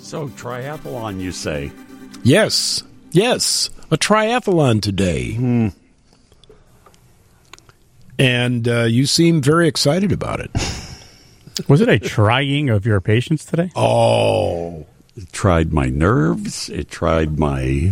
So, triathlon, you say? Yes, a triathlon today. And you seem very excited about it. Was it a trying of your patience today? Oh. It tried my nerves. It tried my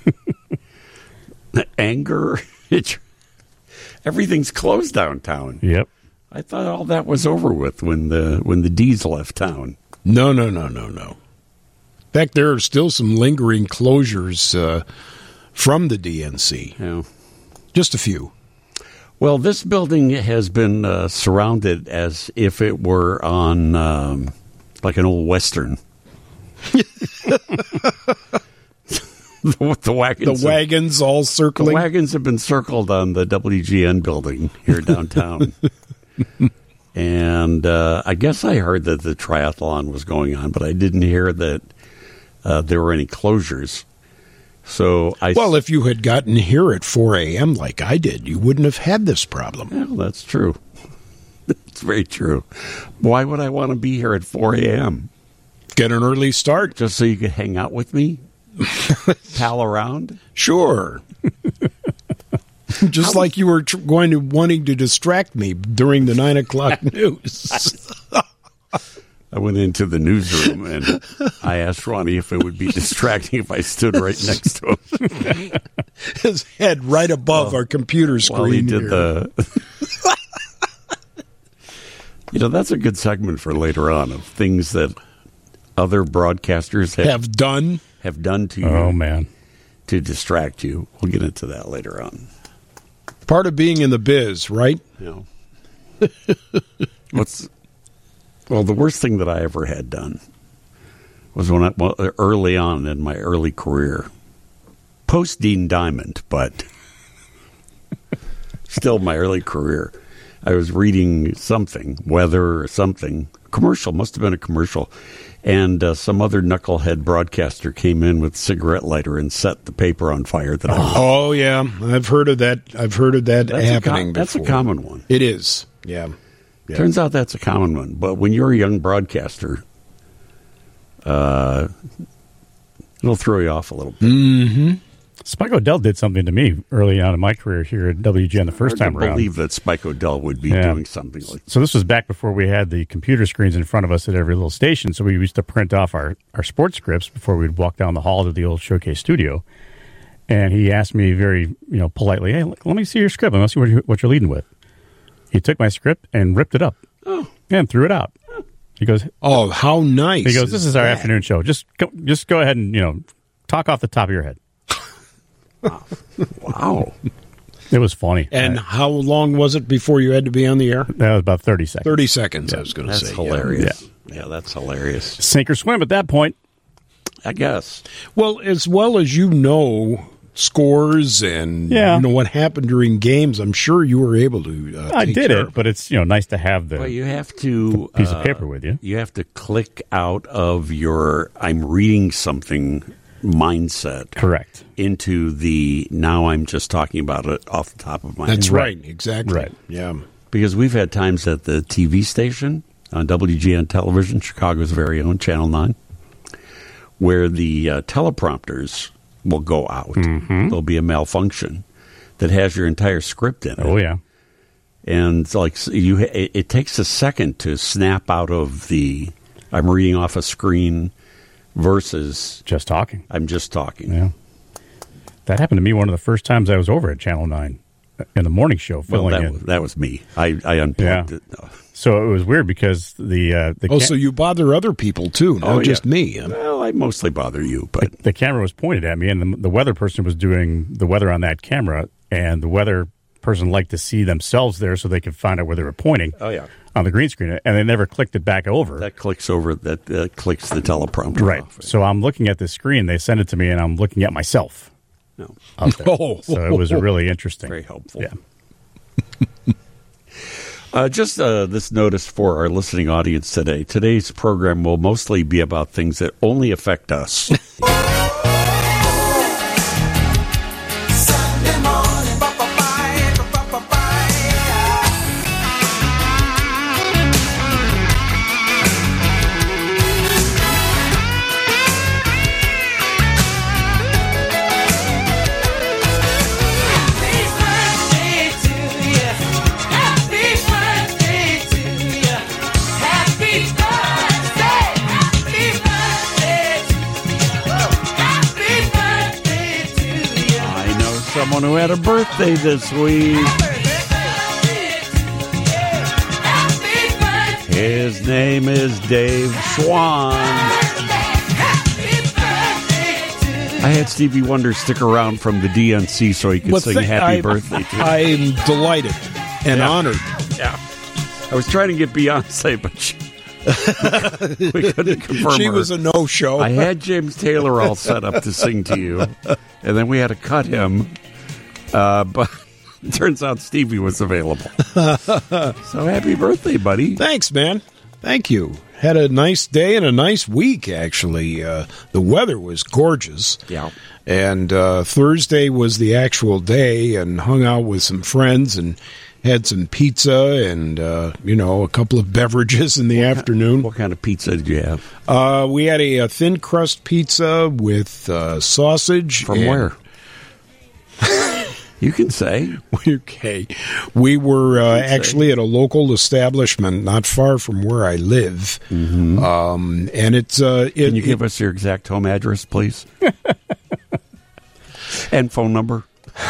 anger. Everything's closed downtown. Yep. I thought all that was over with when the D's left town. No. In fact, there are still some lingering closures from the DNC. Yeah. Just a few. Well, this building has been surrounded as if it were on like an old Western. The wagons all circling. The wagons have been circled on the WGN building here downtown. And I guess I heard that the triathlon was going on, but I didn't hear that there were any closures. So well, if you had gotten here at 4 a.m. like I did, you wouldn't have had this problem. Well, that's true. That's very true. Why would I want to be here at 4 a.m.? Get an early start. Just so you could hang out with me? Pal around? Sure. Just like you were wanting to distract me during the 9 o'clock news. I went into the newsroom and I asked Ronnie if it would be distracting if I stood right next to him. His head right above our computer screen. While he did that's a good segment for later on of things that other broadcasters have done to you. Oh, man. To distract you. We'll get into that later on. Part of being in the biz, right? Yeah. Well, the worst thing that I ever had done was early on in my early career, post Dean Diamond, but still my early career. I was reading something, weather or something, commercial, must have been a commercial, and some other knucklehead broadcaster came in with a cigarette lighter and set the paper on fire. Oh, yeah, I've heard of that. I've heard of that happening before. That's a common one. It is, yeah. Turns out that's a common one. But when you're a young broadcaster, it'll throw you off a little bit. Mm-hmm. Spike O'Dell did something to me early on in my career here at WGN the first time around. I believe that Spike O'Dell would be doing something like that. So this was back before we had the computer screens in front of us at every little station. So we used to print off our sports scripts before we'd walk down the hall to the old Showcase studio. And he asked me very politely, "Hey, let me see your script. Let me see what you're leading with." He took my script and ripped it up. Oh. And threw it out. He goes, "Oh, how nice." He goes, "This is our afternoon show. Just go ahead and, talk off the top of your head." Wow. It was funny. And how long was it before you had to be on the air? That was about 30 seconds. 30 seconds, I was going to say. That's hilarious. Yeah, that's hilarious. Sink or swim at that point. I guess. Well as scores and what happened during games, I'm sure you were able to I did it, but it's nice to have the you have to piece of paper with you. You have to click out of your I'm reading something mindset. Correct. Into the now I'm just talking about it off the top of my head. That's right. Exactly. Right. Yeah. Because we've had times at the TV station on WGN Television, Chicago's very own Channel 9, where the teleprompters will go out. Mm-hmm. There'll be a malfunction that has your entire script in it. Oh, yeah. And it's like it takes a second to snap out of the I'm reading off a screen versus just talking. I'm just talking. Yeah. That happened to me one of the first times I was over at Channel 9 in the morning show filling in. That was me. I unplugged it. So it was weird because so you bother other people too, not just me. Huh? Well, I mostly bother you, but the camera was pointed at me, and the weather person was doing the weather on that camera, and the weather person liked to see themselves there so they could find out where they were pointing. Oh yeah, on the green screen, and they never clicked it back over. That clicks over. That clicks the teleprompter right off. So I'm looking at the screen. They send it to me, and I'm looking at myself. No, so it was really interesting. Very helpful. Yeah. Just this notice for our listening audience today. Today's program will mostly be about things that only affect us. someone who had a birthday this week. His name is Dave Schwann. I had Stevie Wonder stick around from the DNC so he could sing Happy Birthday to you. I'm delighted and honored. Yeah. I was trying to get Beyonce, but we couldn't confirm She her. was a no-show. I had James Taylor all set up to sing to you, and then we had to cut him. But it turns out Stevie was available. So happy birthday, buddy. Thanks, man. Thank you. Had a nice day and a nice week, actually. The weather was gorgeous. Yeah. And Thursday was the actual day, and hung out with some friends and had some pizza and, a couple of beverages in the afternoon. What kind of pizza did you have? We had a thin crust pizza with sausage. From where? You can say. Okay. We were actually at a local establishment not far from where I live. Mm-hmm. And it's... Can you give us your exact home address, please? And phone number?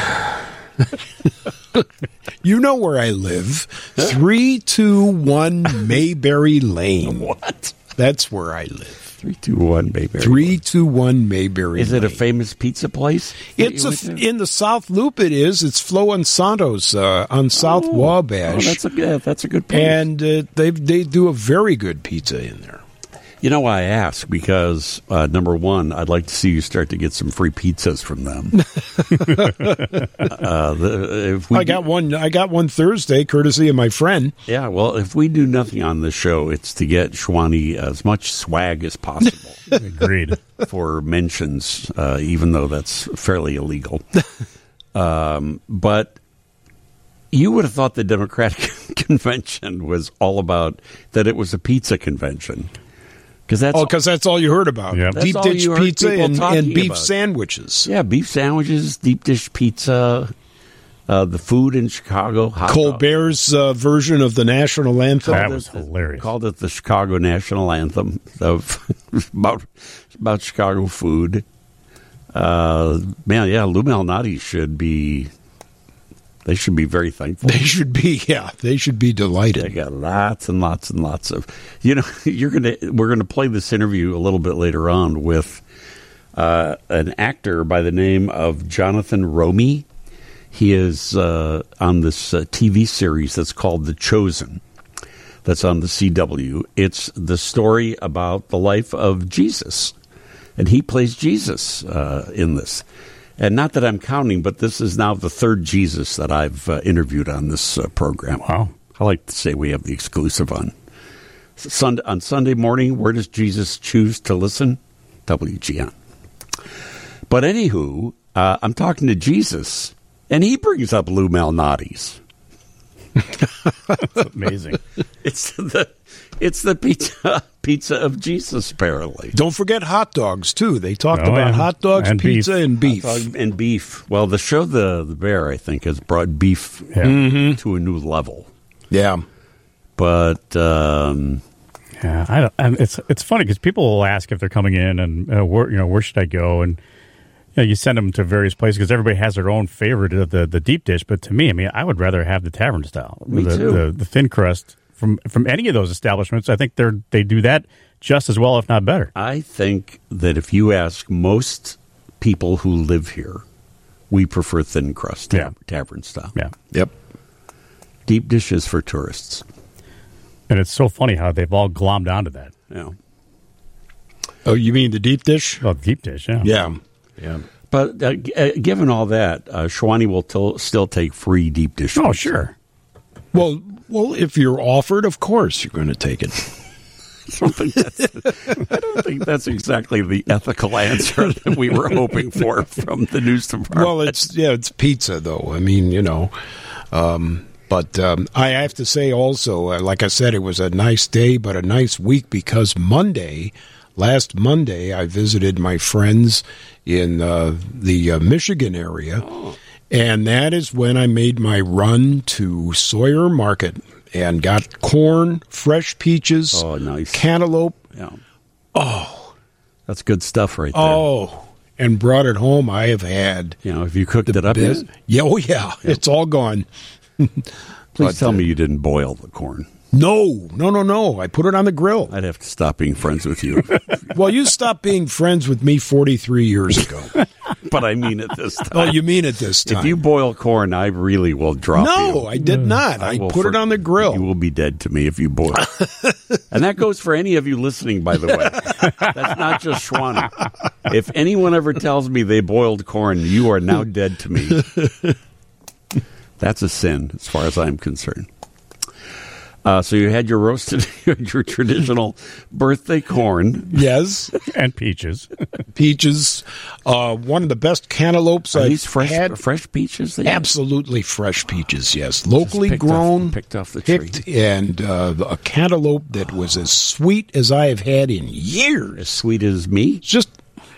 You know where I live. 321 Mayberry Lane. What? That's where I live. 321 Mayberry. 321 Mayberry. Is it a famous pizza place? It's in the South Loop. It is. It's Flo and Santos on South Wabash. That's a good place. And they do a very good pizza in there. You know why I ask? Because, number one, I'd like to see you start to get some free pizzas from them. I got one Thursday, courtesy of my friend. Yeah, well, if we do nothing on this show, it's to get Schwanny as much swag as possible. Agreed. For mentions, even though that's fairly illegal. But you would have thought the Democratic convention was all about that it was a pizza convention. Because that's all you heard about. Yep. Deep dish pizza and beef sandwiches. Yeah, beef sandwiches, deep dish pizza, the food in Chicago. Colbert's version of the national anthem. That was hilarious. Called it the Chicago national anthem of about Chicago food. Lou Malnati should be. They should be very thankful. They should be delighted. They got lots and lots and lots of. We're gonna play this interview a little bit later on with an actor by the name of Jonathan Romy. He is on this TV series that's called The Chosen. That's on the CW. It's the story about the life of Jesus, and he plays Jesus in this. And not that I'm counting, but this is now the third Jesus that I've interviewed on this program. Wow. I like to say we have the exclusive on Sunday morning. Where does Jesus choose to listen? WGN. But anywho, I'm talking to Jesus, and he brings up Lou Malnati's. That's amazing. It's the pizza of Jesus, apparently. Don't forget hot dogs, too. They talked about hot dogs, and pizza, and beef. And beef. Well, the show The Bear, I think, has brought beef to a new level. Yeah. But, it's funny because people will ask if they're coming in and, where should I go? And you send them to various places because everybody has their own favorite of the deep dish. But to me, I would rather have the tavern style. Me too. The thin crust. From any of those establishments, I think they do that just as well, if not better. I think that if you ask most people who live here, we prefer thin crust tavern style. Yeah. Yep. Deep dishes for tourists. And it's so funny how they've all glommed onto that. Yeah. Oh, you mean the deep dish? Oh, deep dish, yeah. Yeah. But given all that, Schwanny will still take free deep dish. Oh, pizza. sure. Well, if you're offered, of course you're going to take it. I don't think that's exactly the ethical answer that we were hoping for from the news department. Well, it's pizza, though. But I have to say also, like I said, it was a nice day, but a nice week because last Monday, I visited my friends in the Michigan area. Oh. And that is when I made my run to Sawyer Market and got corn, fresh peaches, nice. cantaloupe. Yeah. Oh. That's good stuff right there. Oh. and brought it home, I have had. Have you cooked it up best. yet? Yeah, oh yeah, it's all gone. Please tell me you didn't boil the corn. No. I put it on the grill. I'd have to stop being friends with you. Well, you stopped being friends with me 43 years ago. But I mean it this time. Oh, you mean it this time? If you boil corn, I really will drop you. No, I did not. I put it on the grill. You will be dead to me if you boil. And that goes for any of you listening, by the way. That's not just Schwanny. If anyone ever tells me they boiled corn, you are now dead to me. That's a sin, as far as I'm concerned. So you had your roasted, your traditional birthday corn. Yes. And peaches. Peaches. One of the best cantaloupes Are I've these had. fresh peaches? Absolutely fresh peaches, yes. Locally grown. Picked off the tree. And a cantaloupe that was as sweet as I have had in years. As sweet as me? It's just...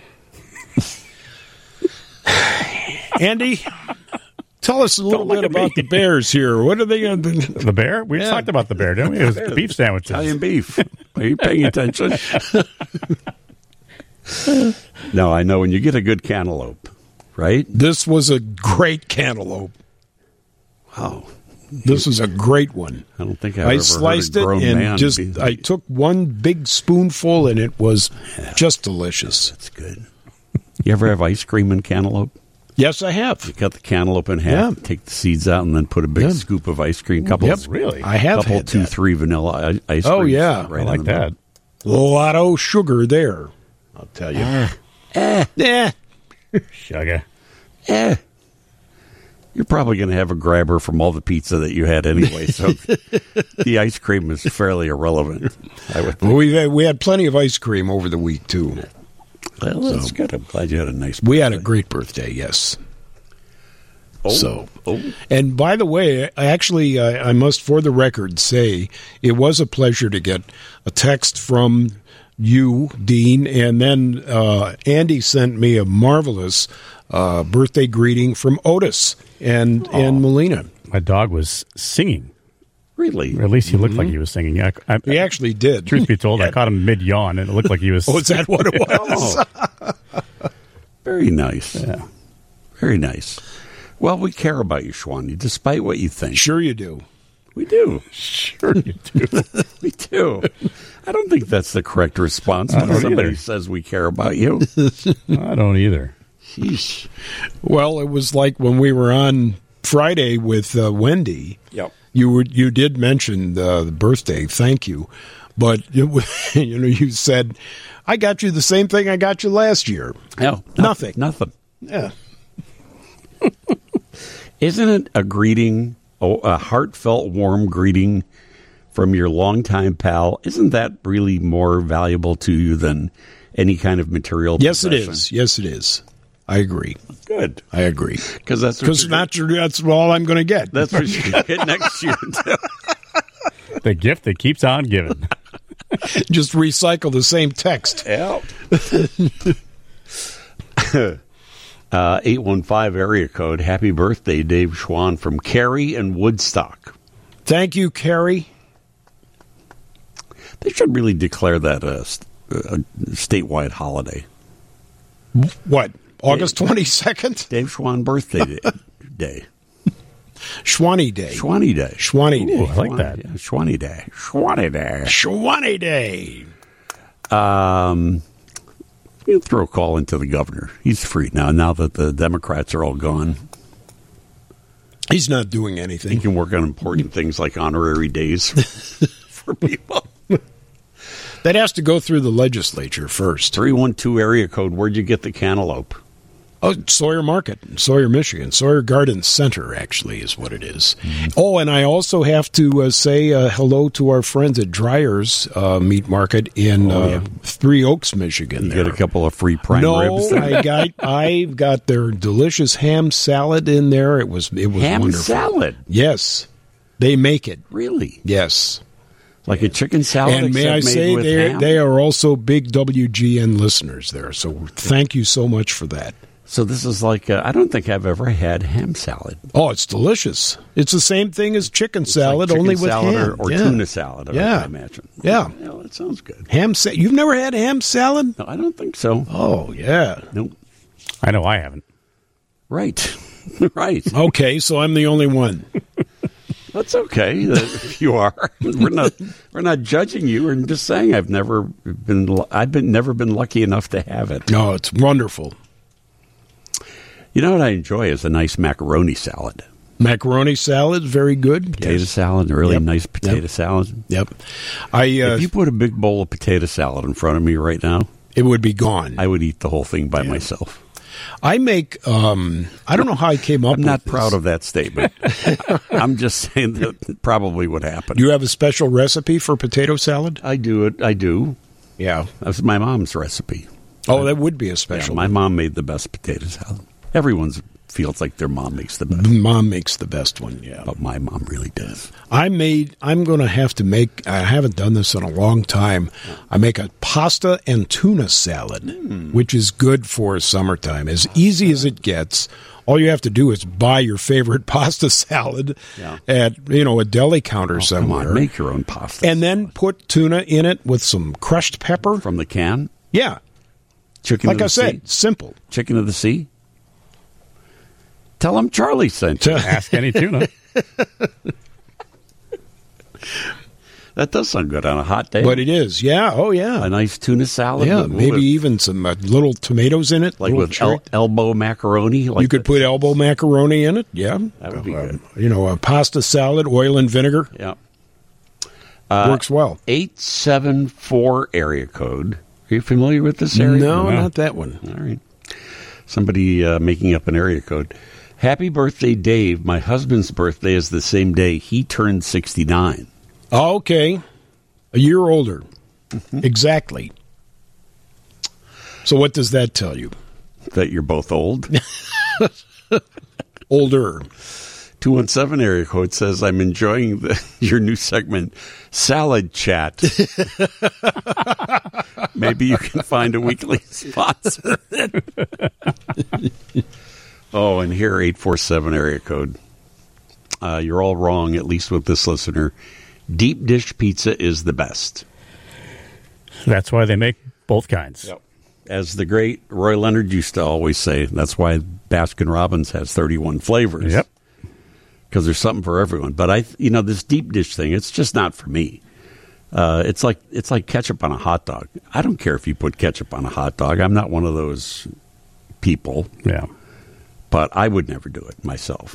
Andy... Tell us a little bit about the Bears here. What are they going to do? The bear? We talked about the bear, didn't we? It was the beef sandwiches. Italian beef. Are you paying attention? No, I know when you get a good cantaloupe, right? This was a great cantaloupe. Wow. This is a great one. I don't think I've ever sliced heard a grown it man and I took one big spoonful and it was just delicious. That's good. You ever have ice cream in cantaloupe? Yes, I have. You cut the cantaloupe in half, take the seeds out, and then put a big scoop of ice cream. Really? I have couple, had 2-3 vanilla ice cream. Oh, yeah. Right I like that. A lot of sugar there, I'll tell you. Sugar. You're probably going to have a grabber from all the pizza that you had anyway, so the ice cream is fairly irrelevant, I would think. Well, we had plenty of ice cream over the week, too. Well, that's good. I'm glad you had a nice birthday. We had a great birthday, yes. And by the way, actually, I must, for the record, say it was a pleasure to get a text from you, Dean, and then Andy sent me a marvelous birthday greeting from Otis and Melina. My dog was singing. Really? Or at least he looked like he was singing. He actually did. Truth be told, I caught him mid-yawn, and it looked like he was... Oh, is that what it was? Very nice. Yeah. Very nice. Well, we care about you, Schwanny, despite what you think. Sure you do. We do. Sure you do. We do. I don't think that's the correct response when somebody either. says we care about you. I don't either. Sheesh. Well, it was like when we were on Friday with Wendy. Yep. You did mention the birthday, thank you, but you said I got you the same thing I got you last year. No, Nothing. Yeah. Isn't it a greeting, a heartfelt, warm greeting from your longtime pal? Isn't that really more valuable to you than any kind of material Yes, possession? it is. Yes, it is. I agree. Good. I agree. Because that's all I'm going to get. That's what you get next year, too. The gift that keeps on giving. Just recycle the same text. Yeah. 815 area code. Happy birthday, Dave Schwann from Cary and Woodstock. Thank you, Carrie. They should really declare that a statewide holiday. What? August 22nd? Dave Schwann birthday day. Schwanny Day. Schwanny Day. Schwanny Day. Ooh, I like that. Yeah, Schwanny Day. Schwanny Day. Schwanny Day. You throw a call into the governor. He's free now that the Democrats are all gone. He's not doing He anything. can work on important things like honorary days for people. That has to go through the legislature first. 312 area code. Where'd you get the cantaloupe? Oh, Sawyer Market, Sawyer, Michigan. Sawyer Garden Center, actually, is what it is. Oh, and I also have to say hello to our friends at Dreyer's Meat Market in Three Oaks, Michigan. You get a couple of free prime ribs. I've got their delicious ham salad in there. It was Ham wonderful. salad? Yes, they make it. Really? Yes. Like a chicken salad, And may I except say, made with ham? they are also big WGN listeners there. So thank you so much for that. So this is like, I don't think I've ever had ham salad. Oh, it's delicious. It's the same thing as chicken salad, like only chicken with salad ham. or tuna salad, I imagine. Yeah. Well, that sounds good. You've never had ham salad? No, I don't think so. Oh, yeah. Nope. I know I haven't. Right. Right. Okay, so I'm the only one. That's okay. If you are. We're not judging you. We're just saying I've never been lucky enough to have it. No, it's wonderful. You know what I enjoy is a nice macaroni salad. Macaroni salad, very good. Potato salad, a really nice potato salad. Yep. If you put a big bowl of potato salad in front of me right now, it would be gone. I would eat the whole thing by myself. I make, I don't know how I came up with I'm not this. proud of that statement. I'm just saying that probably would happen. Do you have a special recipe for potato salad? I do. Yeah. That's my mom's recipe. Oh, that would be a special my mom made the best potato salad. Everyone's feels like their mom makes the best. Mom makes the best one, yeah. But my mom really does. I'm going to have to make, I haven't done this in a long time, I make a pasta and tuna salad, which is good for summertime. As easy as it gets. All you have to do is buy your favorite pasta salad at, a deli counter somewhere. Come on, make your own pasta. And then put tuna in it with some crushed pepper. From the can? Yeah. Chicken like of the I said, sea? simple. Chicken of the sea? Tell them Charlie sent you. Ask any tuna. That does sound good on a hot day. But it is, yeah. Oh, yeah. A nice tuna salad. Yeah, maybe even some little tomatoes in it. Like with elbow macaroni. Like you could put elbow macaroni in it, yeah. That would be good. A pasta salad, oil and vinegar. Yeah. Works well. 874 area code. Are you familiar with this area? No, not that one. All right. Somebody making up an area code. Happy birthday, Dave. My husband's birthday is the same day. He turned 69. Oh, okay. A year older. Exactly. So what does that tell you? That you're both old? Older. 217 area code says, I'm enjoying your new segment, Salad Chat. Maybe you can find a weekly sponsor. Oh, and here, 847 area code. You're all wrong, at least with this listener. Deep dish pizza is the best. That's why they make both kinds. Yep. As the great Roy Leonard used to always say, that's why Baskin-Robbins has 31 flavors. Yep. Because there's something for everyone. But this deep dish thing, it's just not for me. It's like ketchup on a hot dog. I don't care if you put ketchup on a hot dog. I'm not one of those people. Yeah. But I would never do it myself.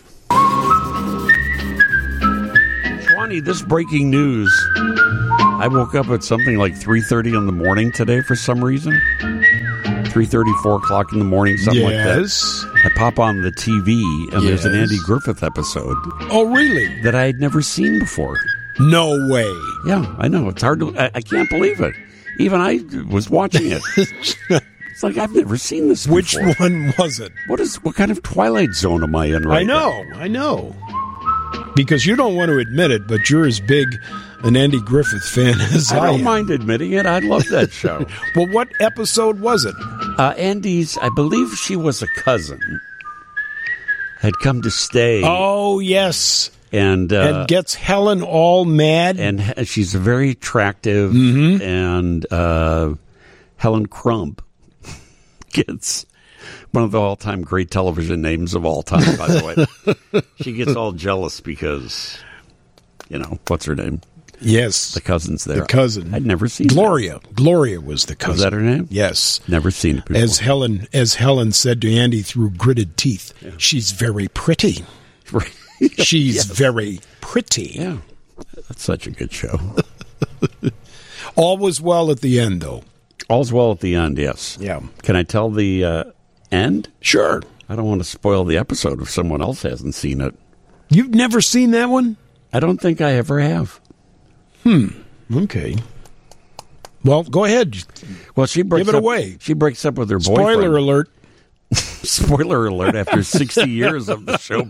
Shwani, this breaking news. I woke up at something like 3:30 in the morning today for some reason. 3:30, 4 o'clock in the morning, something like that. I pop on the TV, and there's an Andy Griffith episode. Oh, really? That I had never seen before. No way. Yeah, I know. It's hard to... I can't believe it. Even I was watching it. It's like, I've never seen this before. Which one was it? What kind of Twilight Zone am I in right now? I know. Because you don't want to admit it, but you're as big an Andy Griffith fan as I am. I don't mind admitting it. I love that show. Well, what episode was it? Andy's, I believe she was a cousin, had come to stay. Oh, yes. And gets Helen all mad. And she's very attractive. And Helen Crump gets one of the all-time great television names of all time, by the way. She gets all jealous because, what's her name? Yes. The cousin's there. The cousin. I'd never seen Gloria. That. Gloria was the cousin. Was that her name? Yes. Never seen it before. As Helen said to Andy through gritted teeth, she's very pretty. She's very pretty. Yeah. That's such a good show. All was well at the end, though. All's well at the end, yes. Yeah. Can I tell the end? Sure. I don't want to spoil the episode if someone else hasn't seen it. You've never seen that one? I don't think I ever have. Okay. Well, go ahead. Well, give it away. She breaks up with her boyfriend. Spoiler alert. Spoiler alert after 60 years of the show.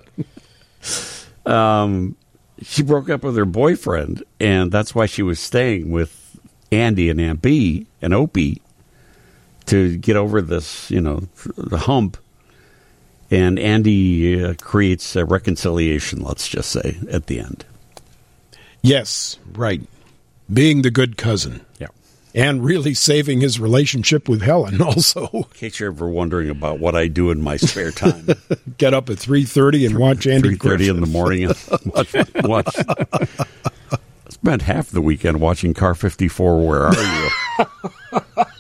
She broke up with her boyfriend, and that's why she was staying with Andy and Aunt Bee and Opie to get over this, the hump. And Andy creates a reconciliation, let's just say, at the end. Yes, right. Being the good cousin. Yeah. And really saving his relationship with Helen also. In case you're ever wondering about what I do in my spare time. Get up at 3:30 and watch Andy Griffith. 3:30 in the morning. watch. I spent half the weekend watching Car 54, Where Are You?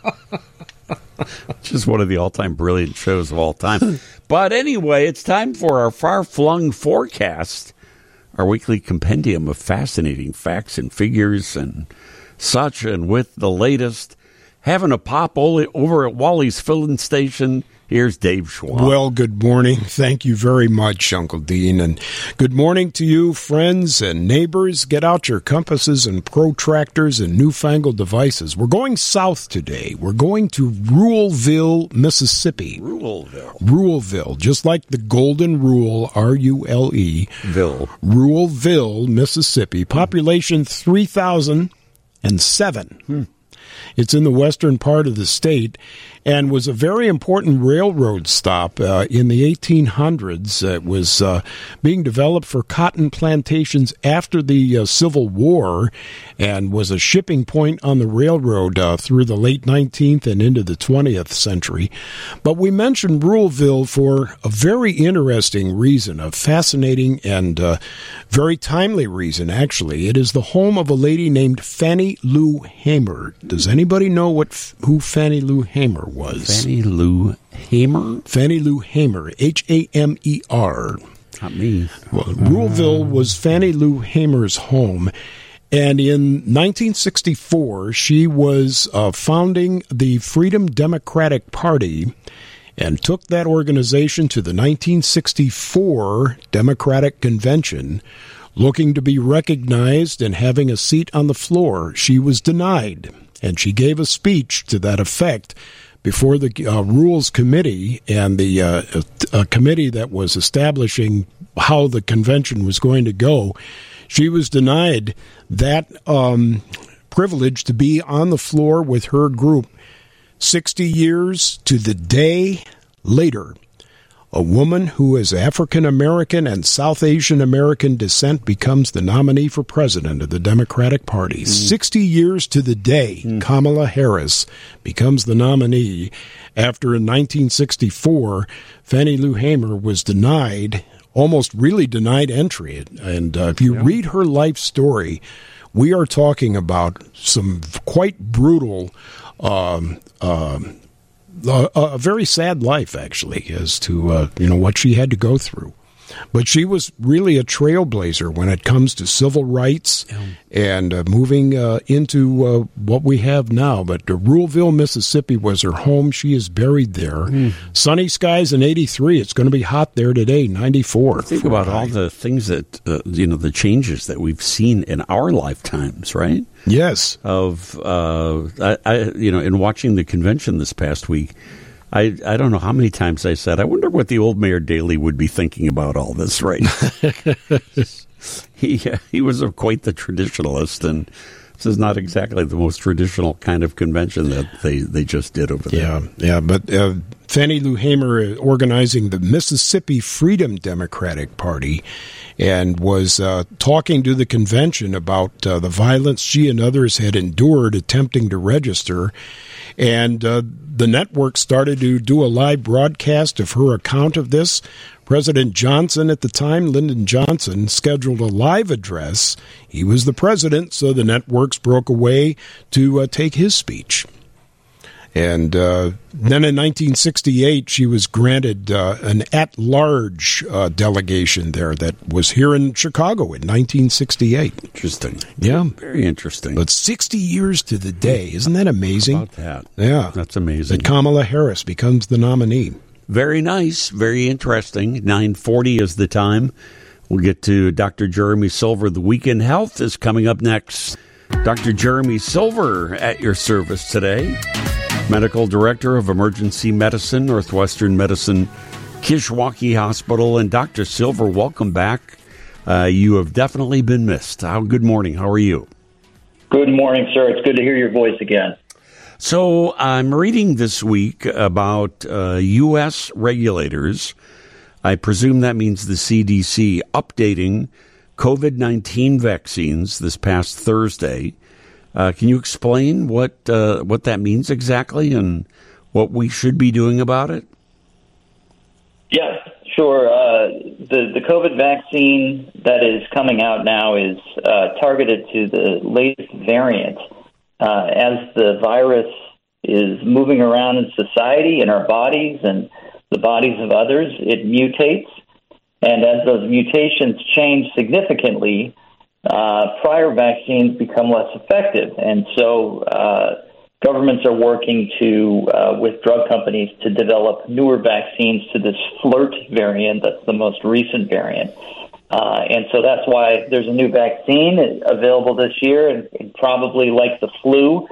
Which is one of the all-time brilliant shows of all time. But anyway, it's time for our Far-Flung Forecast, our weekly compendium of fascinating facts and figures and such, and with the latest, having a pop over at Wally's Filling Station, here's Dave Schwab. Well, good morning. Thank you very much, Uncle Dean. And good morning to you, friends and neighbors. Get out your compasses and protractors and newfangled devices. We're going south today. We're going to Ruleville, Mississippi. Ruleville, just like the Golden Rule, R-U-L-E. Ruleville, Mississippi. Population 3,007. It's in the western part of the state and was a very important railroad stop in the 1800s. It was being developed for cotton plantations after the Civil War and was a shipping point on the railroad through the late 19th and into the 20th century. But we mentioned Ruleville for a very interesting reason, a fascinating and very timely reason, actually. It is the home of a lady named Fannie Lou Hamer. Does anybody know who Fannie Lou Hamer was? Fannie Lou Hamer? Fannie Lou Hamer, H-A-M-E-R. Not me. Well, Ruleville was Fannie Lou Hamer's home. And in 1964, she was founding the Freedom Democratic Party and took that organization to the 1964 Democratic Convention, looking to be recognized and having a seat on the floor. She was denied, and she gave a speech to that effect before the Rules Committee and the committee that was establishing how the convention was going to go. She was denied that privilege to be on the floor with her group. 60 years to the day later, a woman who is African American and South Asian American descent becomes the nominee for president of the Democratic Party. 60 years to the day, Kamala Harris becomes the nominee after in 1964, Fannie Lou Hamer was denied, almost really denied entry. And if you read her life story, we are talking about some quite brutal a very sad life, actually, as to what she had to go through. But she was really a trailblazer when it comes to civil rights and moving into what we have now. But Ruleville, Mississippi was her home. She is buried there. Sunny skies in 83. It's going to be hot there today, 94. Think about all the things that, the changes that we've seen in our lifetimes, right? Yes. In watching the convention this past week, I don't know how many times I said, I wonder what the old Mayor Daley would be thinking about all this right now. He was quite the traditionalist, and this is not exactly the most traditional kind of convention that they just did over there. Yeah, but Fannie Lou Hamer organizing the Mississippi Freedom Democratic Party and was talking to the convention about the violence she and others had endured attempting to register. And the network started to do a live broadcast of her account of this. President Johnson at the time, Lyndon Johnson, scheduled a live address. He was the president, so the networks broke away to take his speech. And then in 1968, she was granted an at-large delegation there that was here in Chicago in 1968. Interesting. Yeah. Very interesting. But 60 years to the day. Isn't that amazing? How about that? Yeah. That's amazing. That Kamala Harris becomes the nominee. Very nice. Very interesting. 9:40 is the time. We'll get to Dr. Jeremy Silver. The Weekend Health is coming up next. Dr. Jeremy Silver at your service today. Medical Director of Emergency Medicine, Northwestern Medicine, Kishwaukee Hospital. And Dr. Silver, welcome back. You have definitely been missed. Good morning. How are you? Good morning, sir. It's good to hear your voice again. So I'm reading this week about U.S. regulators. I presume that means the CDC updating COVID-19 vaccines this past Thursday. Can you explain what that means exactly and what we should be doing about it? Yeah, sure. The COVID vaccine that is coming out now is targeted to the latest variant. As the virus is moving around in society, in our bodies and the bodies of others, it mutates. And as those mutations change significantly, prior vaccines become less effective. And so governments are working with drug companies to develop newer vaccines to this flirt variant. That's the most recent variant. And so that's why there's a new vaccine available this year, and probably like the flu,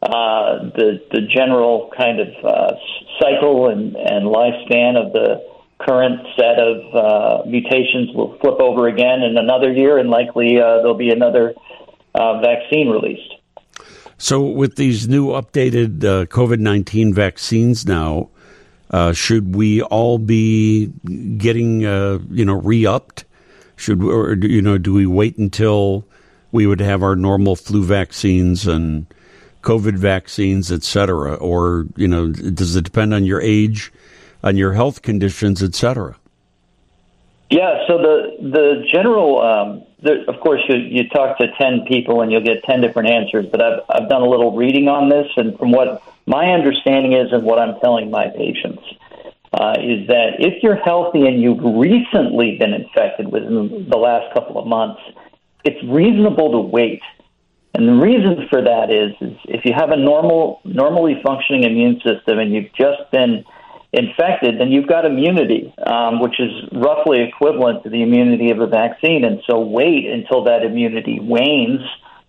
the general kind of cycle and lifespan of the current set of mutations will flip over again in another year, and likely there'll be another vaccine released. So with these new updated COVID-19 vaccines now, should we all be getting, re-upped? Do we wait until we would have our normal flu vaccines and COVID vaccines, et cetera? Or, does it depend on your age, on your health conditions, et cetera? Yeah, so the general, of course, you talk to 10 people and you'll get 10 different answers, but I've done a little reading on this, and from what my understanding is and what I'm telling my patients, is that if you're healthy and you've recently been infected within the last couple of months, it's reasonable to wait. And the reason for that is if you have a normally functioning immune system and you've just been infected, then you've got immunity, which is roughly equivalent to the immunity of a vaccine. And so wait until that immunity wanes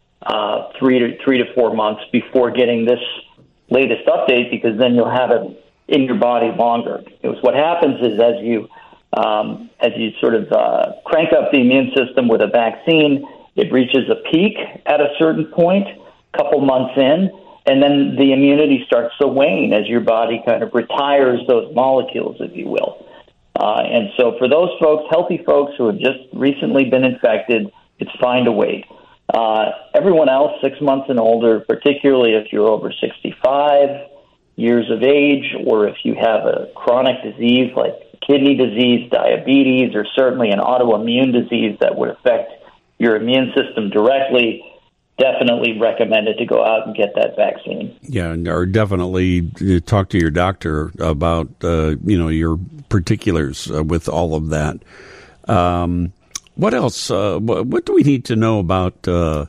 3 to 4 months before getting this latest update, because then you'll have it in your body longer. Because what happens is as you sort of crank up the immune system with a vaccine, it reaches a peak at a certain point, a couple months in, and then the immunity starts to wane as your body kind of retires those molecules, if you will. And so for those folks, healthy folks who have just recently been infected, it's fine to wait. Everyone else, 6 months and older, particularly if you're over 65 years of age, or if you have a chronic disease like kidney disease, diabetes, or certainly an autoimmune disease that would affect your immune system directly, definitely recommended to go out and get that vaccine. Yeah, or definitely talk to your doctor about your particulars with all of that. What else? What do we need to know about the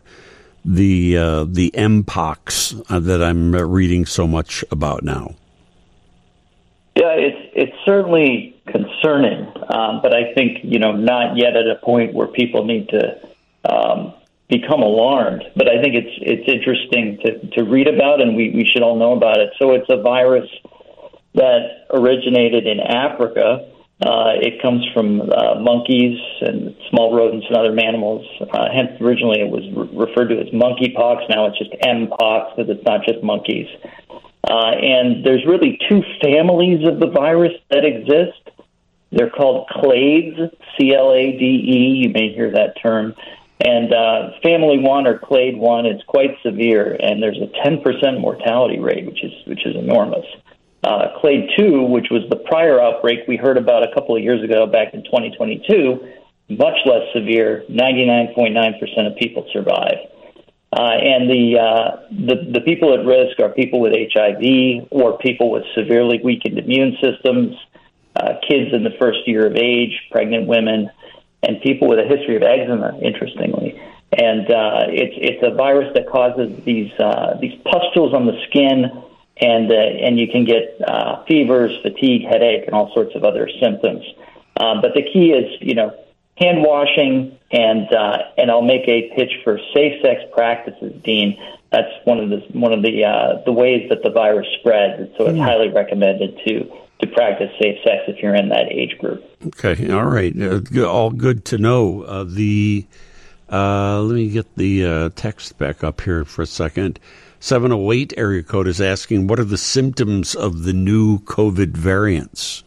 Mpox that I'm reading so much about now? Yeah, it's certainly concerning, but I think not yet at a point where people need to become alarmed. But I think it's interesting to read about, and we should all know about it. So it's a virus that originated in Africa. It comes from monkeys and small rodents and other mammals. Hence, originally it was referred to as monkeypox. Now it's just Mpox because it's not just monkeys. And there's really two families of the virus that exist. They're called clades, C-L-A-D-E. You may hear that term. And family 1 or clade 1, it's quite severe, and there's a 10% mortality rate, which is enormous. Clade 2, which was the prior outbreak we heard about a couple of years ago back in 2022, much less severe, 99.9% of people survive. And the people at risk are people with HIV or people with severely weakened immune systems, kids in the first year of age, pregnant women, and people with a history of eczema, interestingly. And it's a virus that causes these pustules on the skin, and you can get fevers, fatigue, headache, and all sorts of other symptoms. But the key is, hand washing, and I'll make a pitch for safe sex practices, Dean. That's one of the ways that the virus spreads, and so it's highly recommended to practice safe sex if you're in that age group. Okay, all right, all good to know. Let me get the text back up here for a second. 708 area code is asking, what are the symptoms of the new COVID variants?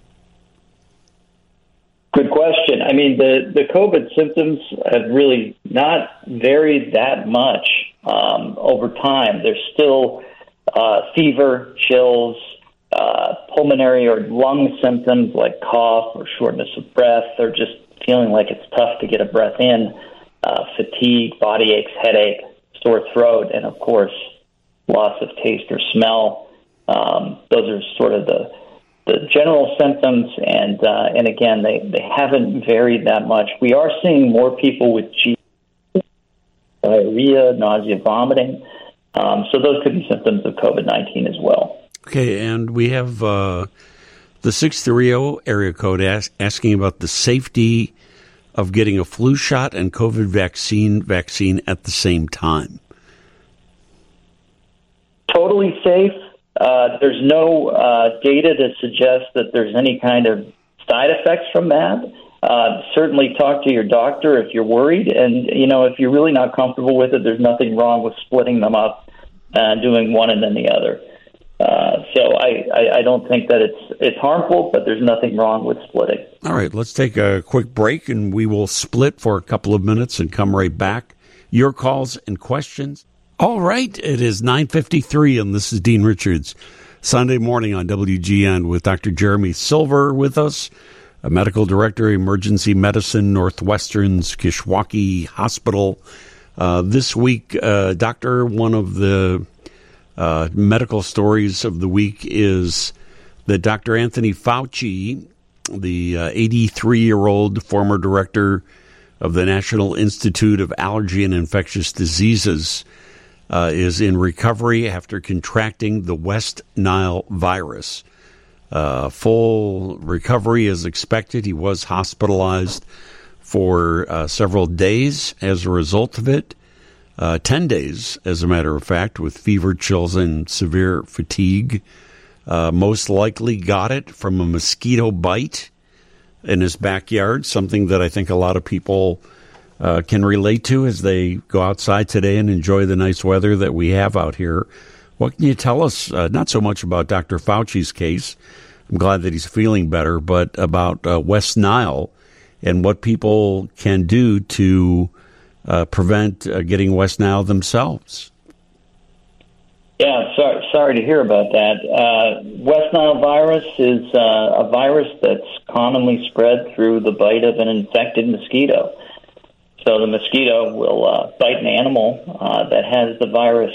Good question. I mean, the COVID symptoms have really not varied that much over time. There's still fever, chills, pulmonary or lung symptoms like cough or shortness of breath, or just feeling like it's tough to get a breath in, fatigue, body aches, headache, sore throat, and of course, loss of taste or smell. Those are sort of the general symptoms, and again, they haven't varied that much. We are seeing more people with diarrhea, nausea, vomiting. So those could be symptoms of COVID-19 as well. Okay, and we have the 630 area code asking about the safety of getting a flu shot and COVID vaccine at the same time. Totally safe. There's no data to suggest that there's any kind of side effects from that. Certainly talk to your doctor if you're worried. And, if you're really not comfortable with it, there's nothing wrong with splitting them up and doing one and then the other. So I don't think that it's harmful, but there's nothing wrong with splitting. All right, let's take a quick break, and we will split for a couple of minutes and come right back. Your calls and questions. All right, it is 9:53, and this is Dean Richards. Sunday morning on WGN with Dr. Jeremy Silver with us, a medical director, emergency medicine, Northwestern's Kishwaukee Hospital. This week, Doctor, one of the medical stories of the week is that Dr. Anthony Fauci, the 83-year-old former director of the National Institute of Allergy and Infectious Diseases, is in recovery after contracting the West Nile virus. Full recovery is expected. He was hospitalized for several days as a result of it. 10 days, as a matter of fact, with fever, chills, and severe fatigue. Most likely got it from a mosquito bite in his backyard, something that I think a lot of people can relate to as they go outside today and enjoy the nice weather that we have out here. What can you tell us, not so much about Dr. Fauci's case, I'm glad that he's feeling better, but about West Nile and what people can do to prevent getting West Nile themselves? Yeah, sorry to hear about that. West Nile virus is a virus that's commonly spread through the bite of an infected mosquito. So the mosquito will bite an animal that has the virus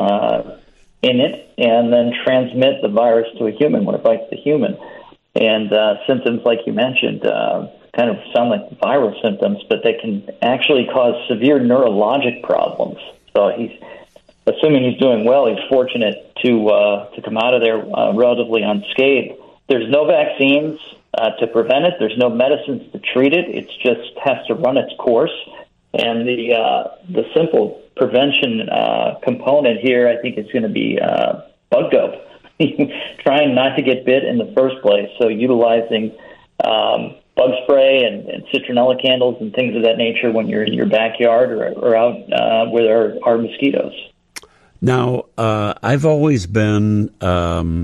in it and then transmit the virus to a human when it bites the human. And symptoms, like you mentioned, kind of sound like viral symptoms, but they can actually cause severe neurologic problems. So he's, assuming he's doing well, he's fortunate to come out of there relatively unscathed. There's no vaccines to prevent it. There's no medicines to treat it. It just has to run its course. And the simple prevention component here, I think, is going to be bug dope, trying not to get bit in the first place. So utilizing bug spray and citronella candles and things of that nature when you're in your backyard or out where there are mosquitoes. Now, I've always been, I've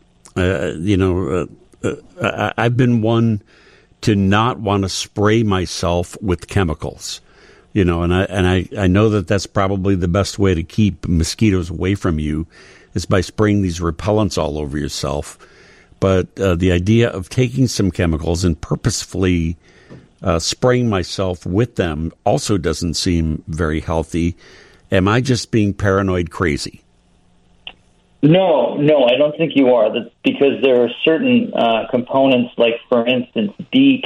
been one to not want to spray myself with chemicals, and I know that that's probably the best way to keep mosquitoes away from you is by spraying these repellents all over yourself. But the idea of taking some chemicals and purposefully spraying myself with them also doesn't seem very healthy. Am I just being paranoid crazy? No, I don't think you are. Because there are certain components, like, for instance, DEET,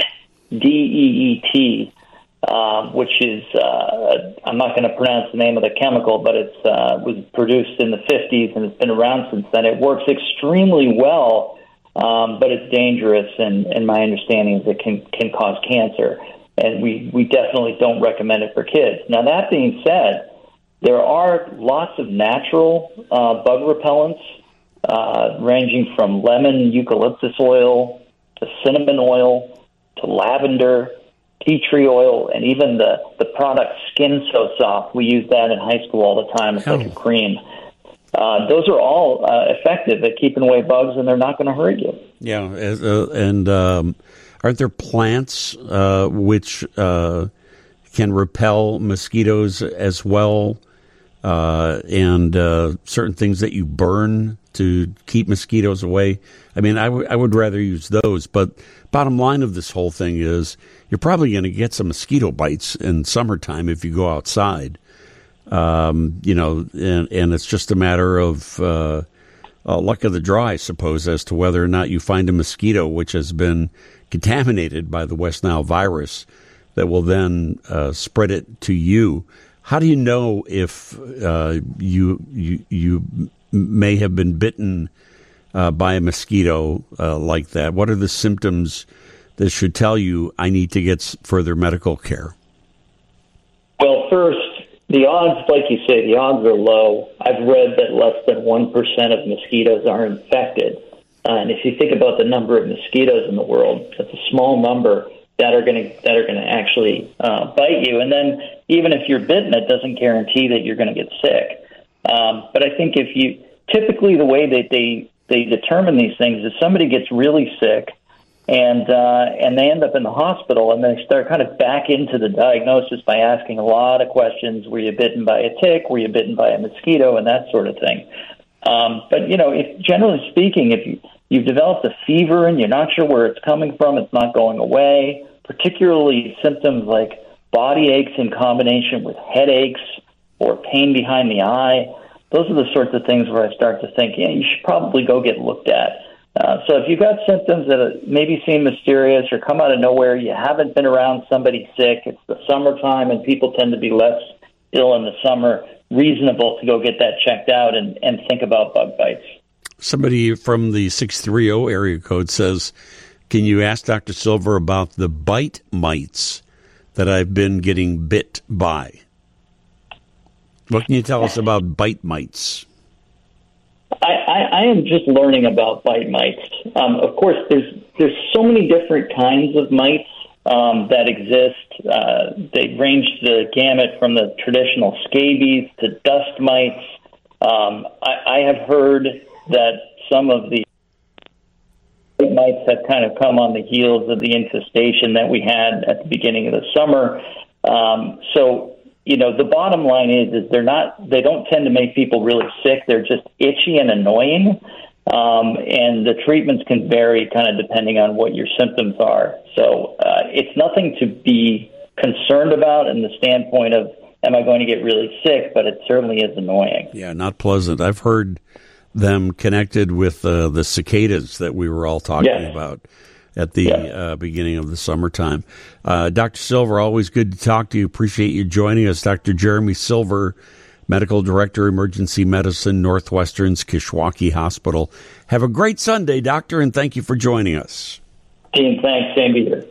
which is, I'm not going to pronounce the name of the chemical, but it was produced in the 50s and it's been around since then. It works extremely well, but it's dangerous, and my understanding is it can cause cancer. And we definitely don't recommend it for kids. Now, that being said, there are lots of natural bug repellents, ranging from lemon eucalyptus oil to cinnamon oil to lavender, tea tree oil, and even the product Skin So Soft. We use that in high school all the time. It's like a cream. Those are all effective at keeping away bugs, and they're not going to hurt you. Yeah, and aren't there plants which can repel mosquitoes as well? and certain things that you burn to keep mosquitoes away. I mean, I would rather use those. But bottom line of this whole thing is you're probably going to get some mosquito bites in summertime if you go outside. And it's just a matter of luck of the draw, I suppose, as to whether or not you find a mosquito which has been contaminated by the West Nile virus that will then spread it to you. How do you know if you may have been bitten by a mosquito like that? What are the symptoms that should tell you I need to get further medical care? Well, first, the odds, like you say, the odds are low. I've read that less than 1% of mosquitoes are infected. And if you think about the number of mosquitoes in the world, that's a small number that are going to actually bite you. And then even if you're bitten, it doesn't guarantee that you're going to get sick. But I think typically the way that they determine these things is somebody gets really sick and they end up in the hospital, and they start kind of back into the diagnosis by asking a lot of questions. Were you bitten by a tick? Were you bitten by a mosquito? And that sort of thing. But, if generally speaking, if you've developed a fever and you're not sure where it's coming from, it's not going away, particularly symptoms like body aches in combination with headaches or pain behind the eye, those are the sorts of things where I start to think, you should probably go get looked at. So if you've got symptoms that maybe seem mysterious or come out of nowhere, you haven't been around somebody sick, it's the summertime and people tend to be less ill in the summer, reasonable to go get that checked out and think about bug bites. Somebody from the 630 area code says, can you ask Dr. Silver about the bite mites that I've been getting bit by? What can you tell us about bite mites? I am just learning about bite mites. Of course, there's so many different kinds of mites that exist. They range the gamut from the traditional scabies to dust mites. I have heard that some of the mites have kind of come on the heels of the infestation that we had at the beginning of the summer. So the bottom line is they don't tend to make people really sick. They're just itchy and annoying. And the treatments can vary kind of depending on what your symptoms are. So it's nothing to be concerned about in the standpoint of, am I going to get really sick? But it certainly is annoying. Yeah, not pleasant. I've heard them connected with the cicadas that we were all talking about at the beginning of the summertime. Dr. Silver, always good to talk to you. Appreciate you joining us. Dr. Jeremy Silver, Medical Director, Emergency Medicine, Northwestern's Kishwaukee Hospital. Have a great Sunday, Doctor, and thank you for joining us. Team, thanks. Same to you.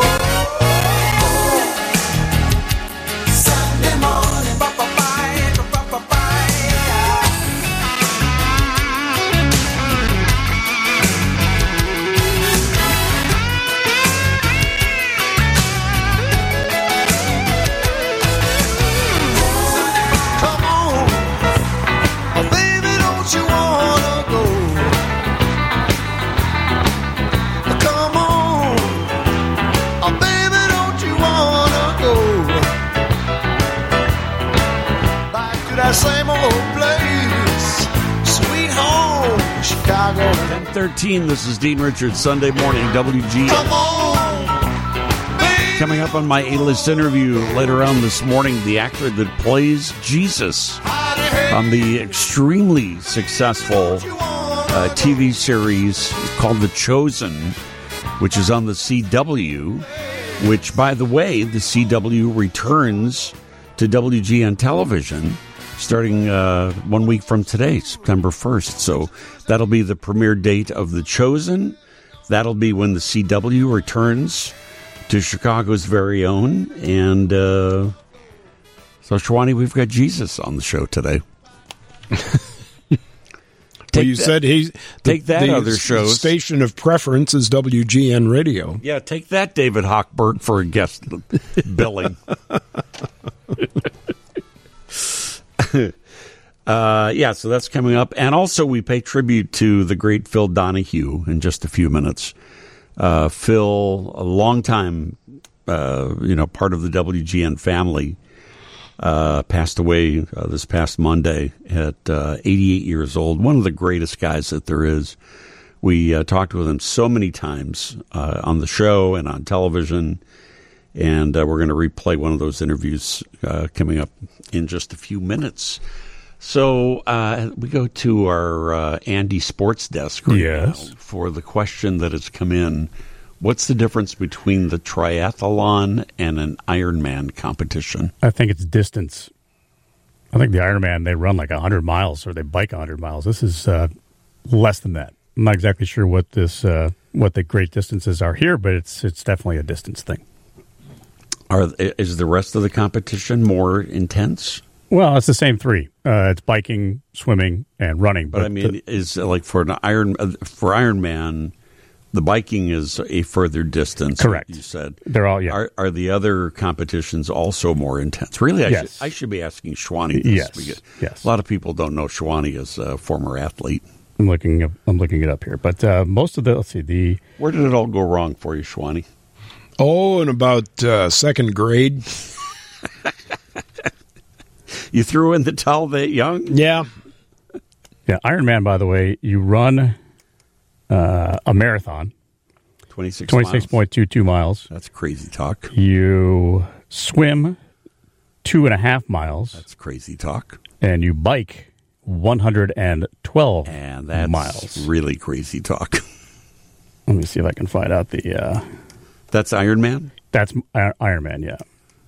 Same old place, sweet home, Chicago. 10:13. This is Dean Richards, Sunday morning, WG. Come on, baby. Coming up on my A-list interview later on this morning, the actor that plays Jesus on the extremely successful TV series called The Chosen, which is on the CW, which, by the way, the CW returns to WGN television starting 1 week from today, September 1st. So that'll be the premiere date of The Chosen. That'll be when the CW returns to Chicago's very own. And so, Shwani, we've got Jesus on the show today. Take that, other shows. Station of preference is WGN Radio. Yeah, take that, David Hochberg, for a guest billing. So that's coming up. And also we pay tribute to the great Phil Donahue in just a few minutes. Phil, a long time, part of the WGN family, passed away this past Monday at 88 years old. One of the greatest guys that there is. We talked with him so many times on the show and on television, and we're going to replay one of those interviews coming up in just a few minutes. So we go to our Andy Sports Desk right now for the question that has come in. What's the difference between the triathlon and an Ironman competition? I think it's distance. I think the Ironman, they run like 100 miles or they bike 100 miles. This is less than that. I'm not exactly sure what the great distances are here, but it's definitely a distance thing. Is the rest of the competition more intense? Well, it's the same three. It's biking, swimming, and running. But I mean, is like for Ironman, the biking is a further distance. Correct. You said they're all. Yeah. Are the other competitions also more intense? Really, Yes. I should be asking Schwani this. Yes. Yes. A lot of people don't know Schwani is a former athlete. I'm looking it up here, but most of the Where did it all go wrong for you, Schwani? Oh, in about second grade. You threw in the towel that young? Yeah. Ironman. By the way, you run a marathon, 26.22 miles. That's crazy talk. You swim 2.5 miles. That's crazy talk. And you bike 112 and that's miles. Really crazy talk. Let me see if I can find out the... That's Ironman? That's Ironman, yeah.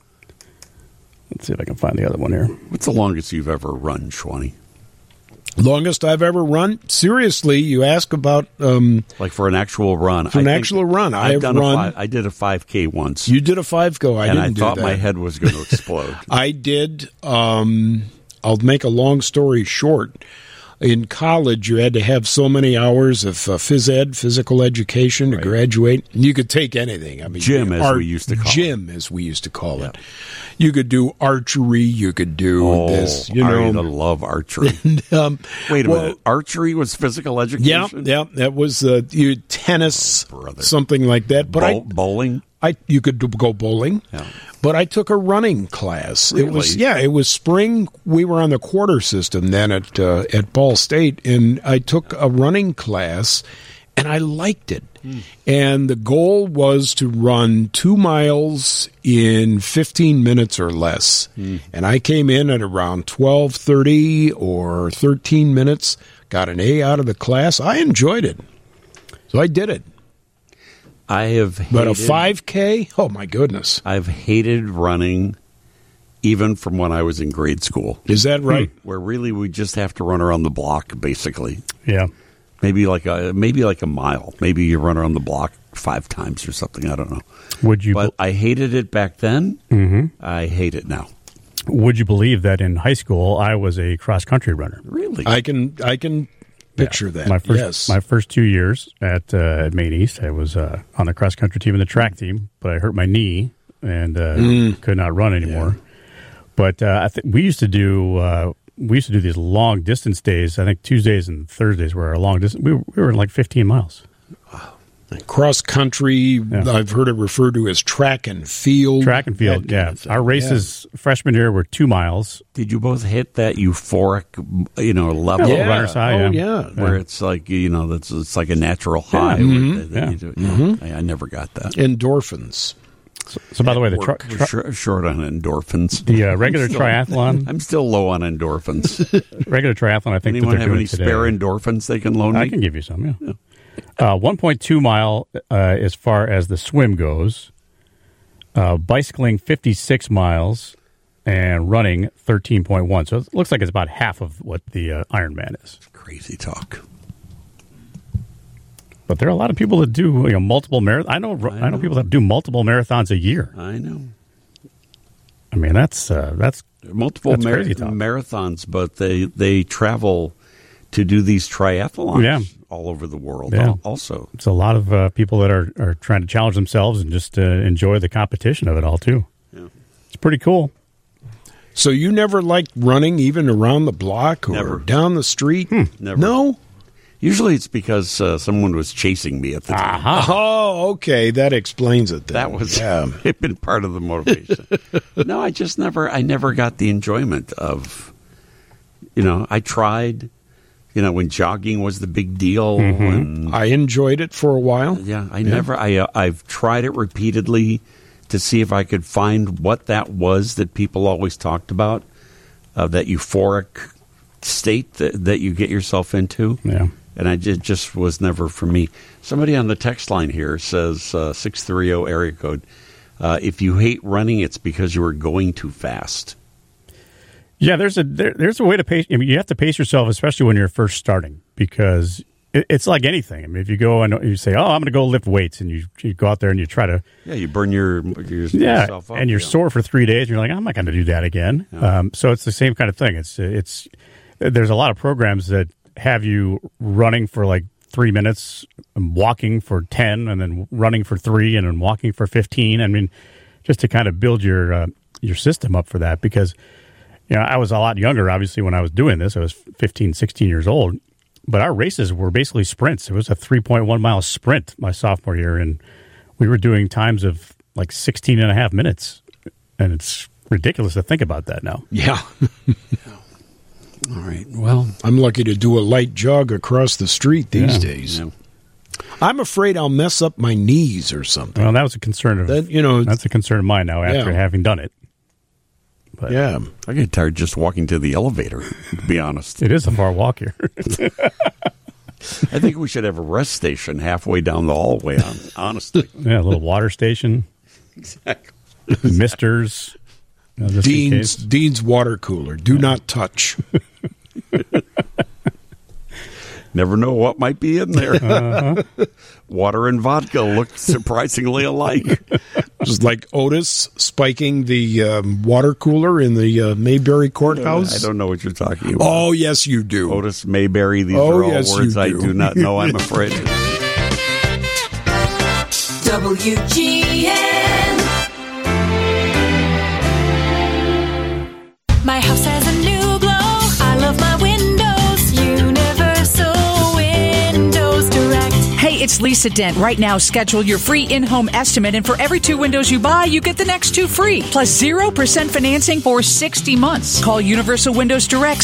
Let's see if I can find the other one here. What's the longest you've ever run, Schwani? Longest I've ever run? Seriously, you ask about... like for an actual run. For an actual run. I did a 5K once. You did a 5K. I thought my head was going to explode. I did... I'll make a long story short. In college, you had to have so many hours of phys ed, physical education, to graduate. You could take anything. I mean, gym, as we used to call it. Gym, as we used to call it. You could do archery. You could do this. You know, I love archery. And, wait a minute. Archery was physical education? Yeah. That was tennis, something like that. But bowling? You could go bowling. Yeah. But I took a running class. Really? It was spring. We were on the quarter system then at Ball State, and I took a running class, and I liked it. And the goal was to run 2 miles in 15 minutes or less. And I came in at around 12:30 or 13 minutes, got an A out of the class. I enjoyed it. So I did it. But a 5K? Oh, my goodness. I've hated running even from when I was in grade school. Is that right? Where really we just have to run around the block, basically. Yeah. Maybe like a mile. Maybe you run around the block 5 times or something. I don't know. But I hated it back then. Mm-hmm. I hate it now. Would you believe that in high school I was a cross-country runner? Really? I can picture that. My first 2 years at Maine East, I was on the cross country team and the track team, but I hurt my knee and could not run anymore. Yeah. But I think we used to do these long distance days. I think Tuesdays and Thursdays were our long distance. We were like 15 miles. Wow. Cross country, I've heard it referred to as track and field. Track and field, yeah. Our races freshman year were 2 miles. Did you both hit that euphoric, level? Yeah. Runner's high, where it's like, it's like a natural high. I never got that. Endorphins. So by the way, short on endorphins. The regular triathlon. I'm still low on endorphins. Regular triathlon, I think. Anyone have any spare endorphins they can loan me? I can give you some. Yeah. 1.2 mile as far as the swim goes. Bicycling 56 miles and running 13.1. So it looks like it's about half of what the Ironman is. Crazy talk. But there are a lot of people that do multiple marathons. I know people that do multiple marathons a year. I know. I mean, that's multiple crazy talk. marathons, but they travel to do these triathlons all over the world. Yeah. Also, it's a lot of people that are trying to challenge themselves and just enjoy the competition of it all too. Yeah. It's pretty cool. So you never liked running even around the block or never. down the street? Never. No. Usually it's because someone was chasing me at the time. Oh, okay. That explains it then. That was it been part of the motivation. No, I never got the enjoyment of, I tried, when jogging was the big deal. When, I enjoyed it for a while. Yeah, I've tried it repeatedly to see if I could find what that was that people always talked about, that euphoric state that you get yourself into. Yeah. And it just was never for me. Somebody on the text line here says, 630 area code, if you hate running, it's because you were going too fast. Yeah, there's a way to pace. I mean, you have to pace yourself, especially when you're first starting, because it's like anything. I mean, if you go and you say, "Oh, I'm going to go lift weights," and you go out there and you try to, you burn yourself up, and you're sore for 3 days, and you're like, "I'm not going to do that again." Yeah. So it's the same kind of thing. It's there's a lot of programs that have you running for like 3 minutes, and walking for 10, and then running for 3, and then walking for 15. I mean, just to kind of build your system up for that, because I was a lot younger, obviously, when I was doing this. I was 15, 16 years old. But our races were basically sprints. It was a 3.1-mile sprint my sophomore year, and we were doing times of like 16 and a half minutes. And it's ridiculous to think about that now. Yeah. All right. Well, I'm lucky to do a light jog across the street these days. Yeah. I'm afraid I'll mess up my knees or something. Well, that was a concern that's a concern of mine now after having done it. But yeah. I get tired just walking to the elevator, to be honest. It is a far walk here. I think we should have a rest station halfway down the hallway, honestly. Yeah, a little water station. Exactly. Misters. Dean's water cooler. Do not touch. Never know what might be in there. Uh-huh. Water and vodka look surprisingly alike. Just like Otis spiking the water cooler in the Mayberry courthouse. I don't know what you're talking about. Oh, yes, you do. Otis Mayberry. These are all words I do not know, I'm afraid. WGN. My house has a new glow. I love my windows. Universal Windows Direct. Hey, it's Lisa Dent. Right now, schedule your free in-home estimate, and for every 2 windows you buy, you get the next 2 free, plus 0% financing for 60 months. Call Universal Windows Direct,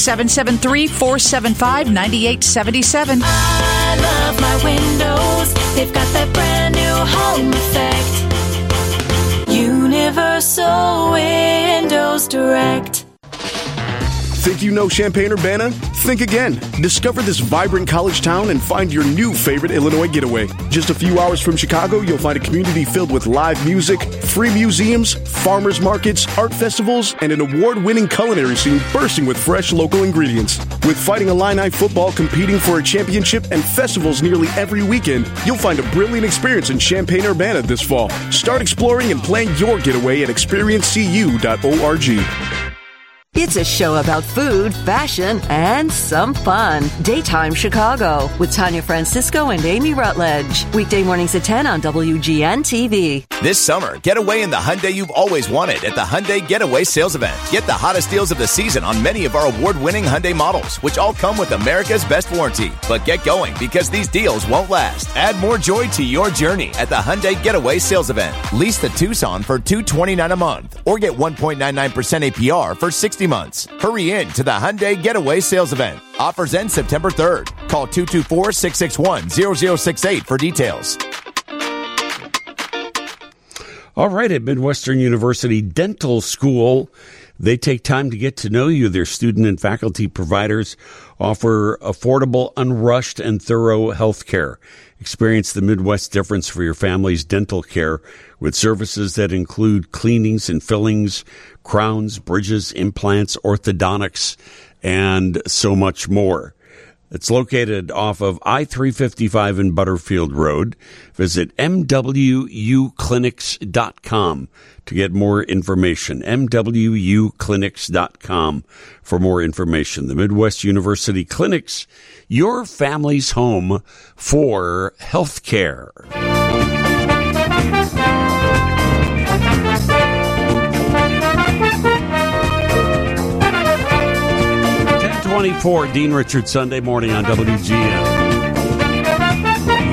773-475-9877. I love my windows. They've got that brand new home effect. Universal Windows Direct. Think you know Champaign-Urbana? Think again. Discover this vibrant college town and find your new favorite Illinois getaway. Just a few hours from Chicago, you'll find a community filled with live music, free museums, farmers markets, art festivals, and an award-winning culinary scene bursting with fresh local ingredients. With Fighting Illini football competing for a championship and festivals nearly every weekend, you'll find a brilliant experience in Champaign-Urbana this fall. Start exploring and plan your getaway at experiencecu.org. It's a show about food, fashion, and some fun. Daytime Chicago with Tanya Francisco and Amy Rutledge. Weekday mornings at 10 on WGN-TV. This summer, get away in the Hyundai you've always wanted at the Hyundai Getaway Sales Event. Get the hottest deals of the season on many of our award-winning Hyundai models, which all come with America's best warranty. But get going, because these deals won't last. Add more joy to your journey at the Hyundai Getaway Sales Event. Lease the Tucson for $229 a month, or get 1.99% APR for 60 months. Hurry in to the Hyundai Getaway Sales Event. Offers end September 3rd. Call 224-661-0068 for details. All right, at Midwestern University Dental School, they take time to get to know you. Their student and faculty providers offer affordable, unrushed, and thorough health care. Experience the Midwest difference for your family's dental care with services that include cleanings and fillings, crowns, bridges, implants, orthodontics, and so much more. It's located off of I-355 and Butterfield Road. Visit MWUclinics.com to get more information. MWUclinics.com for more information. The Midwest University Clinics, your family's home for health care. 10:24, Dean Richards, Sunday morning on WGN.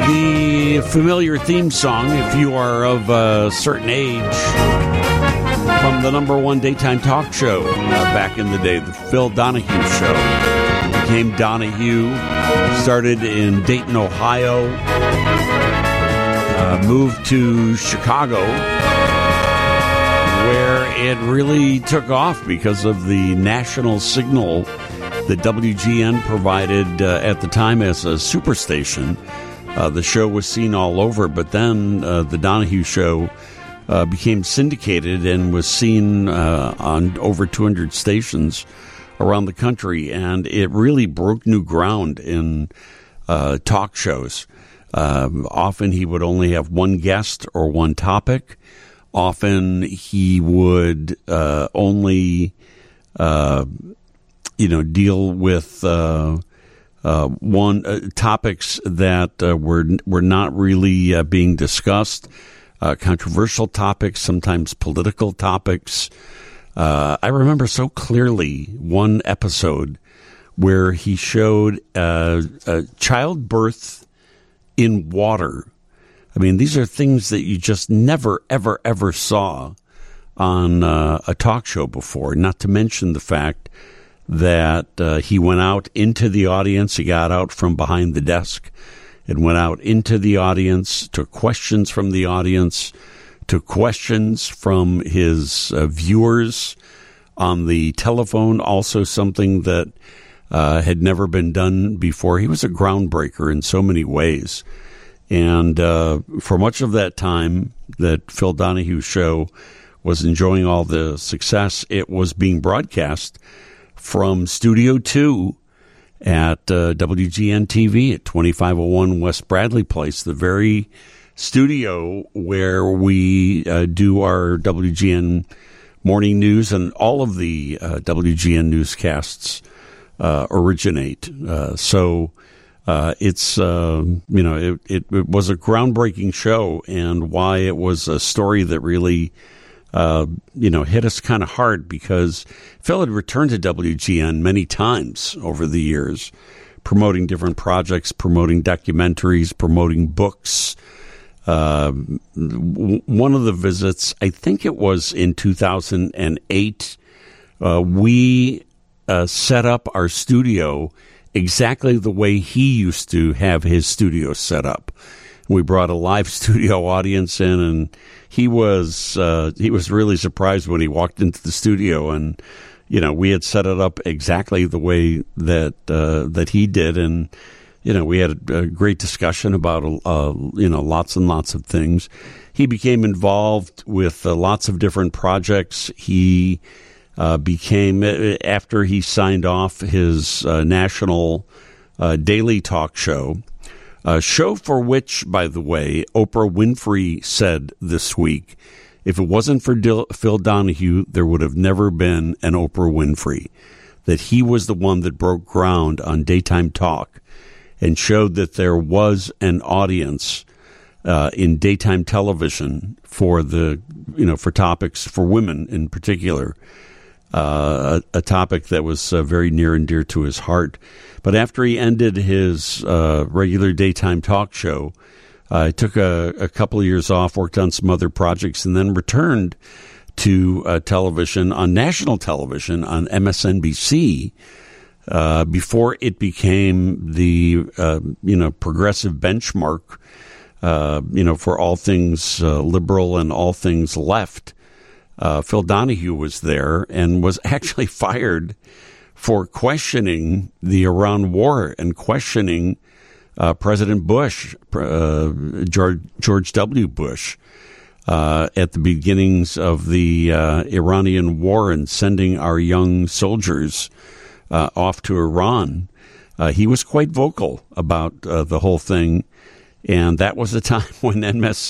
The familiar theme song, if you are of a certain age, from the number one daytime talk show back in the day, the Phil Donahue Show. Became Donahue, started in Dayton, Ohio, moved to Chicago, where it really took off because of the national signal that WGN provided at the time as a superstation. The show was seen all over, but then the Donahue Show became syndicated and was seen on over 200 stations around the country, and it really broke new ground in talk shows. Often he would only have one guest or one topic. Often he would only, deal with topics that were not really being discussed, controversial topics, sometimes political topics. I remember so clearly one episode where he showed childbirth in water. I mean, these are things that you just never, ever, ever saw on a talk show before, not to mention the fact that he went out into the audience. He got out from behind the desk and went out into the audience, took questions from the audience, took questions from his viewers on the telephone, also something that had never been done before. He was a groundbreaker in so many ways. And for much of that time that Phil Donahue Show was enjoying all the success, it was being broadcast from Studio 2 at WGN-TV at 2501 West Bradley Place, the very studio where we do our WGN morning news, and all of the WGN newscasts originate. So it's, it was a groundbreaking show, and why it was a story that really hit us kind of hard, because Phil had returned to WGN many times over the years, promoting different projects, promoting documentaries, promoting books. One of the visits, I think it was in 2008, we set up our studio exactly the way he used to have his studio set up. We brought a live studio audience in, and he was really surprised when he walked into the studio, and we had set it up exactly the way that he did, and we had a great discussion about lots and lots of things. He became involved with lots of different projects. He became, after he signed off his national daily talk show. A show for which, by the way, Oprah Winfrey said this week, if it wasn't for Phil Donahue, there would have never been an Oprah Winfrey. That he was the one that broke ground on daytime talk and showed that there was an audience in daytime television for for topics for women in particular. A topic that was very near and dear to his heart. But after he ended his regular daytime talk show, took a couple of years off, worked on some other projects, and then returned to television, on national television, on MSNBC, before it became the progressive benchmark, for all things liberal and all things left. Phil Donahue was there and was actually fired for questioning the Iran war and questioning President Bush, George W. Bush, at the beginnings of the Iranian war and sending our young soldiers off to Iran. He was quite vocal about the whole thing, and that was a time when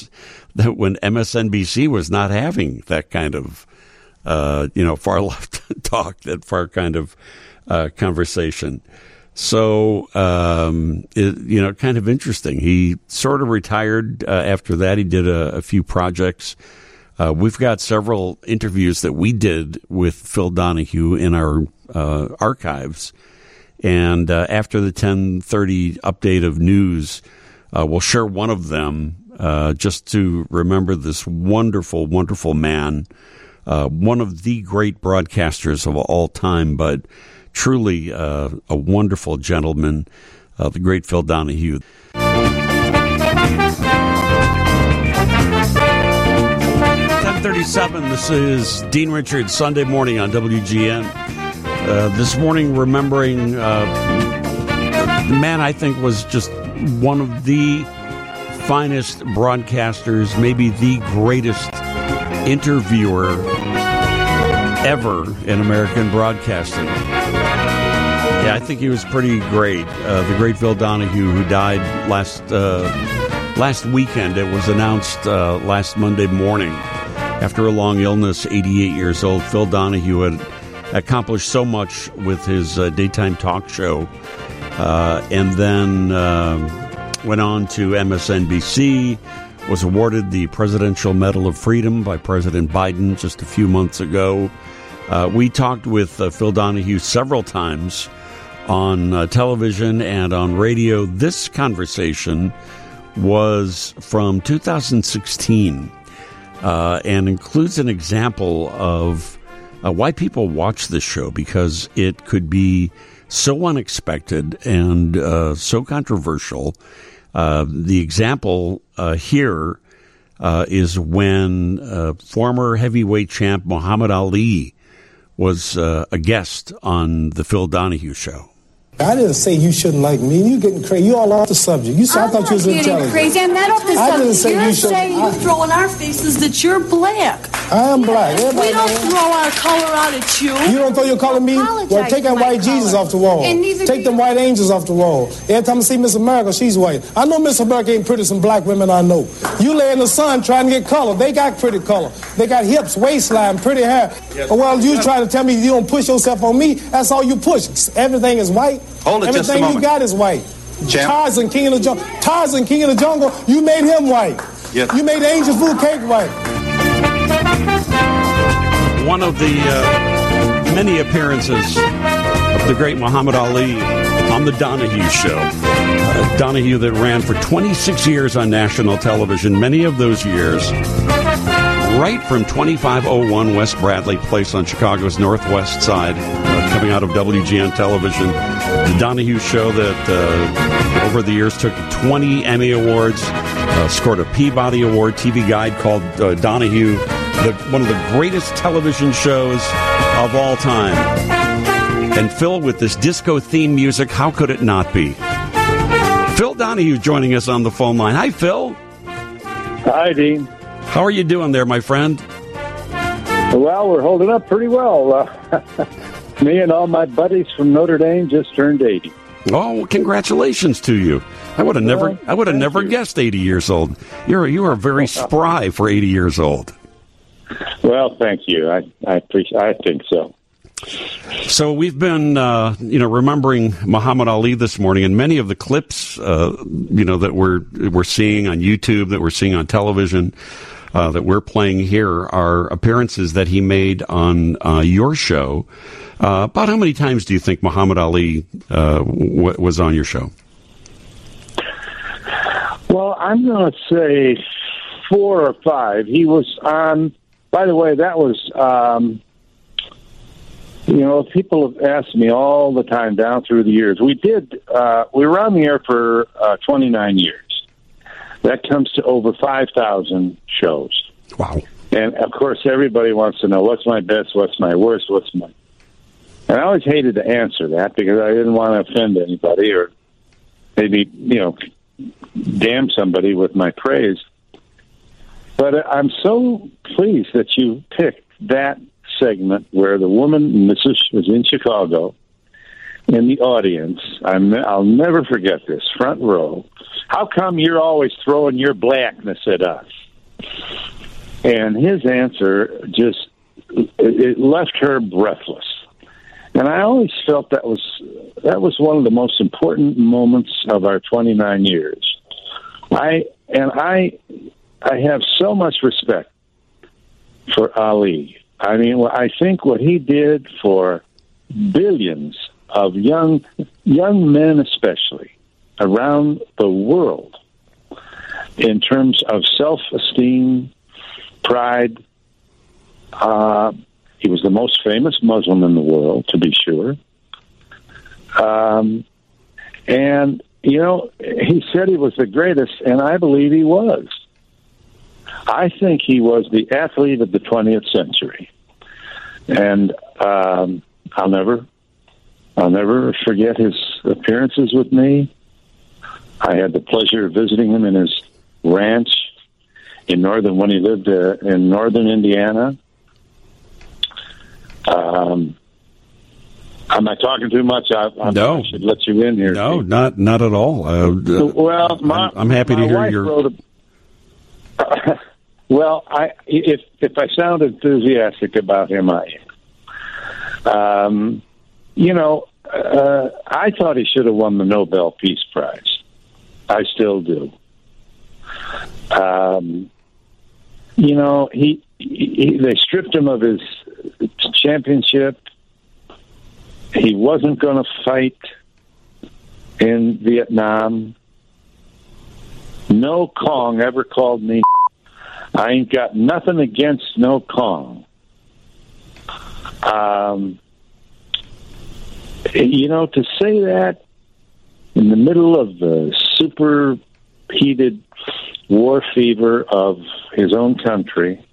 MSNBC was not having that kind of far left talk, that far kind of conversation. So, kind of interesting. He sort of retired after that. He did a few projects. We've got several interviews that we did with Phil Donahue in our archives. And after the 10:30 update of news, We'll share one of them just to remember this wonderful, wonderful man, one of the great broadcasters of all time, but truly a wonderful gentleman, the great Phil Donahue. 10:37. This is Dean Richards, Sunday morning on WGN. This morning, remembering the man I think was just one of the finest broadcasters, maybe the greatest interviewer ever in American broadcasting. Yeah, I think he was pretty great. The great Phil Donahue, who died last weekend. It was announced last Monday morning after a long illness, 88 years old. Phil Donahue had accomplished so much with his daytime talk show, and then went on to MSNBC, was awarded the Presidential Medal of Freedom by President Biden just a few months ago. We talked with Phil Donahue several times on television and on radio. This conversation was from 2016 and includes an example of why people watch this show, because it could be so unexpected and so controversial. The example here is when former heavyweight champ Muhammad Ali was a guest on the Phil Donahue Show. I didn't say you shouldn't like me. You getting crazy. You all off the subject. I thought you was intelligent. Crazy. I'm not off the subject. I didn't say you're you should. saying you throw in our faces that you're black. I am black. Everybody we don't knows. throw our color out at you. You don't throw your color at me? Well, take that white Jesus off the wall. Take them white angels off the wall. Every time I see Miss America, she's white. I know Miss America ain't pretty. Some black women I know. You lay in the sun trying to get color. They got pretty color. They got hips, waistline, pretty hair. Yes. Well, you trying to tell me you don't push yourself on me? That's all you push. Everything is white. Hold it Everything just a moment. you got is white. Champ. Tarzan, King of the Jungle. Tarzan, King of the Jungle. You made him white. Yes. You made Angel Food Cake white. One of the many appearances of the great Muhammad Ali on the Donahue Show. Donahue that ran for 26 years on national television, many of those years right from 2501 West Bradley Place on Chicago's northwest side, coming out of WGN television. The Donahue Show that over the years took 20 Emmy Awards, scored a Peabody Award. TV Guide called Donahue one of the greatest television shows of all time. And Phil, with this disco theme music, how could it not be? Phil Donahue joining us on the phone line. Hi, Phil. Hi, Dean. How are you doing there, my friend? Well, we're holding up pretty well. Me and all my buddies from Notre Dame just turned 80. Oh, congratulations to you! I would have never guessed 80 years old. You are very spry for 80 years old. Well, thank you. I appreciate. I think so. So we've been, remembering Muhammad Ali this morning, and many of the clips, that we're seeing on YouTube, that we're seeing on television, that we're playing here, are appearances that he made on your show. About how many times do you think Muhammad Ali was on your show? Well, I'm going to say 4 or 5. He was on. By the way, that was. People have asked me all the time down through the years. We were on the air for 29 years. That comes to over 5,000 shows. Wow. And, of course, everybody wants to know, what's my best, what's my worst, what's my... And I always hated to answer that because I didn't want to offend anybody or maybe, damn somebody with my praise. But I'm so pleased that you picked that segment where the woman was in Chicago in the audience. I'll never forget this, front row. How come you're always throwing your blackness at us? And his answer it left her breathless. And I always felt that was one of the most important moments of our 29 years. I have so much respect for Ali. I mean, I think what he did for billions of young men, especially around the world, in terms of self-esteem, pride. He was the most famous Muslim in the world, to be sure. And, you know, he said he was the greatest, and I believe he was. I think he was the athlete of the 20th century. And I'll never forget his appearances with me. I had the pleasure of visiting him in his ranch when he lived in northern Indiana. Am I talking too much? No. I should let you in here. No, not at all. I'm happy to hear your... Well, if I sound enthusiastic about him, I am. You know, I thought he should have won the Nobel Peace Prize. I still do. You know, they stripped him of his championship. He wasn't going to fight in Vietnam. No Kong ever called me. I ain't got nothing against No Kong. You know, to say that in the middle of the superheated war fever of his own country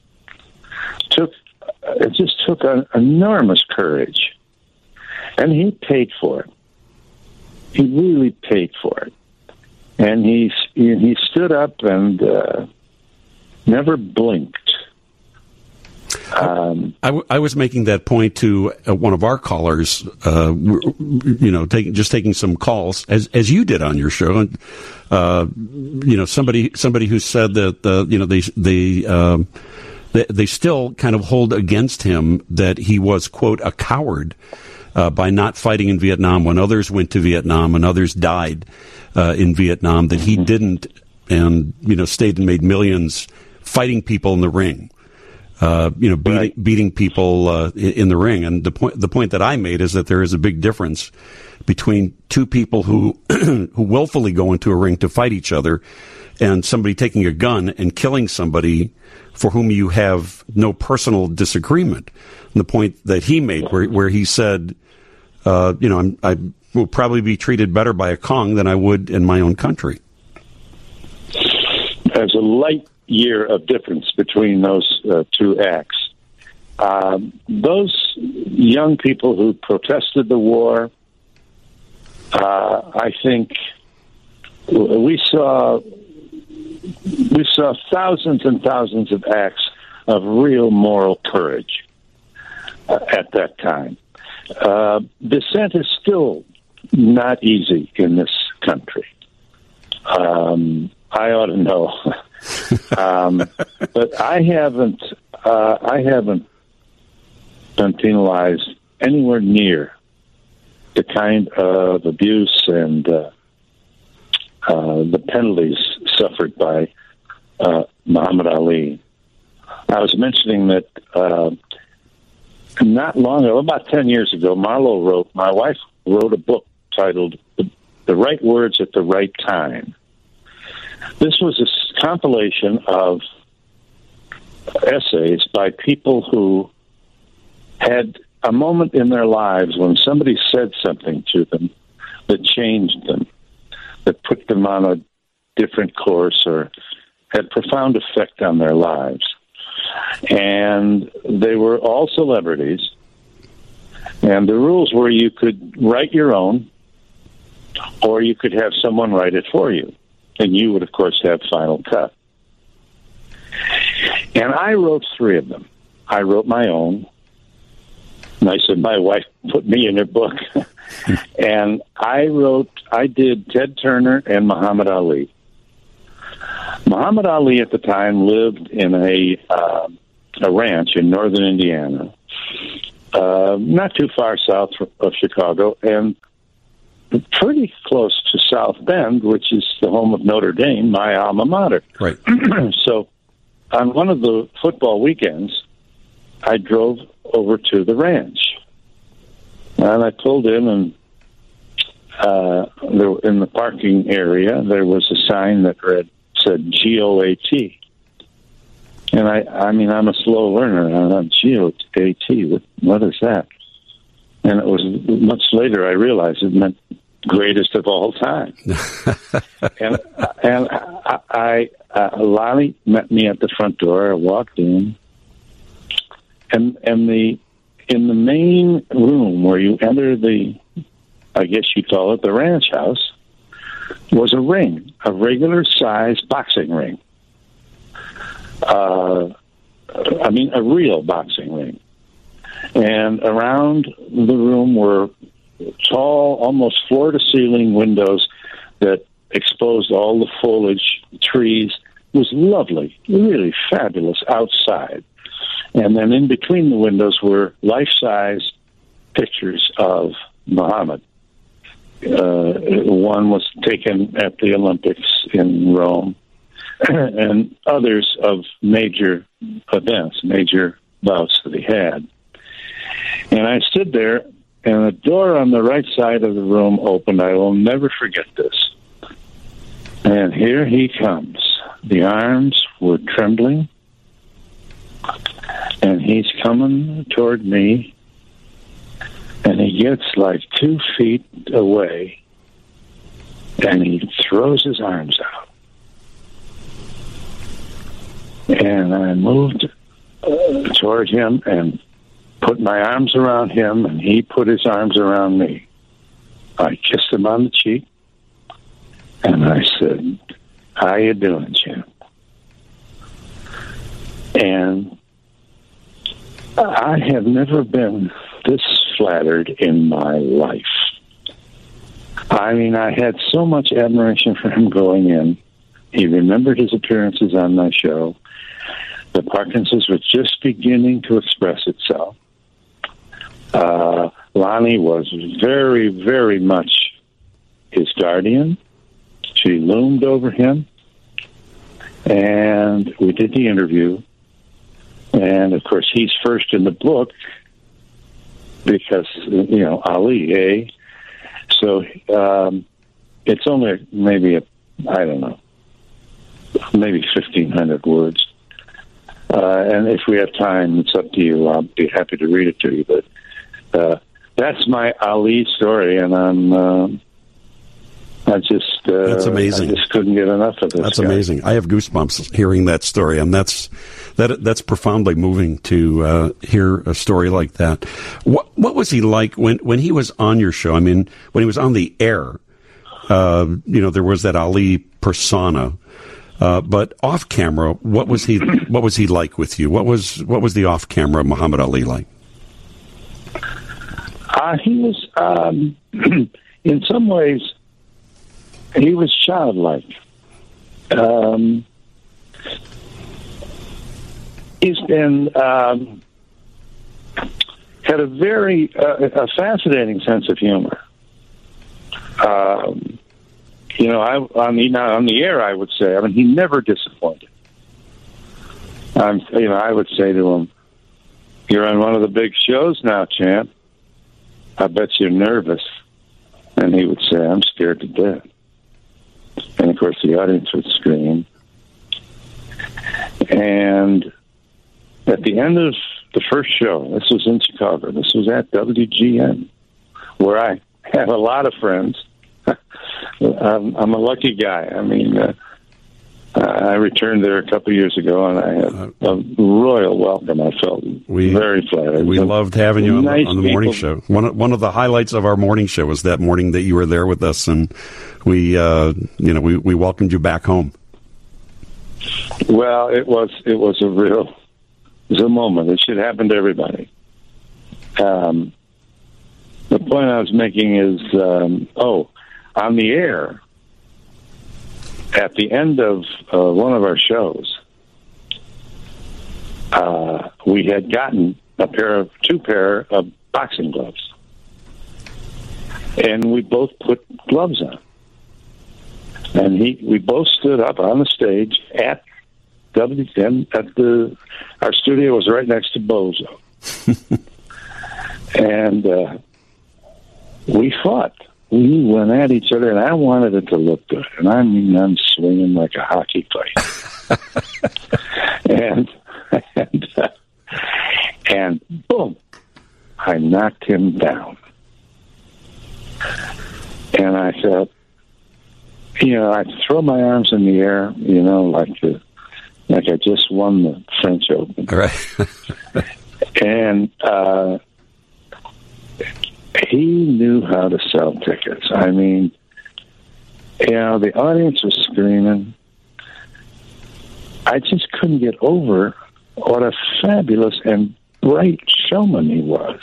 just took an enormous courage. And he paid for it. He really paid for it. And he stood up and never blinked. I was making that point to one of our callers, you know, taking some calls as you did on your show, and you know, somebody who said that you know, they still kind of hold against him that he was, quote, a coward by not fighting in Vietnam when others went to Vietnam and others died in Vietnam, that he didn't, and you know, stayed and made millions fighting people in the ring. You know, beating people in the ring. And the point that I made is that there is a big difference between two people who who willfully go into a ring to fight each other, and somebody taking a gun and killing somebody for whom you have no personal disagreement. And the point that he made, where he said, you know, I will probably be treated better by a Kong than I would in my own country. There's a light year of difference between those two acts. Those young people who protested the war, I think we saw thousands and thousands of acts of real moral courage at that time. Dissent is still not easy in this country. I ought to know. But I haven't been penalized anywhere near the kind of abuse and the penalties suffered by Muhammad Ali. I was mentioning that not long ago, about 10 years ago, my wife wrote a book titled The Right Words at the Right Time. This was a compilation of essays by people who had a moment in their lives when somebody said something to them that changed them, that put them on a different course or had profound effect on their lives. And they were all celebrities. And the rules were you could write your own, or you could have someone write it for you. And you would, of course, have final cut. And I wrote 3 of them. I wrote my own. And I said, my wife put me in her book. And I did Ted Turner and Muhammad Ali. Muhammad Ali at the time lived in a ranch in northern Indiana, not too far south of Chicago, and pretty close to South Bend, which is the home of Notre Dame, my alma mater. Right. So on one of the football weekends, I drove over to the ranch. And I pulled in, and in the parking area, there was a sign that read, said GOAT. And I mean, I'm a slow learner. I'm GOAT. What is that? And it was much later I realized it meant greatest of all time. and Lonnie met me at the front door. I walked in, and in the main room where you enter I guess you call it the ranch house, was a ring, a regular size boxing ring. I mean, a real boxing ring. And around the room were tall, almost floor-to-ceiling windows that exposed all the foliage, trees. It was lovely, really fabulous outside. And then in between the windows were life-size pictures of Muhammad. One was taken at the Olympics in Rome, and others of major events, major bouts that he had. And I stood there, and the door on the right side of the room opened. I will never forget this. And here he comes. The arms were trembling, and he's coming toward me, and he gets like 2 feet away, and he throws his arms out. And I moved toward him and put my arms around him, and he put his arms around me. I kissed him on the cheek, and I said, "How you doing, champ?" And I have never been this flattered in my life. I mean, I had so much admiration for him going in. He remembered his appearances on my show. The Parkinson's was just beginning to express itself. Lonnie was very, very much his guardian. She loomed over him, and we did the interview. And, of course, he's first in the book because, you know, Ali, eh? So it's only maybe, maybe 1,500 words. And if we have time, it's up to you. I'll be happy to read it to you. But that's my Ali story, and that's amazing. I just couldn't get enough of it. That's amazing. I have goosebumps hearing that story, and that's profoundly moving to hear a story like that. What was he like when he was on your show? I mean, when he was on the air, there was that Ali persona. But off camera, what was he like with you? What was the off camera Muhammad Ali like? He was, in some ways, he was childlike. He's been had a very a fascinating sense of humor. On the air, I would say, he never disappointed. I would say to him, "You're on one of the big shows now, champ. I bet you're nervous." And he would say, "I'm scared to death." And, of course, the audience would scream. And at the end of the first show, this was in Chicago, this was at WGN, where I have a lot of friends. I'm a lucky guy. I mean, I returned there a couple of years ago, and I had a royal welcome. I felt very flattered. We loved having you on the morning show. One of the highlights of our morning show was that morning that you were there with us, and we welcomed you back home. Well, it was a moment. It should happen to everybody. The point I was making is, on the air, at the end of one of our shows, we had gotten two pair of boxing gloves, and we both put gloves on. And we both stood up on the stage at WGN. Our studio was right next to Bozo, and we fought. we went at each other, and I wanted it to look good. And I mean, I'm swinging like a hockey fight. and boom, I knocked him down. And I thought, I throw my arms in the air, like I just won the French Open. Right. And he knew how to sell tickets. I mean, the audience was screaming. I just couldn't get over what a fabulous and bright showman he was.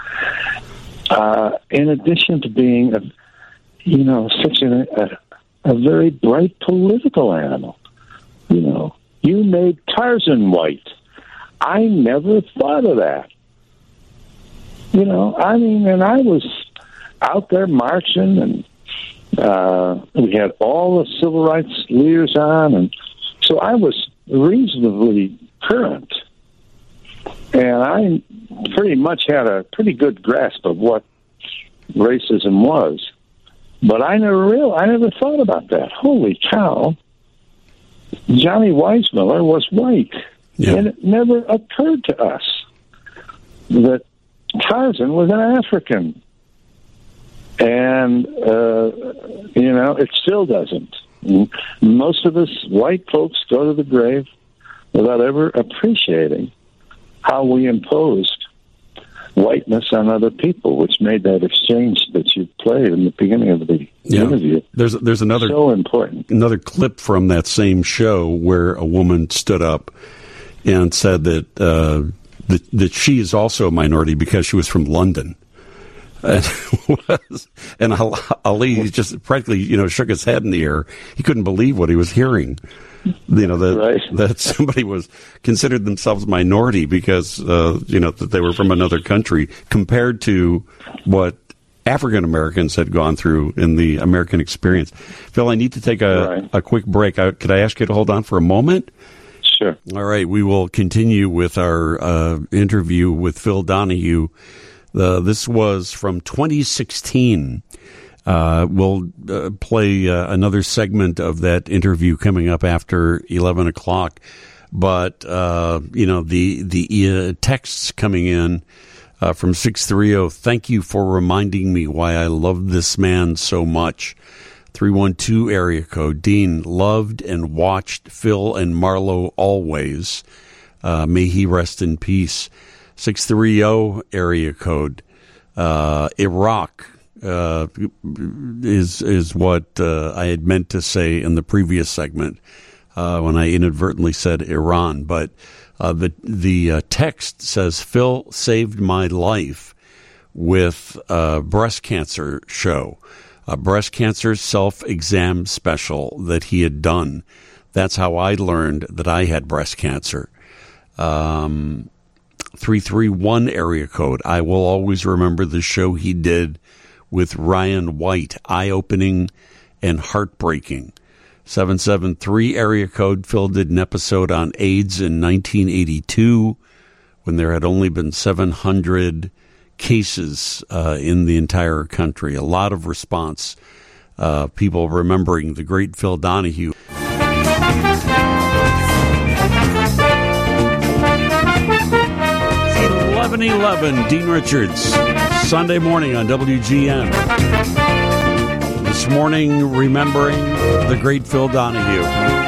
In addition to being such a very bright political animal. You made Tarzan white. I never thought of that. And I was out there marching, and we had all the civil rights leaders on, and so I was reasonably current. And I pretty much had a pretty good grasp of what racism was. But I never thought about that. Holy cow. Johnny Weissmuller was white. Yeah. And it never occurred to us that Tarzan was an African. And, it still doesn't. Most of us white folks go to the grave without ever appreciating how we imposed whiteness on other people, which made that exchange that you played in the beginning of the interview. There's another so important. Another clip from that same show where a woman stood up and said that that she is also a minority because she was from London. And Ali just practically, shook his head in the air. He couldn't believe what he was hearing. That somebody was considered themselves minority because that they were from another country compared to what African Americans had gone through in the American experience. Phil, I need to take a quick break. Could I ask you to hold on for a moment? Sure. All right, we will continue with our interview with Phil Donahue. This was from 2016. We'll play another segment of that interview coming up after 11 o'clock. But, the texts coming in from 630, thank you for reminding me why I love this man so much. 312 area code, Dean, loved and watched Phil and Marlo always. May he rest in peace. 630 area code, Iraq. Is what I had meant to say in the previous segment when I inadvertently said Iran. But the text says, Phil saved my life with a breast cancer show, a breast cancer self-exam special that he had done. That's how I learned that I had breast cancer. 331 area code. I will always remember the show he did with Ryan White, eye-opening and heartbreaking. 773 area code, Phil did an episode on AIDS in 1982 when there had only been 700 cases in the entire country. A lot of response, people remembering the great Phil Donahue. 11:11, Dean Richards, Sunday morning on WGN. This morning, remembering the great Phil Donahue,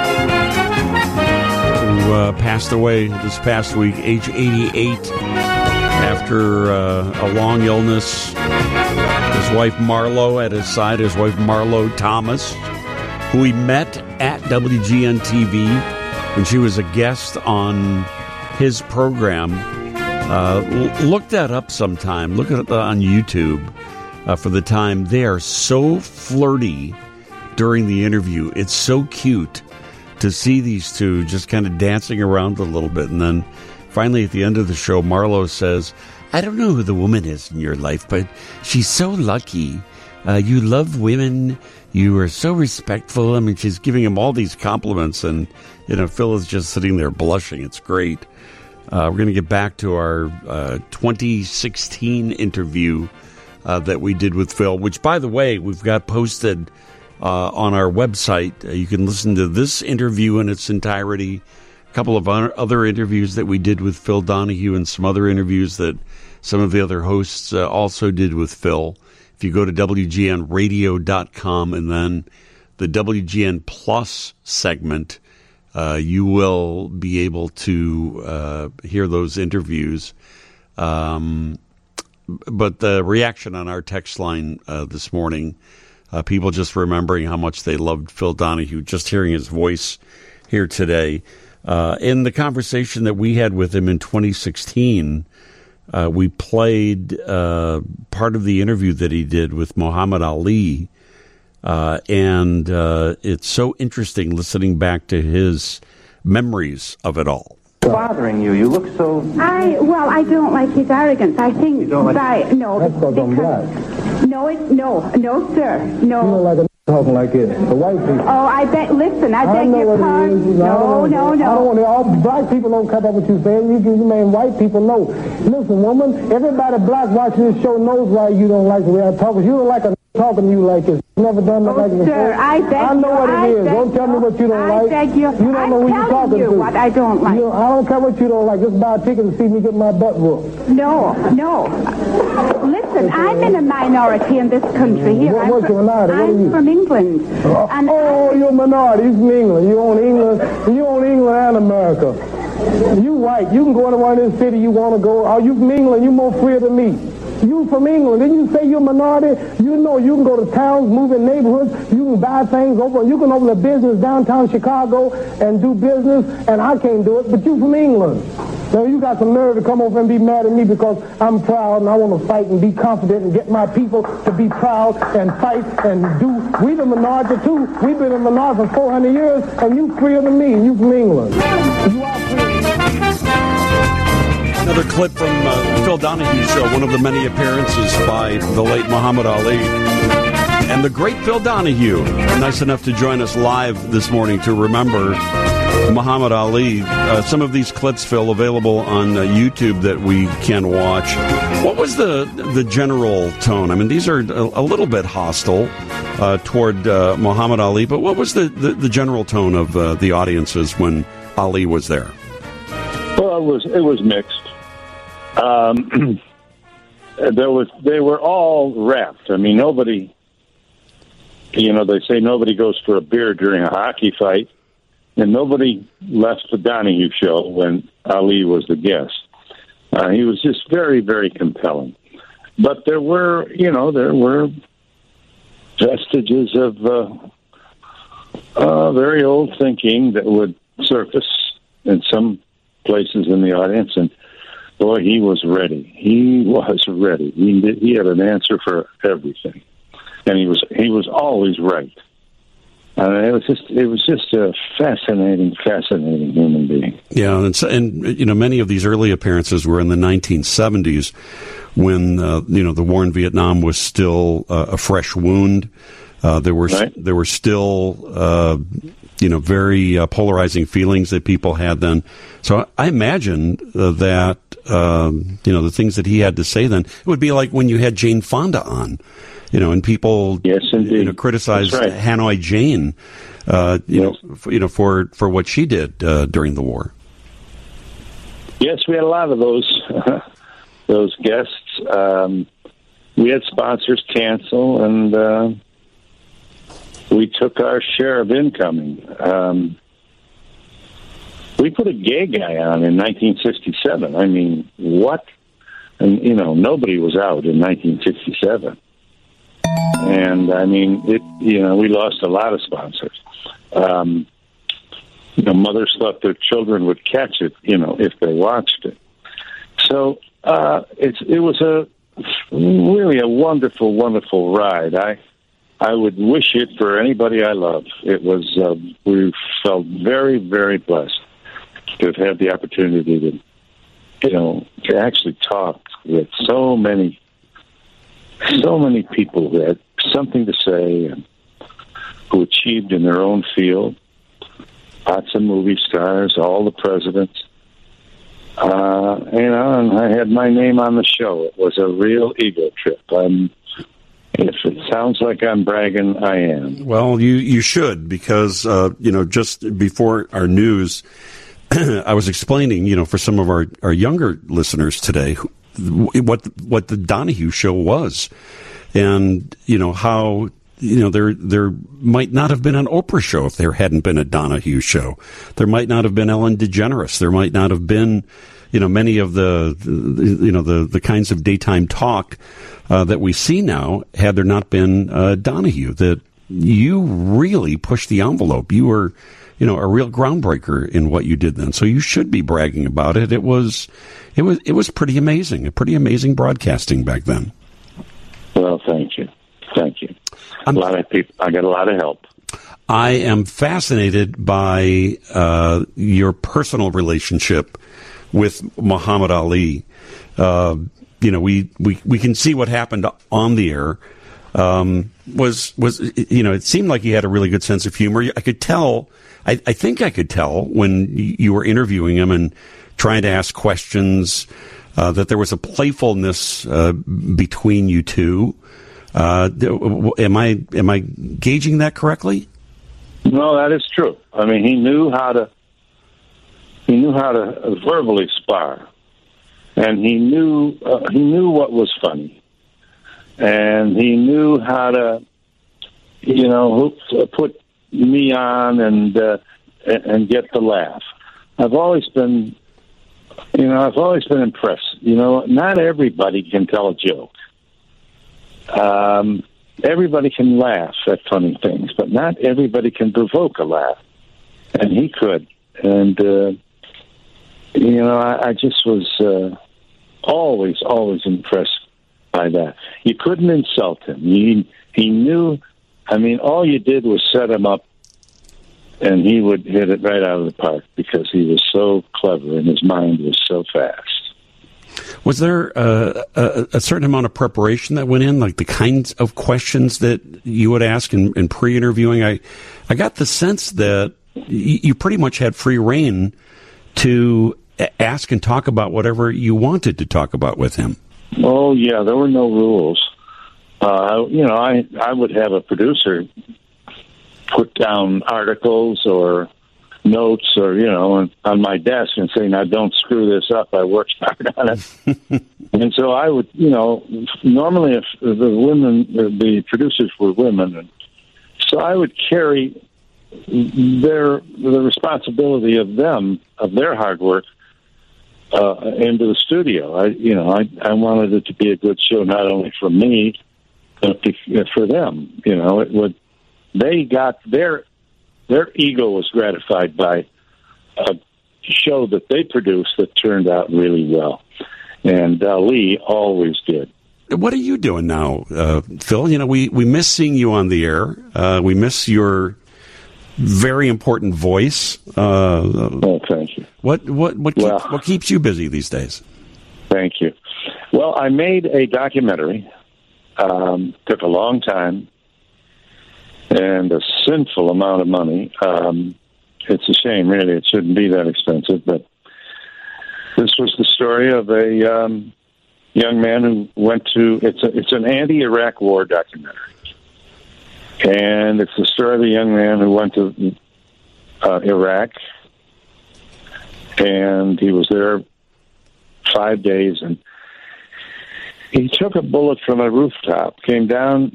who passed away this past week, age 88, after a long illness. His wife Marlo at his side, his wife Marlo Thomas, who he met at WGN TV when she was a guest on his program. Look that up sometime. Look at it on YouTube for the time. They are so flirty during the interview. It's so cute to see these two just kind of dancing around a little bit. And then finally at the end of the show, Marlo says, I don't know who the woman is in your life, but she's so lucky. You love women. You are so respectful. I mean, she's giving him all these compliments, and, Phil is just sitting there blushing. It's great. We're going to get back to our 2016 interview that we did with Phil, which, by the way, we've got posted on our website. You can listen to this interview in its entirety, a couple of other interviews that we did with Phil Donahue, and some other interviews that some of the other hosts also did with Phil. If you go to WGNradio.com and then the WGN Plus segment, you will be able to hear those interviews. But the reaction on our text line this morning, people just remembering how much they loved Phil Donahue, just hearing his voice here today. In the conversation that we had with him in 2016, we played part of the interview that he did with Muhammad Ali, and it's so interesting listening back to his memories of it all. Bothering you. You look so... I don't like his arrogance. I think... You don't like... No, that's because I'm black. No, sir. No. You don't like a talking like this. The white people. Oh, I beg your pardon. No. I don't want to... All black people don't come up with you saying. You mean white people know. Listen, woman, everybody black watching this show knows why you don't like the way I talk. You don't like a talking to you like this. Never done that like this before. Sir, I know what it is. Don't tell me what you don't like. You don't know who you're talking to. What I don't like. I don't care what you don't like. Just buy a ticket to see me get my butt whooped. No. Listen, I'm in a minority in this country here. What's your minority? I'm from England. You're a minority. You're from England. You own England and America. You white. You can go anywhere in this city you want to go. Are you from England? You more freer than me. You from England. Didn't you say you're a minority? You know you can go to towns, move in neighborhoods. You can buy things over. You can open a business downtown Chicago and do business, and I can't do it, but you from England. Now, you got some nerve to come over and be mad at me because I'm proud and I want to fight and be confident and get my people to be proud and fight and do. We the minority, too. We've been a minority for 400 years, and you freer than me, and you from England. You are free. Another clip from Phil Donahue show, one of the many appearances by the late Muhammad Ali. And the great Phil Donahue, nice enough to join us live this morning to remember Muhammad Ali. Some of these clips, Phil, available on YouTube that we can watch. What was the general tone? I mean, these are a little bit hostile toward Muhammad Ali, but what was the general tone of the audiences when Ali was there? Well, it was mixed. They were all wrapped. I mean, nobody, they say nobody goes for a beer during a hockey fight, and nobody left the Donahue show when Ali was the guest. He was just very, very compelling. But there were vestiges of very old thinking that would surface in some places in the audience, and boy, he was ready. He was ready. He had an answer for everything, and he was always right. It was just a fascinating human being. Yeah, and many of these early appearances were in the 1970s when the war in Vietnam was still a fresh wound. There were still very polarizing feelings that people had then. So I imagine that the things that he had to say then, it would be like when you had Jane Fonda on. And people, yes, indeed, criticized Hanoi Jane, for what she did during the war. Yes, we had a lot of those guests. We had sponsors cancel, and we took our share of incoming. We put a gay guy on in 1967. I mean, what? And nobody was out in 1967. And I mean, we lost a lot of sponsors. Mothers thought their children would catch it, if they watched it. So it was really a wonderful, wonderful ride. I would wish it for anybody I love. It was we felt very, very blessed to have had the opportunity to actually talk with so many people who had something to say and who achieved in their own field. Lots of movie stars, all the presidents. And I had my name on the show. It was a real ego trip. If it sounds like I'm bragging, I am. Well, you should, because, just before our news, I was explaining, for some of our younger listeners today, what the Donahue Show was, and how there might not have been an Oprah show if there hadn't been a Donahue Show. There might not have been Ellen DeGeneres. There might not have been many of the kinds of daytime talk that we see now had there not been Donahue. That you really pushed the envelope. You were a real groundbreaker in what you did then. So you should be bragging about it. It was pretty amazing. A pretty amazing broadcasting back then. Well, thank you. A lot of people. I got a lot of help. I am fascinated by your personal relationship with Muhammad Ali. We can see what happened on the air. It seemed like he had a really good sense of humor. I could tell. I think I could tell when you were interviewing him and trying to ask questions that there was a playfulness between you two. Am I gauging that correctly? No, that is true. I mean, he knew how to verbally spar, and he knew what was funny, and he knew how to put me on and get the laugh. I've always been impressed. Not everybody can tell a joke. Everybody can laugh at funny things, but not everybody can provoke a laugh. And he could. And, I just was always impressed by that. You couldn't insult him. He knew, all you did was set him up, and he would hit it right out of the park because he was so clever and his mind was so fast. Was there a certain amount of preparation that went in, like the kinds of questions that you would ask in pre-interviewing? I got the sense that you pretty much had free reign to ask and talk about whatever you wanted to talk about with him. Oh, yeah, there were no rules. I would have a producer put down articles or notes or, on my desk and say, now don't screw this up. I worked hard on it. And so I would, normally if the producers were women, so I would carry the responsibility of their hard work into the studio. I wanted it to be a good show, not only for me, but for them. They got their ego was gratified by a show that they produced that turned out really well. And Lee always did. What are you doing now, Phil? We miss seeing you on the air. We miss your very important voice. Thank you. What keeps you busy these days? Thank you. Well, I made a documentary. Took a long time and a sinful amount of money. It's a shame, really. It shouldn't be that expensive, but this was the story of a young man who went to. It's an anti-Iraq war documentary, and it's the story of a young man who went to Iraq, and he was there 5 days, and he took a bullet from a rooftop, came down,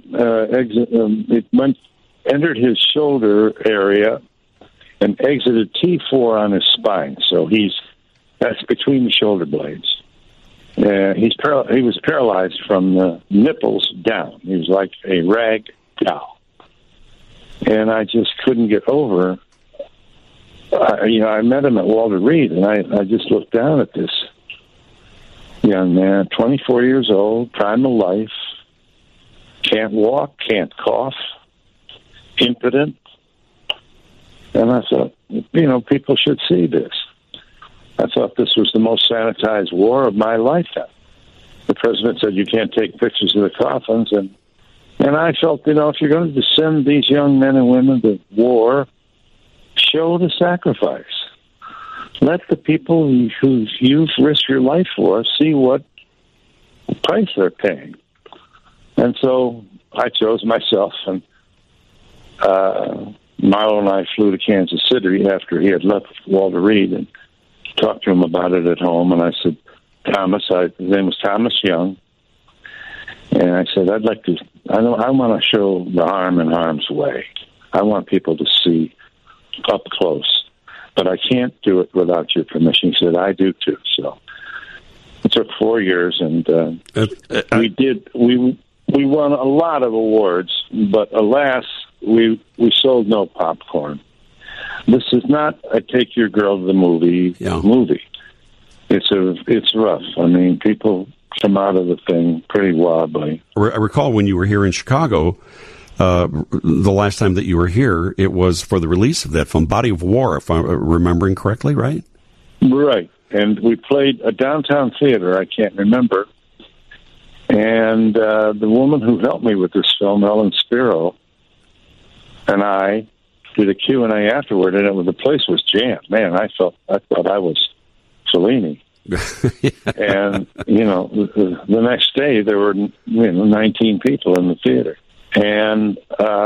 entered his shoulder area, and exited T4 on his spine. So that's between the shoulder blades. He was paralyzed from the nipples down. He was like a rag doll. And I just couldn't get over. I met him at Walter Reed, and I just looked down at this young man, 24 years old, prime of life, can't walk, can't cough, impotent. And I thought, people should see this. I thought this was the most sanitized war of my lifetime. The president said you can't take pictures of the coffins, and I felt, if you're going to send these young men and women to war, show the sacrifice. let the people who you've risked your life for see what price they're paying. And so I chose myself, and Marlo and I flew to Kansas City after he had left Walter Reed and talked to him about it at home. And I said, Thomas, his name was Thomas Young, and I said, I want to show the harm in harm's way. I want people to see up close, but I can't do it without your permission. He said, I do too. So it took 4 years, and we won a lot of awards, but alas, we sold no popcorn. This is not a take your girl to the movie movie. It's rough. I mean, people come out of the thing pretty wobbly. I recall when you were here in Chicago, the last time that you were here, it was for the release of that film, Body of War, if I'm remembering correctly, right? Right. And we played a downtown theater, I can't remember. And the woman who helped me with this film, Ellen Spiro, and I did a Q&A afterward, and the place was jammed. Man, I thought I was Fellini. And, the next day there were 19 people in the theater. And,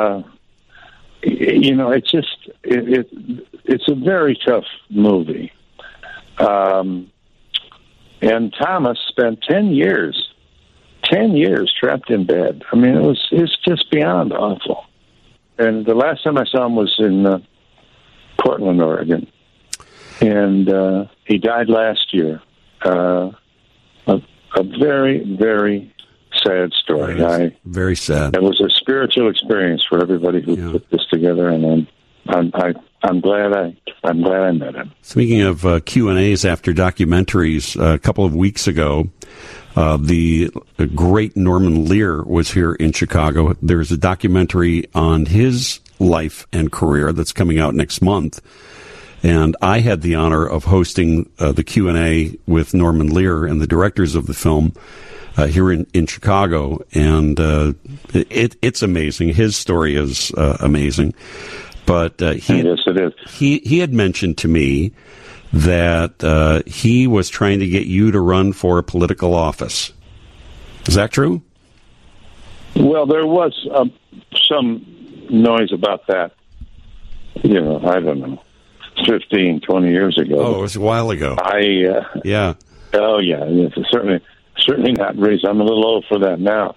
it's just, it's a very tough movie. And Thomas spent 10 years trapped in bed. I mean, it's just beyond awful. And the last time I saw him was in Portland, Oregon. And he died last year. A very, very sad story. Very sad. It was a spiritual experience for everybody who put this together, and I'm glad I met him. Speaking of Q&As after documentaries, a couple of weeks ago, the great Norman Lear was here in Chicago. There's a documentary on his life and career that's coming out next month. And I had the honor of hosting the Q&A with Norman Lear and the directors of the film here in Chicago. And it's amazing. His story is amazing. But yes, it is. He had mentioned to me that he was trying to get you to run for a political office. Is that true? Well, there was some noise about that, I don't know, 15, 20 years ago. Oh, it was a while ago. Yeah. Oh, yeah. It's certainly not raised. I'm a little old for that now.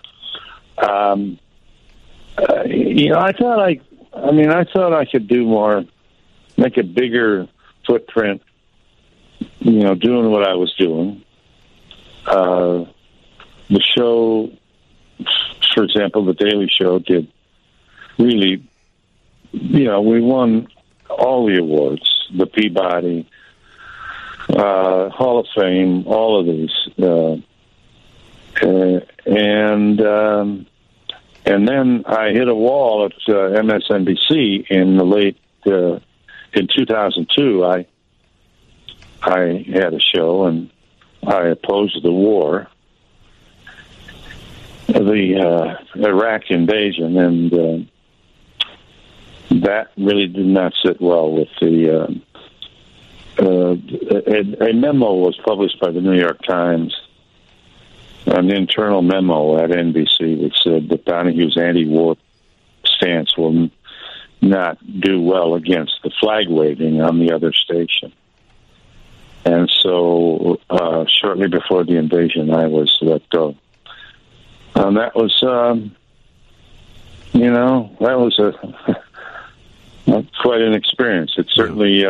I thought I could do more, make a bigger footprint, doing what I was doing. The show, for example, The Daily Show did really, we won all the awards, the Peabody, Hall of Fame, all of these. And then I hit a wall at MSNBC in in 2002. I had a show, and I opposed the war, the Iraq invasion, and that really did not sit well with a memo was published by the New York Times, an internal memo at NBC that said that Donahue's anti-war stance will not do well against the flag waving on the other station. And so shortly before the invasion, I was let go. And that was, quite an experience. It certainly,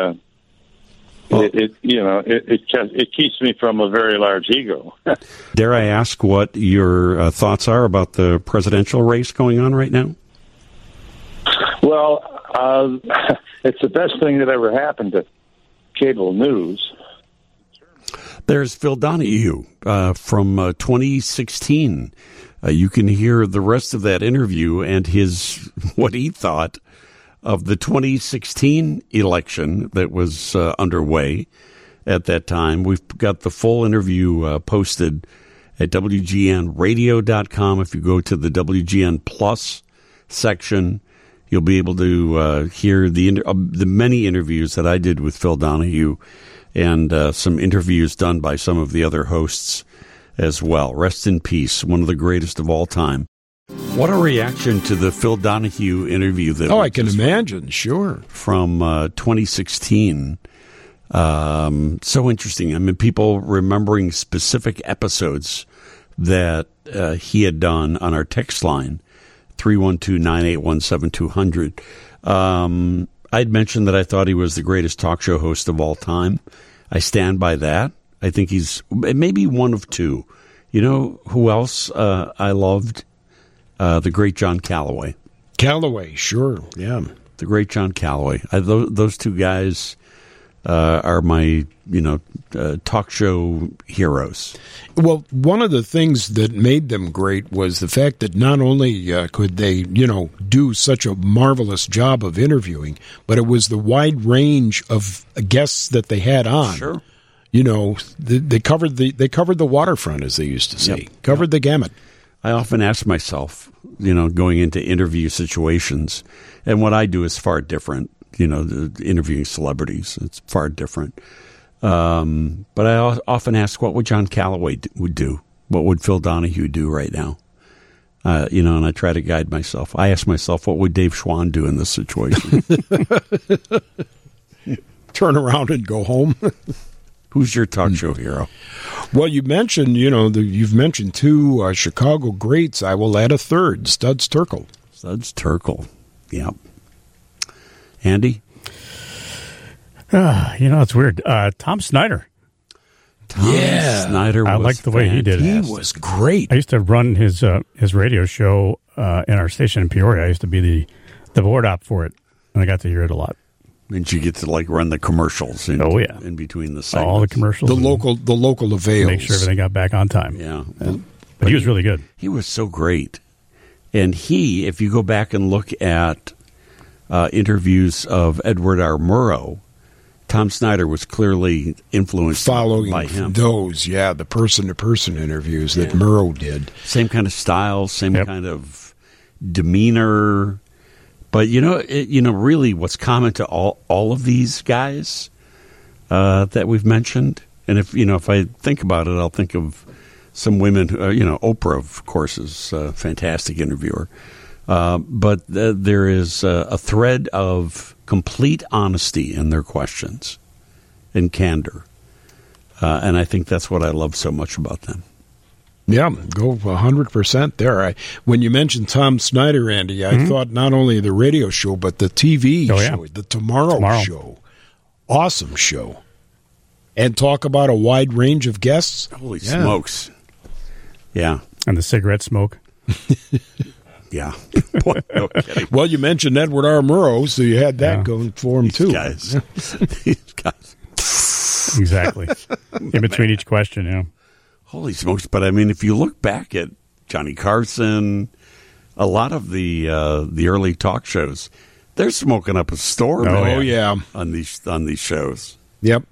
it keeps me from a very large ego. Dare I ask what your thoughts are about the presidential race going on right now? Well, it's the best thing that ever happened to cable news. There's Phil Donahue from 2016. You can hear the rest of that interview and what he thought of the 2016 election that was underway at that time. We've got the full interview posted at WGNradio.com. If you go to the WGN Plus section, you'll be able to hear the many interviews that I did with Phil Donahue and some interviews done by some of the other hosts as well. Rest in peace, one of the greatest of all time. What a reaction to the Phil Donahue interview that I can imagine, sure. From 2016. So interesting. I mean, people remembering specific episodes that he had done on our text line, 312-981-7200. I'd mentioned that I thought he was the greatest talk show host of all time. I stand by that. I think he's maybe one of two. You know who else I loved? The great John Calloway. Calloway, sure, yeah. The great John Calloway. Those two guys are my, talk show heroes. Well, one of the things that made them great was the fact that not only could they, do such a marvelous job of interviewing, but it was the wide range of guests that they had on. Sure. They covered the waterfront, as they used to say. Covered the gamut. I often ask myself, going into interview situations, and what I do is far different. Interviewing celebrities, it's far different. But I often ask, what would John Calloway would do? What would Phil Donahue do right now? And I try to guide myself. I ask myself, what would Dave Schwann do in this situation? Turn around and go home. Who's your talk show hero? Well, you mentioned, you've mentioned two Chicago greats. I will add a third, Studs Terkel. Studs Terkel, yep. Andy? It's weird. Tom Snyder. Snyder was I liked the way he did it. He was great. I used to run his radio show in our station in Peoria. I used to be the board op for it, and I got to hear it a lot. And you get to run the commercials in between the segments. All the commercials. The local avails. Make sure everything got back on time. Yeah. But he was really good. He was so great. And if you go back and look at interviews of Edward R. Murrow, Tom Snyder was clearly influenced by him. Those, the person-to-person interviews that Murrow did. Same kind of style, same kind of demeanor. But, really what's common to all of these guys that we've mentioned, and if I think about it, I'll think of some women, Oprah, of course, is a fantastic interviewer. But there is a thread of complete honesty in their questions and candor. And I think that's what I love so much about them. Yeah, go 100% there. When you mentioned Tom Snyder, Andy, I thought not only the radio show, but the TV show, the Tomorrow Show. Awesome show. And talk about a wide range of guests. Holy smokes. Yeah. And the cigarette smoke. Yeah. Boy, no kidding. Well, you mentioned Edward R. Murrow, so you had that going for him, too. These guys. Exactly. In between each question, Holy smokes. But, I mean, if you look back at Johnny Carson, a lot of the early talk shows, they're smoking up a storm. On these shows. Yep.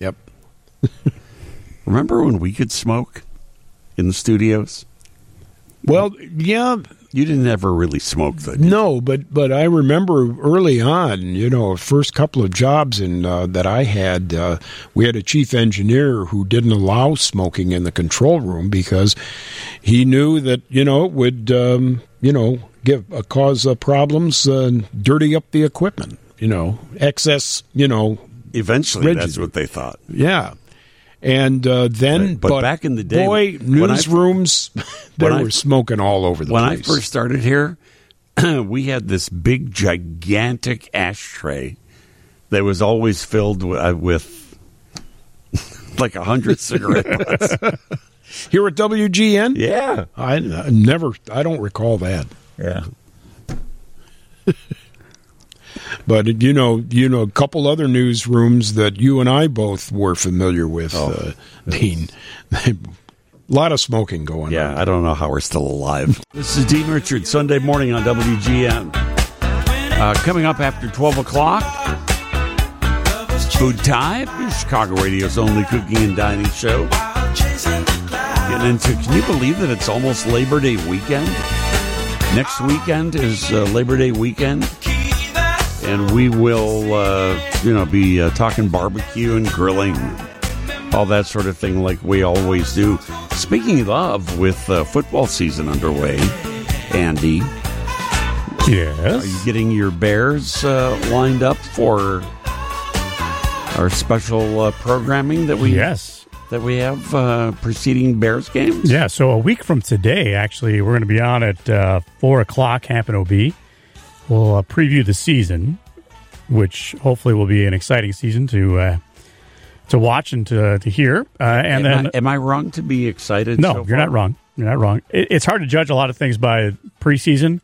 Remember when we could smoke in the studios? Well, yeah. You didn't ever really smoke, though. No, but I remember early on, first couple of jobs that I had, we had a chief engineer who didn't allow smoking in the control room because he knew that, it would, cause problems, dirty up the equipment, excess, Eventually, that's what they thought. Yeah. And then, but back in the day, newsrooms, they were smoking all over the place. When I first started here, we had this big, gigantic ashtray that was always filled with like 100 cigarette butts. Here at WGN? Yeah. I don't recall that. Yeah. But, a couple other newsrooms that you and I both were familiar with, Dean. A lot of smoking going on. Yeah, I don't know how we're still alive. This is Dean Richards, Sunday morning on WGN. Coming up after 12 o'clock, Food Time, Chicago Radio's only cooking and dining show. Getting into, can you believe that it's almost Labor Day weekend? Next weekend is Labor Day weekend. and we will, be talking barbecue and grilling, all that sort of thing like we always do. Speaking of, with football season underway, Andy. Yes? Are you getting your Bears lined up for our special programming that we have preceding Bears games? Yeah, so a week from today, actually, we're going to be on at 4 o'clock, Hamp and OB. We'll preview the season, which hopefully will be an exciting season to watch and to hear. Am I wrong to be excited? No, you're not wrong. You're not wrong. It's hard to judge a lot of things by preseason,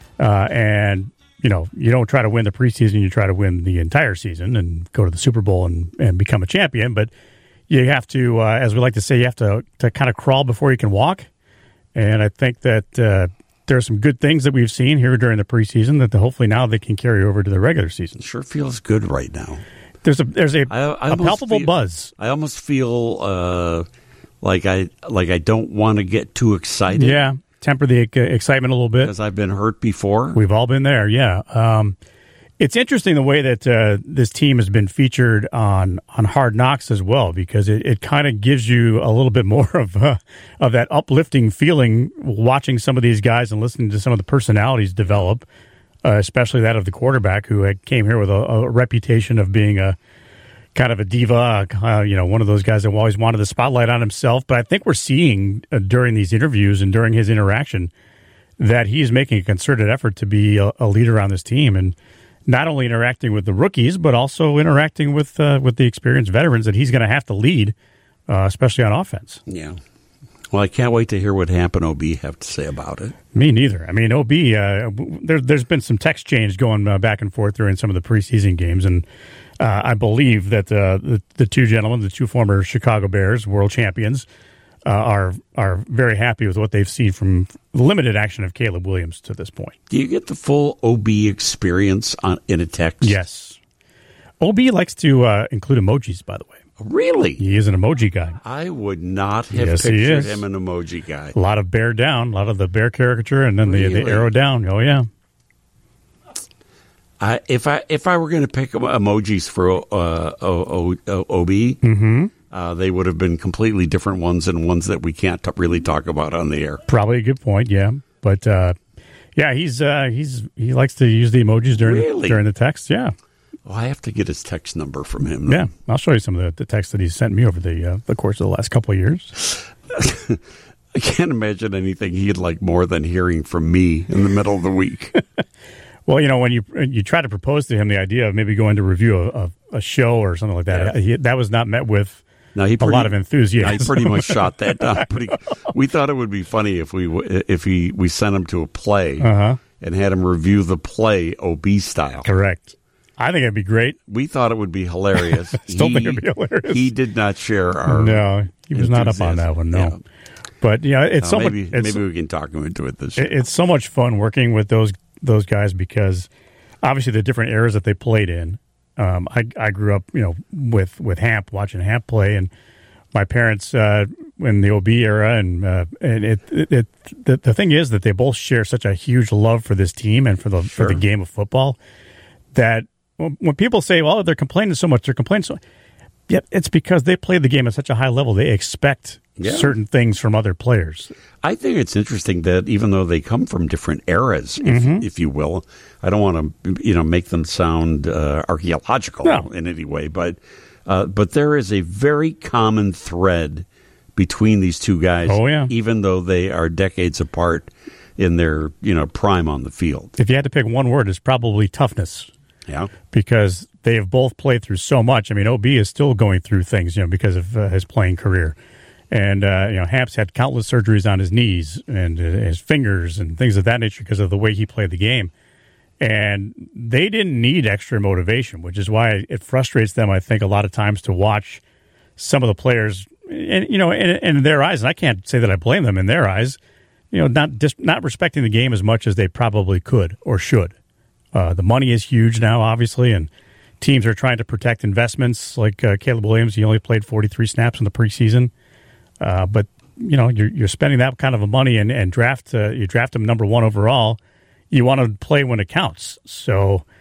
and you don't try to win the preseason. You try to win the entire season and go to the Super Bowl and become a champion. But you have to, as we like to say, you have to kind of crawl before you can walk. And I think that there are some good things that we've seen here during the preseason that hopefully now they can carry over to the regular season. Sure feels good right now. There's a palpable buzz. I almost feel like I don't want to get too excited. Yeah, temper the excitement a little bit. Because I've been hurt before. We've all been there, yeah. It's interesting the way that this team has been featured on Hard Knocks as well, because it kind of gives you a little bit more of that uplifting feeling watching some of these guys and listening to some of the personalities develop, especially that of the quarterback who came here with a reputation of being a kind of a diva, one of those guys that always wanted the spotlight on himself. But I think we're seeing during these interviews and during his interaction that he's making a concerted effort to be a leader on this team, and not only interacting with the rookies, but also interacting with the experienced veterans that he's going to have to lead, especially on offense. Yeah. Well, I can't wait to hear what Hamp and OB have to say about it. Me neither. I mean, OB, there's been some text change going back and forth during some of the preseason games, and I believe that the two gentlemen, the two former Chicago Bears world champions, are very happy with what they've seen from the limited action of Caleb Williams to this point. Do you get the full OB experience in a text? Yes. OB likes to include emojis, by the way. Really? He is an emoji guy. I would not have pictured him an emoji guy. A lot of bear down, a lot of the bear caricature, and then the arrow down. Oh, yeah. If I were going to pick emojis for OB, they would have been completely different ones and ones that we can't really talk about on the air. Probably a good point, yeah. But yeah, he likes to use the emojis during the text. Yeah. Oh, I have to get his text number from him. Yeah, I'll show you some of the texts that he's sent me over the course of the last couple of years. I can't imagine anything he'd like more than hearing from me in the middle of the week. Well, when you try to propose to him the idea of maybe going to review a show or something like that, that was not met with a lot of enthusiasm. He pretty much shot that down. We thought it would be funny if we sent him to a play and had him review the play OB style. Correct. I think it'd be great. We thought it would be hilarious. Still think it'd be hilarious. He did not share our. No, he was not up on that one. No. Yeah. But it's so maybe, much. Maybe we can talk him into it this year. It's so much fun working with those guys because obviously the different eras that they played in. I grew up, with Hamp, watching Hamp play, and my parents in the OB era, and the thing is that they both share such a huge love for this team and for the game of football that when people say, "Well, they're complaining so much," yeah, it's because they play the game at such a high level. They expect certain things from other players. I think it's interesting that even though they come from different eras, if you will, I don't want to make them sound archaeological in any way, but there is a very common thread between these two guys. Oh, yeah. Even though they are decades apart in their prime on the field. If you had to pick one word, it's probably toughness. Yeah, because they have both played through so much. I mean, OB is still going through things, because of his playing career. And, Hamp's had countless surgeries on his knees and his fingers and things of that nature because of the way he played the game. And they didn't need extra motivation, which is why it frustrates them, I think, a lot of times to watch some of the players, and in their eyes, and I can't say that I blame them in their eyes, not respecting the game as much as they probably could or should. The money is huge now, obviously, and teams are trying to protect investments. Like Caleb Williams, he only played 43 snaps in the preseason. But you're spending that kind of money and you draft him number 1 overall. You want to play when it counts. So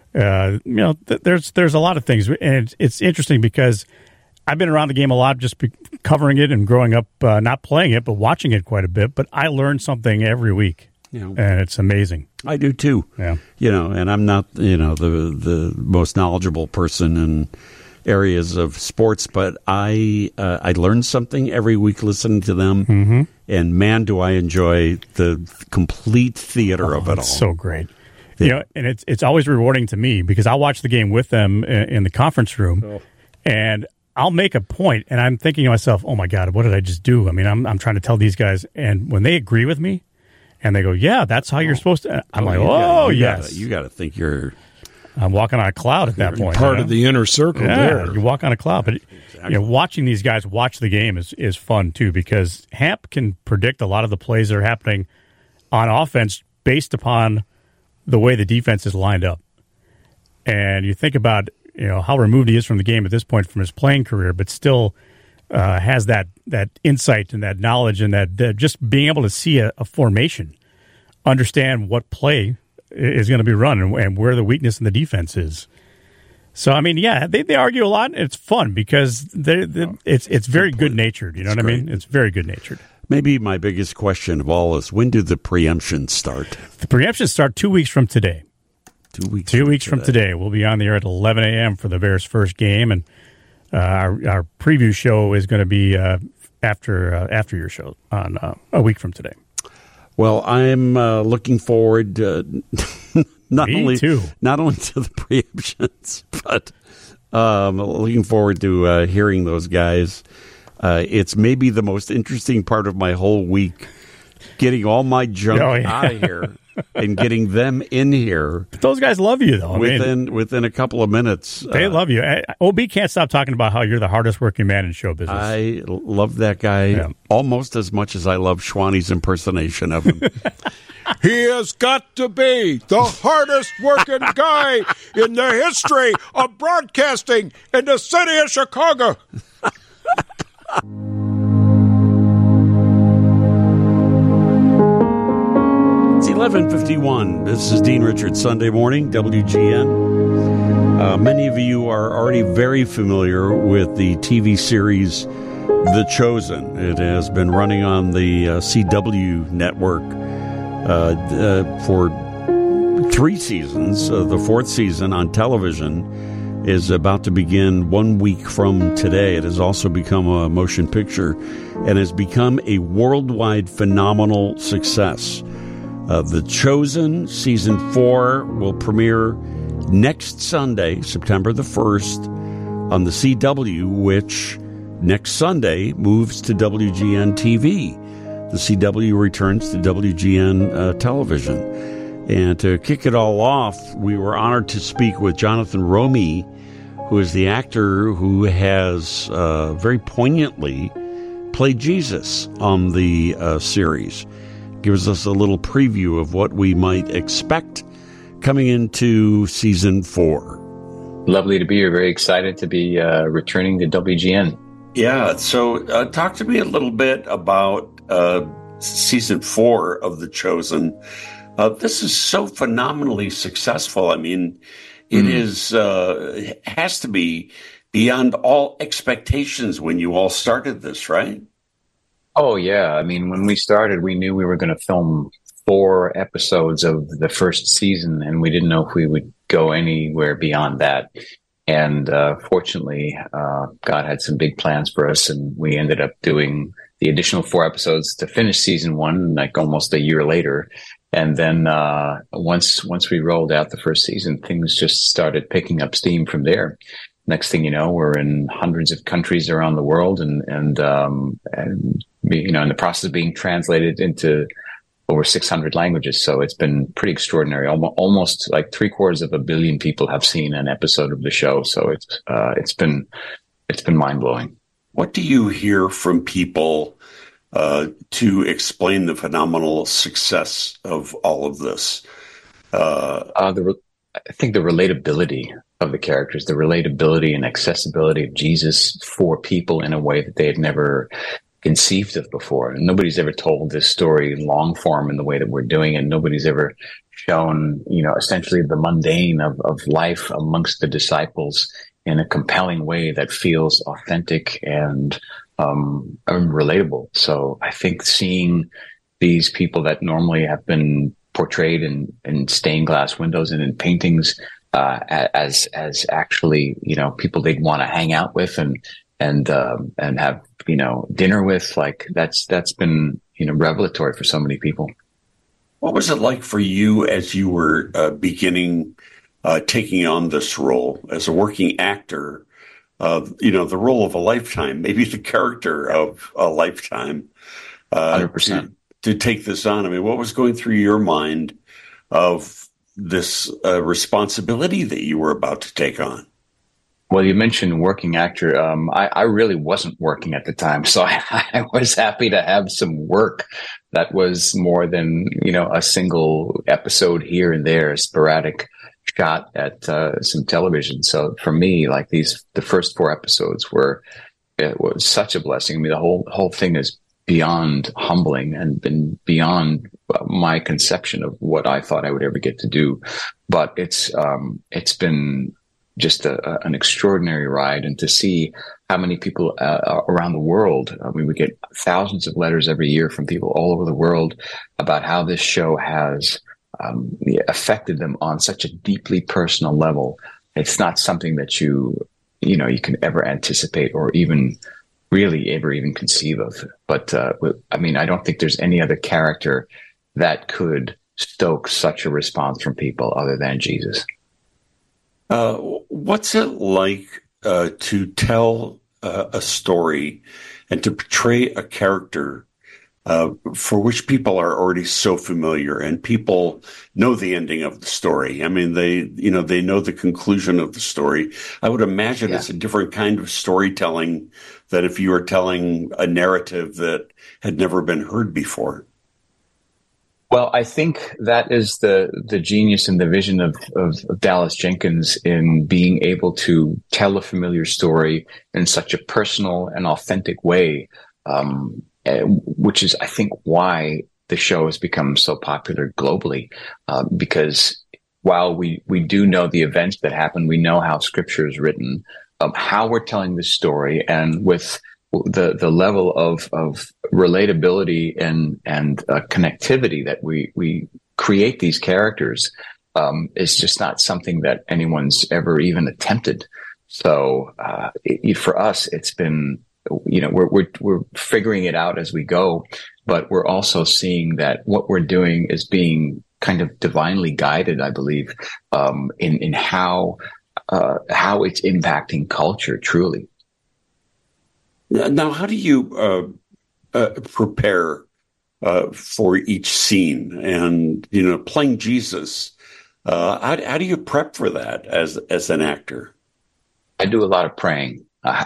There's a lot of things, and it's interesting because I've been around the game a lot, just covering it and growing up, not playing it, but watching it quite a bit. But I learn something every week, and it's amazing. I do too. Yeah, and I'm not the most knowledgeable person in areas of sports, but I learn something every week listening to them, Mm-hmm. and man, do I enjoy the complete theater of it all. It's so great. And it's always rewarding to me because I'll watch the game with them in the conference room, and I'll make a point, and I'm thinking to myself, "Oh my God, what did I just do?" I mean, I'm trying to tell these guys, and when they agree with me, and they go, "Yeah, that's how you're supposed to," I'm like, yes, you got to think you're. I'm walking on a cloud at that point. Part of the inner circle there. You walk on a cloud. But watching these guys watch the game is fun, too, because Hamp can predict a lot of the plays that are happening on offense based upon the way the defense is lined up. And you think about how removed he is from the game at this point from his playing career, but still has that insight and that knowledge and that just being able to see a formation, understand what play is going to be run and where the weakness in the defense is. So, I mean, they argue a lot, and it's fun because it's very good-natured. You know what I mean? It's very good-natured. Maybe my biggest question of all is, when do the preemptions start? The preemptions start 2 weeks from today. 2 weeks. 2 weeks from today. We'll be on the air at 11 a.m. for the Bears' first game, and our preview show is going to be after your show on a week from today. Well, I'm looking forward not only to the preemptions, but looking forward to hearing those guys. It's maybe the most interesting part of my whole week, getting all my junk out of here and getting them in here. But those guys love you, though. Within a couple of minutes. They love you. OB can't stop talking about how you're the hardest working man in show business. I love that guy almost as much as I love Schwanny's impersonation of him. He has got to be the hardest working guy in the history of broadcasting in the city of Chicago. It's 11:51. This is Dean Richards, Sunday morning, WGN. Many of you are already very familiar with the TV series The Chosen. It has been running on the CW network for 3 seasons. The 4th season on television is about to begin 1 week from today. It has also become a motion picture and has become a worldwide phenomenal success. The Chosen Season 4 will premiere next Sunday, September the 1st, on the CW, which next Sunday moves to WGN TV. The CW returns to WGN television. And to kick it all off, we were honored to speak with Jonathan Roumie, who is the actor who has very poignantly played Jesus on the series. Gives us a little preview of what we might expect coming into Season 4. Lovely to be here. Very excited to be returning to WGN. Yeah, so talk to me a little bit about Season 4 of The Chosen. This is so phenomenally successful. I mean, it has to be beyond all expectations when you all started this, right? Oh, yeah. I mean, when we started, we knew we were going to film 4 episodes of the first season, and we didn't know if we would go anywhere beyond that. And fortunately, God had some big plans for us, and we ended up doing the additional 4 episodes to finish season 1, like almost a year later. And then once we rolled out the first season, things just started picking up steam from there. Next thing you know, we're in hundreds of countries around the world, and in the process of being translated into over 600 languages. So it's been pretty extraordinary. Almost like 750 million people have seen an episode of the show. So it's been mind blowing. What do you hear from people to explain the phenomenal success of all of this? I think the relatability of the characters, the relatability and accessibility of Jesus for people in a way that they had never conceived of before. Nobody's ever told this story long form in the way that we're doing it. Nobody's ever shown, essentially the mundane of life amongst the disciples in a compelling way that feels authentic and relatable. So I think seeing these people that normally have been portrayed in stained glass windows and in paintings as actually people they'd want to hang out with and have dinner with, like that's been revelatory for so many people. What was it like for you as you were beginning taking on this role as a working actor? The role of a lifetime, maybe the character of a lifetime. 100%. To take this on. I mean, what was going through your mind of this responsibility that you were about to take on? Well, you mentioned working actor. I really wasn't working at the time, so I was happy to have some work that was more than a single episode here and there, a sporadic shot at some television. So for me, like the first 4 episodes it was such a blessing. I mean, the whole thing is beyond humbling and been beyond my conception of what I thought I would ever get to do. But it's been just an extraordinary ride, and to see how many people around the world. I mean, we get thousands of letters every year from people all over the world about how this show has affected them on such a deeply personal level. It's not something that you can ever anticipate or even really ever even conceive of. But I mean, I don't think there's any other character that could stoke such a response from people other than Jesus. What's it like to tell a story and to portray a character for which people are already so familiar, and people know the ending of the story? I mean, they know the conclusion of the story. I would imagine it's a different kind of storytelling than if you were telling a narrative that had never been heard before. Well, I think that is the genius and the vision of Dallas Jenkins in being able to tell a familiar story in such a personal and authentic way, which is, I think, why the show has become so popular globally. Because while we do know the events that happen, we know how Scripture is written, how we're telling this story, and with the level of relatability and connectivity that we create these characters is just not something that anyone's ever even attempted. So for us, it's been we're figuring it out as we go, but we're also seeing that what we're doing is being kind of divinely guided, I believe, in how it's impacting culture truly. Now, how do you prepare for each scene? And playing Jesus, how do you prep for that as an actor? I do a lot of praying.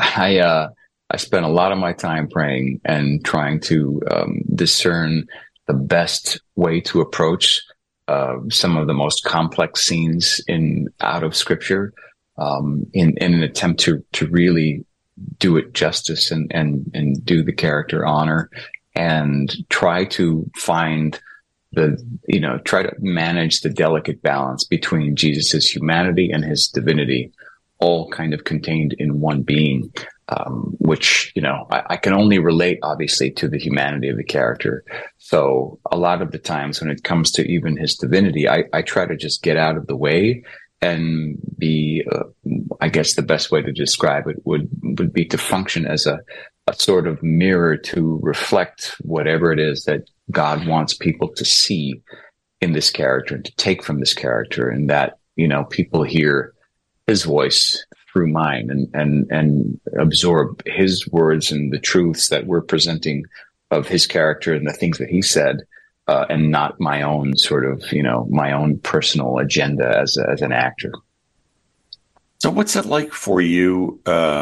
I spend a lot of my time praying and trying to discern the best way to approach some of the most complex scenes out of Scripture, in an attempt to really do it justice and do the character honor, and try to find try to manage the delicate balance between Jesus's humanity and his divinity, all kind of contained in one being, which, I can only relate obviously to the humanity of the character. So a lot of the times when it comes to even his divinity, I try to just get out of the way and be, I guess the best way to describe it would be to function as a sort of mirror to reflect whatever it is that God wants people to see in this character and to take from this character, and that, people hear his voice through mine and absorb his words and the truths that we're presenting of his character and the things that he said, and not my own sort of, my own personal agenda as an actor. So what's it like for you,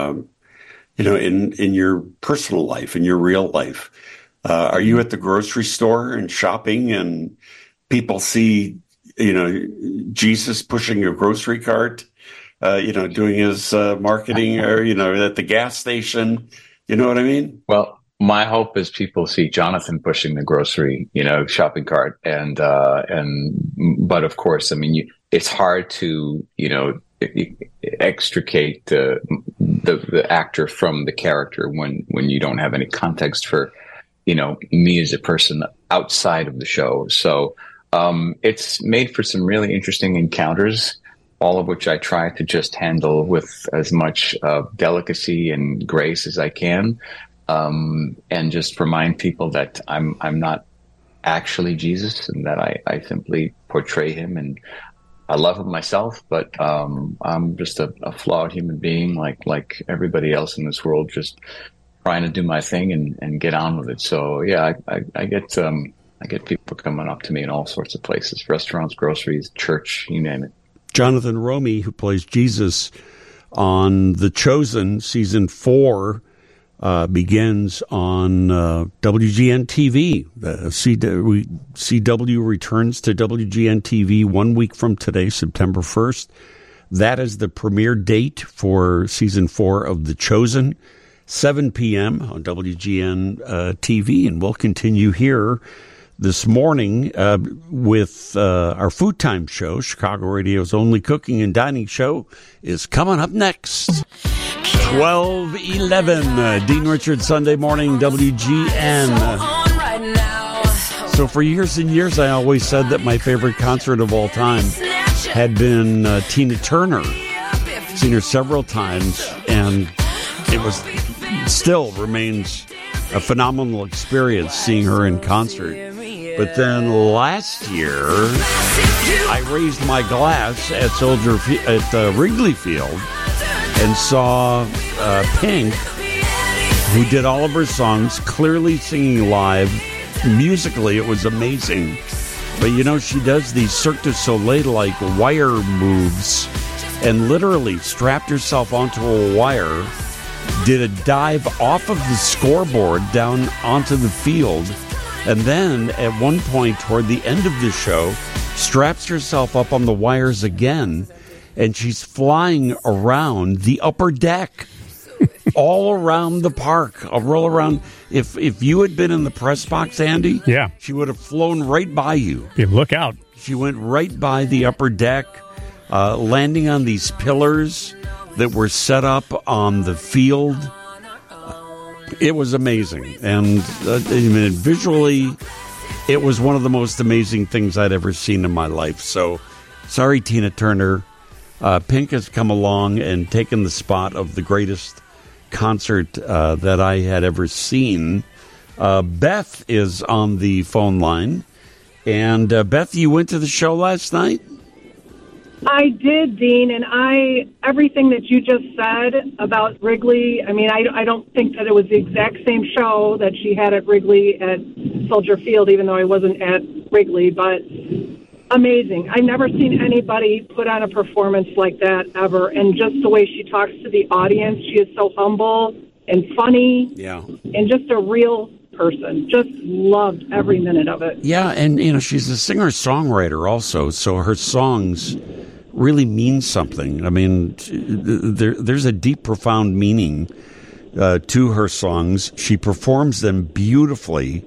in your personal life, in your real life? Are you at the grocery store and shopping and people see, Jesus pushing a grocery cart, doing his marketing, or, at the gas station? You know what I mean? Well, my hope is people see Jonathan pushing the grocery, shopping cart, but of course, I mean, it's hard to, extricate the actor from the character when you don't have any context for, me as a person outside of the show. So, it's made for some really interesting encounters, all of which I try to just handle with as much delicacy and grace as I can. And just remind people that I'm not actually Jesus, and that I simply portray him, and I love him myself, but I'm just a flawed human being like everybody else in this world, just trying to do my thing and get on with it. So yeah, I get people coming up to me in all sorts of places, restaurants, groceries, church, you name it. Jonathan Romy, who plays Jesus on The Chosen, season 4, begins on WGN TV. CW returns to WGN TV 1 week from today, September 1st. That is the premiere date for season 4 of The Chosen, 7 p.m. on WGN TV. And we'll continue here this morning with our Food Time show. Chicago Radio's only cooking and dining show is coming up next. 12:11, Dean Richards, Sunday morning, WGN. So for years and years, I always said that my favorite concert of all time had been Tina Turner. Seen her several times, and it still remains a phenomenal experience seeing her in concert. But then last year, I raised my glass at Wrigley Field and saw Pink, who did all of her songs, clearly singing live. Musically, it was amazing. But, she does these Cirque du Soleil-like wire moves and literally strapped herself onto a wire, did a dive off of the scoreboard down onto the field, and then at one point toward the end of the show, straps herself up on the wires again, and she's flying around the upper deck, all around the park, roll around. If you had been in the press box, Andy, yeah, she would have flown right by you. Look out. She went right by the upper deck, landing on these pillars that were set up on the field. It was amazing. And visually, it was one of the most amazing things I'd ever seen in my life. So, sorry, Tina Turner. Pink has come along and taken the spot of the greatest concert that I had ever seen. Beth is on the phone line. And Beth, you went to the show last night? I did, Dean, and everything that you just said about Wrigley, I mean, I don't think that it was the exact same show that she had at Wrigley at Soldier Field, even though I wasn't at Wrigley, but amazing. I've never seen anybody put on a performance like that ever, and just the way she talks to the audience, she is so humble and funny, and just a real person. Just loved every minute of it. Yeah, and she's a singer-songwriter also, so her songs really mean something. I mean, there's a deep, profound meaning to her songs. She performs them beautifully,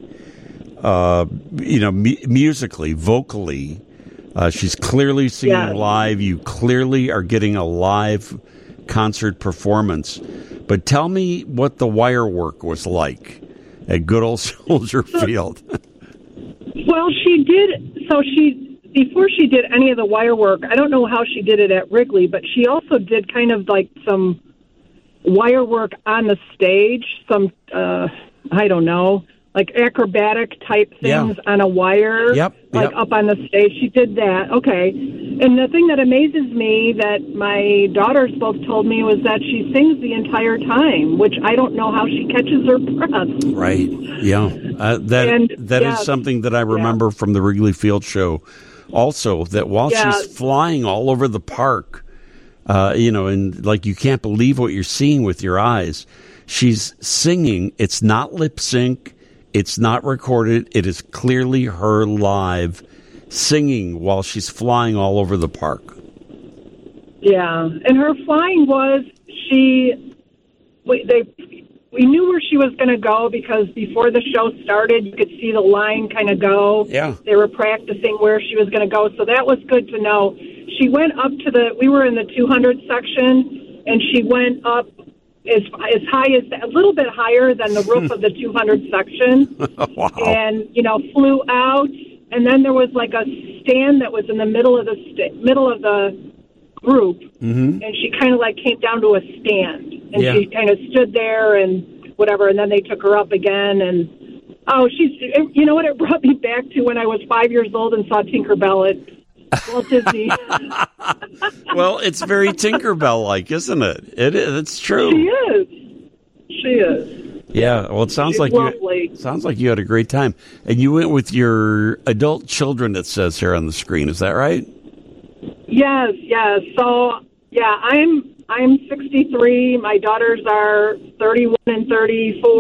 musically, vocally. She's clearly singing live. You clearly are getting a live concert performance. But tell me what the wire work was like at good old Soldier Field. Well, before she did any of the wire work, I don't know how she did it at Wrigley, but she also did kind of like some wire work on the stage, some, I don't know, like acrobatic type things on a wire, up on the stage. She did that. Okay. And the thing that amazes me that my daughters both told me was that she sings the entire time, which I don't know how she catches her breath. Right. Yeah. That is something that I remember from the Wrigley Field show also, that while she's flying all over the park, and like you can't believe what you're seeing with your eyes, she's singing. It's not lip sync. It's not recorded. It is clearly her live singing while she's flying all over the park. Yeah, and her flying was we knew where she was going to go because before the show started, you could see the line kind of go. Yeah. They were practicing where she was going to go, so that was good to know. She went up to we were in the 200 section, and she went up as high as, a little bit higher than the roof of the 200 section. Wow. And, flew out, and then there was like a stand that was in the middle of the group, Mm-hmm. and she kind of like came down to a stand, and Yeah. she kind of stood there and whatever, and then they took her up again, and you know what, it brought me back to when I was 5 years old and saw Tinkerbell at Walt Disney. Well, it's very Tinkerbell-like, isn't it? It's true. She is. Yeah. Well, it sounds She's like lovely. you had a great time, and you went with your adult children. It says here on the screen. Is that right? Yes. So, yeah, I'm 63. My daughters are 31 and 34.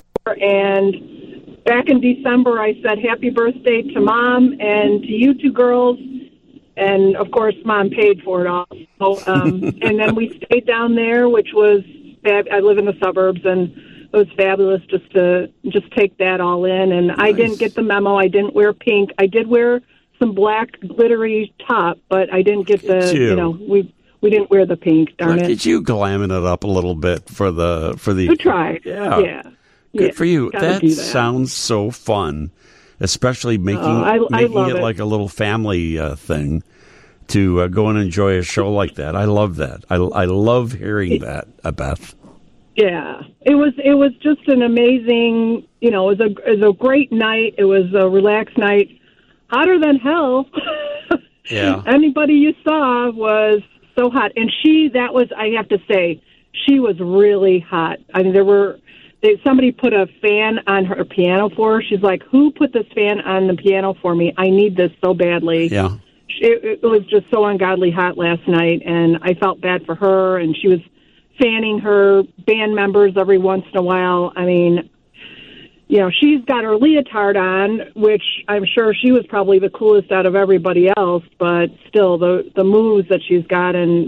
And back in December, I said happy birthday to Mom and to you two girls. And, of course, Mom paid for it all. So, and then we stayed down there, which was I live in the suburbs, and it was fabulous just to take that all in. And I didn't get the memo. I didn't wear pink. I did wear some black glittery top, but I didn't get we didn't wear the pink. Darn it! Did you glamming it up a little bit for the? We tried. Yeah. Good for you. That sounds so fun, especially making it like a little family thing to go and enjoy a show like that. I love that. I love hearing that, Beth. Yeah, it was just an amazing. It was a great night. It was a relaxed night. Hotter than hell. Yeah. Anybody you saw was so hot. And I have to say, she was really hot. I mean, somebody put a fan on her piano for her. She's like, who put this fan on the piano for me? I need this so badly. Yeah. It was just so ungodly hot last night, and I felt bad for her, and she was fanning her band members every once in a while. I mean, she's got her leotard on, which I'm sure she was probably the coolest out of everybody else, but still the moves that she's got, and,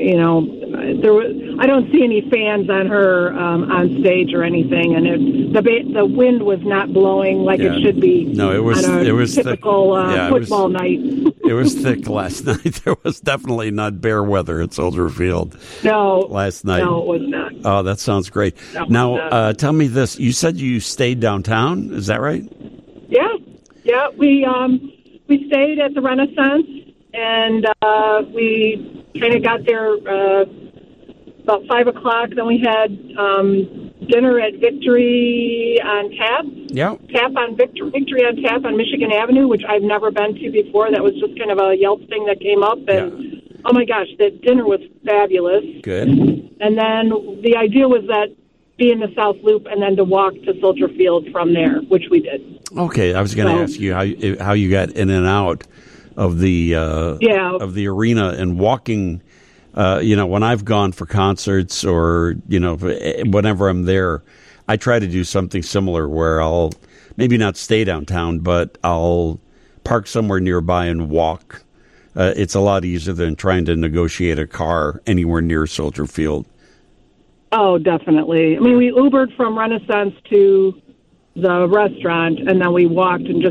I don't see any fans on her on stage or anything, and the wind was not blowing like it should be. No, it was typical football night. It was thick last night. There was definitely not bear weather at Soldier Field. No. Last night. No, it was not. Oh, that sounds great. Now, tell me this. You said you stayed downtown. Is that right? Yeah. Yeah. We stayed at the Renaissance, and we kind of got there about 5 o'clock. Then we had dinner at Victory on Tap. Yeah. Victory on Tap on Michigan Avenue, which I've never been to before. That was just kind of a Yelp thing that came up, and oh my gosh, that dinner was fabulous. Good. And then the idea was that be in the South Loop and then to walk to Soldier Field from there, which we did. Okay, I was going to ask you how you got in and out of the of the arena and walking. When I've gone for concerts or whenever I'm there, I try to do something similar where I'll maybe not stay downtown, but I'll park somewhere nearby and walk. It's a lot easier than trying to negotiate a car anywhere near Soldier Field. Oh, definitely. I mean, we Ubered from Renaissance to the restaurant, and then we walked and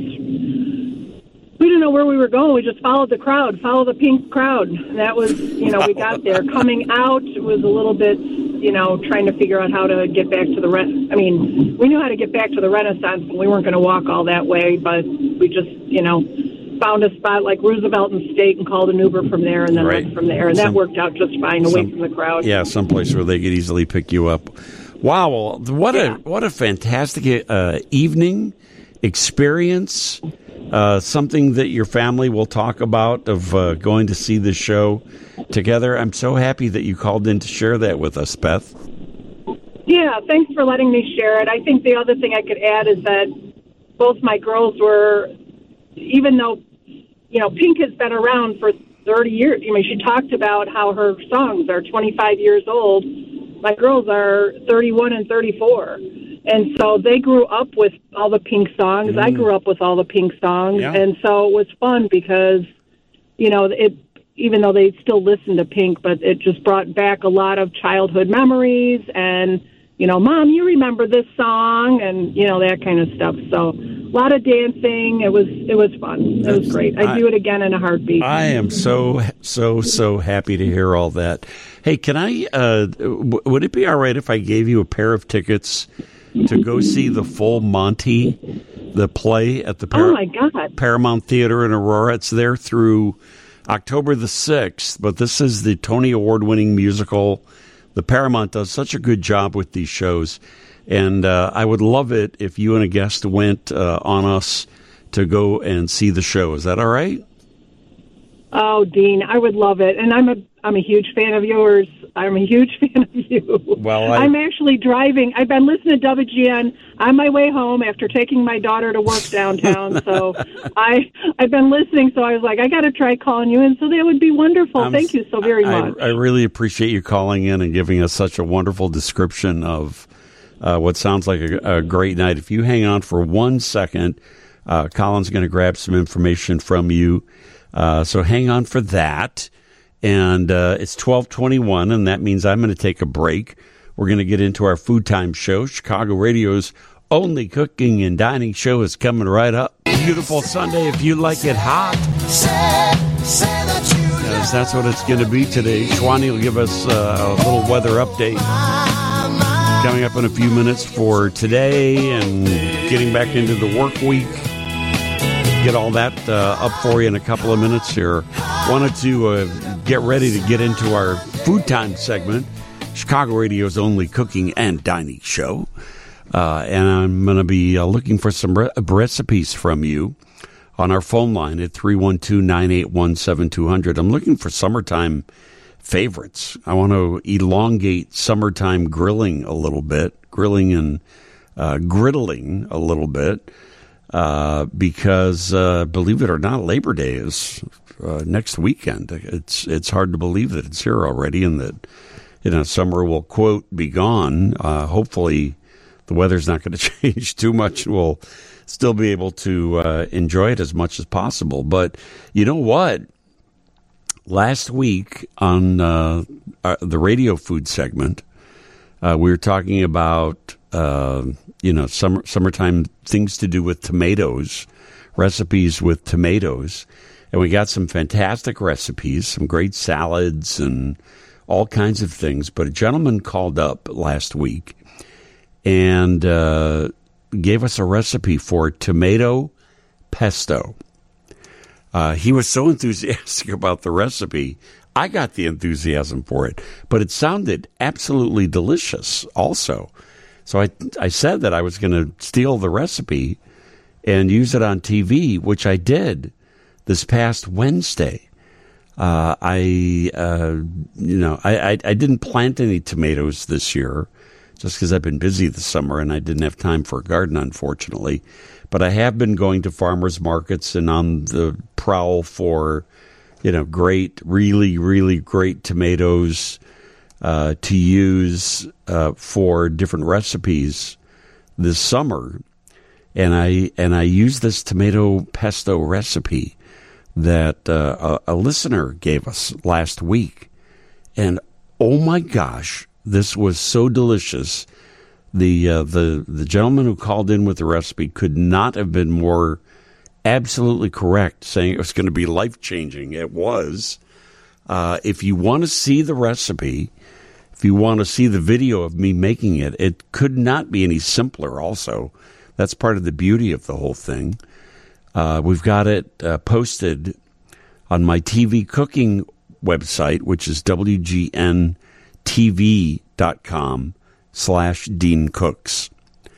we didn't know where we were going. We just followed the crowd, the pink crowd. And that was, we got there. Coming out, it was a little bit, trying to figure out how to get back to we knew how to get back to the Renaissance, but we weren't going to walk all that way, but we just, found a spot like Roosevelt and State and called an Uber from there and then went from there. And that worked out just fine away from the crowd. Yeah, someplace where they could easily pick you up. Wow, what a fantastic evening experience. Something that your family will talk about of going to see the show together. I'm so happy that you called in to share that with us, Beth. Yeah, thanks for letting me share it. I think the other thing I could add is that both my girls were, even though Pink has been around for 30 years. She talked about how her songs are 25 years old. My girls are 31 and 34. And so they grew up with all the Pink songs. I grew up with all the Pink songs. Yeah. And so it was fun because, even though they still listen to Pink, but it just brought back a lot of childhood memories. And, Mom, you remember this song, and that kind of stuff. So a lot of dancing. It was fun. It was great. I'd do it again in a heartbeat. I am so happy to hear all that. Hey, can I? Would it be all right if I gave you a pair of tickets to go see the full Monty, the play at the Paramount Theater in Aurora? It's there through October the 6th, but this is the Tony Award-winning musical. The Paramount does such a good job with these shows, and I would love it if you and a guest went on us to go and see the show. Is that all right? Oh, Dean, I would love it, and I'm a huge fan of yours. I'm a huge fan of you. Well, I'm actually driving. I've been listening to WGN on my way home after taking my daughter to work downtown. So I've been listening. So I was like, I got to try calling you in. So that would be wonderful. Thank you so very much. I really appreciate you calling in and giving us such a wonderful description of what sounds like a great night. If you hang on for 1 second, Colin's going to grab some information from you. So hang on for that. And it's 12:21, and that means I'm going to take a break. We're going to get into our Food Time show. Chicago Radio's only cooking and dining show is coming right up. Beautiful Sunday if you like it hot. Yes, that's what it's going to be today. Shwani will give us a little weather update coming up in a few minutes for today and getting back into the work week. Get all that up for you in a couple of minutes here. Wanted to get ready to get into our Food Time segment, Chicago Radio's only cooking and dining show. And I'm going to be looking for some recipes from you on our phone line at 312-981-7200. I'm looking for summertime favorites. I want to elongate summertime grilling a little bit, grilling and griddling a little bit. Because believe it or not, Labor Day is next weekend. It's hard to believe that it's here already, and that summer will, quote, be gone. Hopefully, the weather's not going to change too much. We'll still be able to enjoy it as much as possible. But you know what? Last week on the radio food segment, we were talking about summertime things to do with tomatoes, recipes with tomatoes. And we got some fantastic recipes, some great salads and all kinds of things. But a gentleman called up last week and gave us a recipe for tomato pesto. He was so enthusiastic about the recipe. I got the enthusiasm for it, but it sounded absolutely delicious also. So I said that I was going to steal the recipe and use it on TV, which I did this past Wednesday. I didn't plant any tomatoes this year just because I've been busy this summer and I didn't have time for a garden, unfortunately. But I have been going to farmers markets and on the prowl for, great, really, really great tomatoes to use for different recipes this summer, and I used this tomato pesto recipe that a listener gave us last week, and oh my gosh, this was so delicious. The gentleman who called in with the recipe could not have been more absolutely correct, saying it was going to be life-changing. It was. If you want to see the recipe, if you want to see the video of me making it, it could not be any simpler also. That's part of the beauty of the whole thing. We've got it posted on my TV cooking website, which is WGNTV.com/Dean Cooks.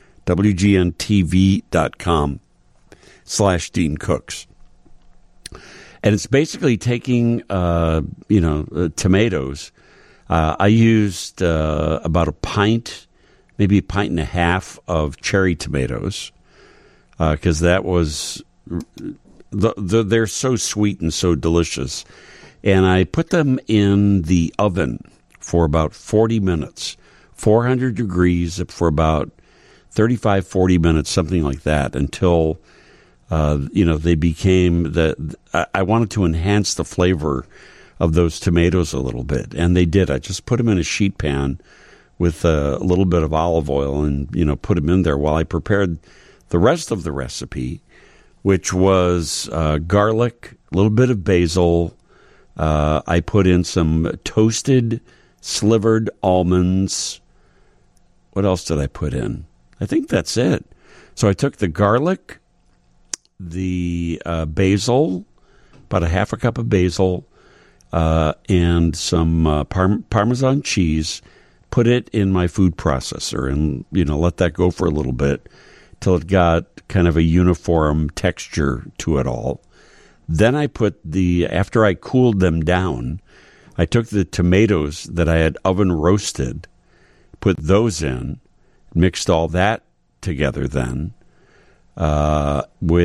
WGNTV.com/Dean Cooks. And it's basically taking, tomatoes. I used about a pint, maybe a pint and a half of cherry tomatoes, because that was, they're so sweet and so delicious. And I put them in the oven for about 40 minutes, 400 degrees for about 35, 40 minutes, something like that, until, they became I wanted to enhance the flavor of those tomatoes a little bit, and they did. I just put them in a sheet pan with a little bit of olive oil and, put them in there while I prepared the rest of the recipe, which was garlic, a little bit of basil. I put in some toasted, slivered almonds. What else did I put in? I think that's it. So I took the garlic, the basil, about a half a cup of basil, and some Parmesan cheese, put it in my food processor and, let that go for a little bit till it got kind of a uniform texture to it all. Then I put after I cooled them down, I took the tomatoes that I had oven roasted, put those in, mixed all that together then, and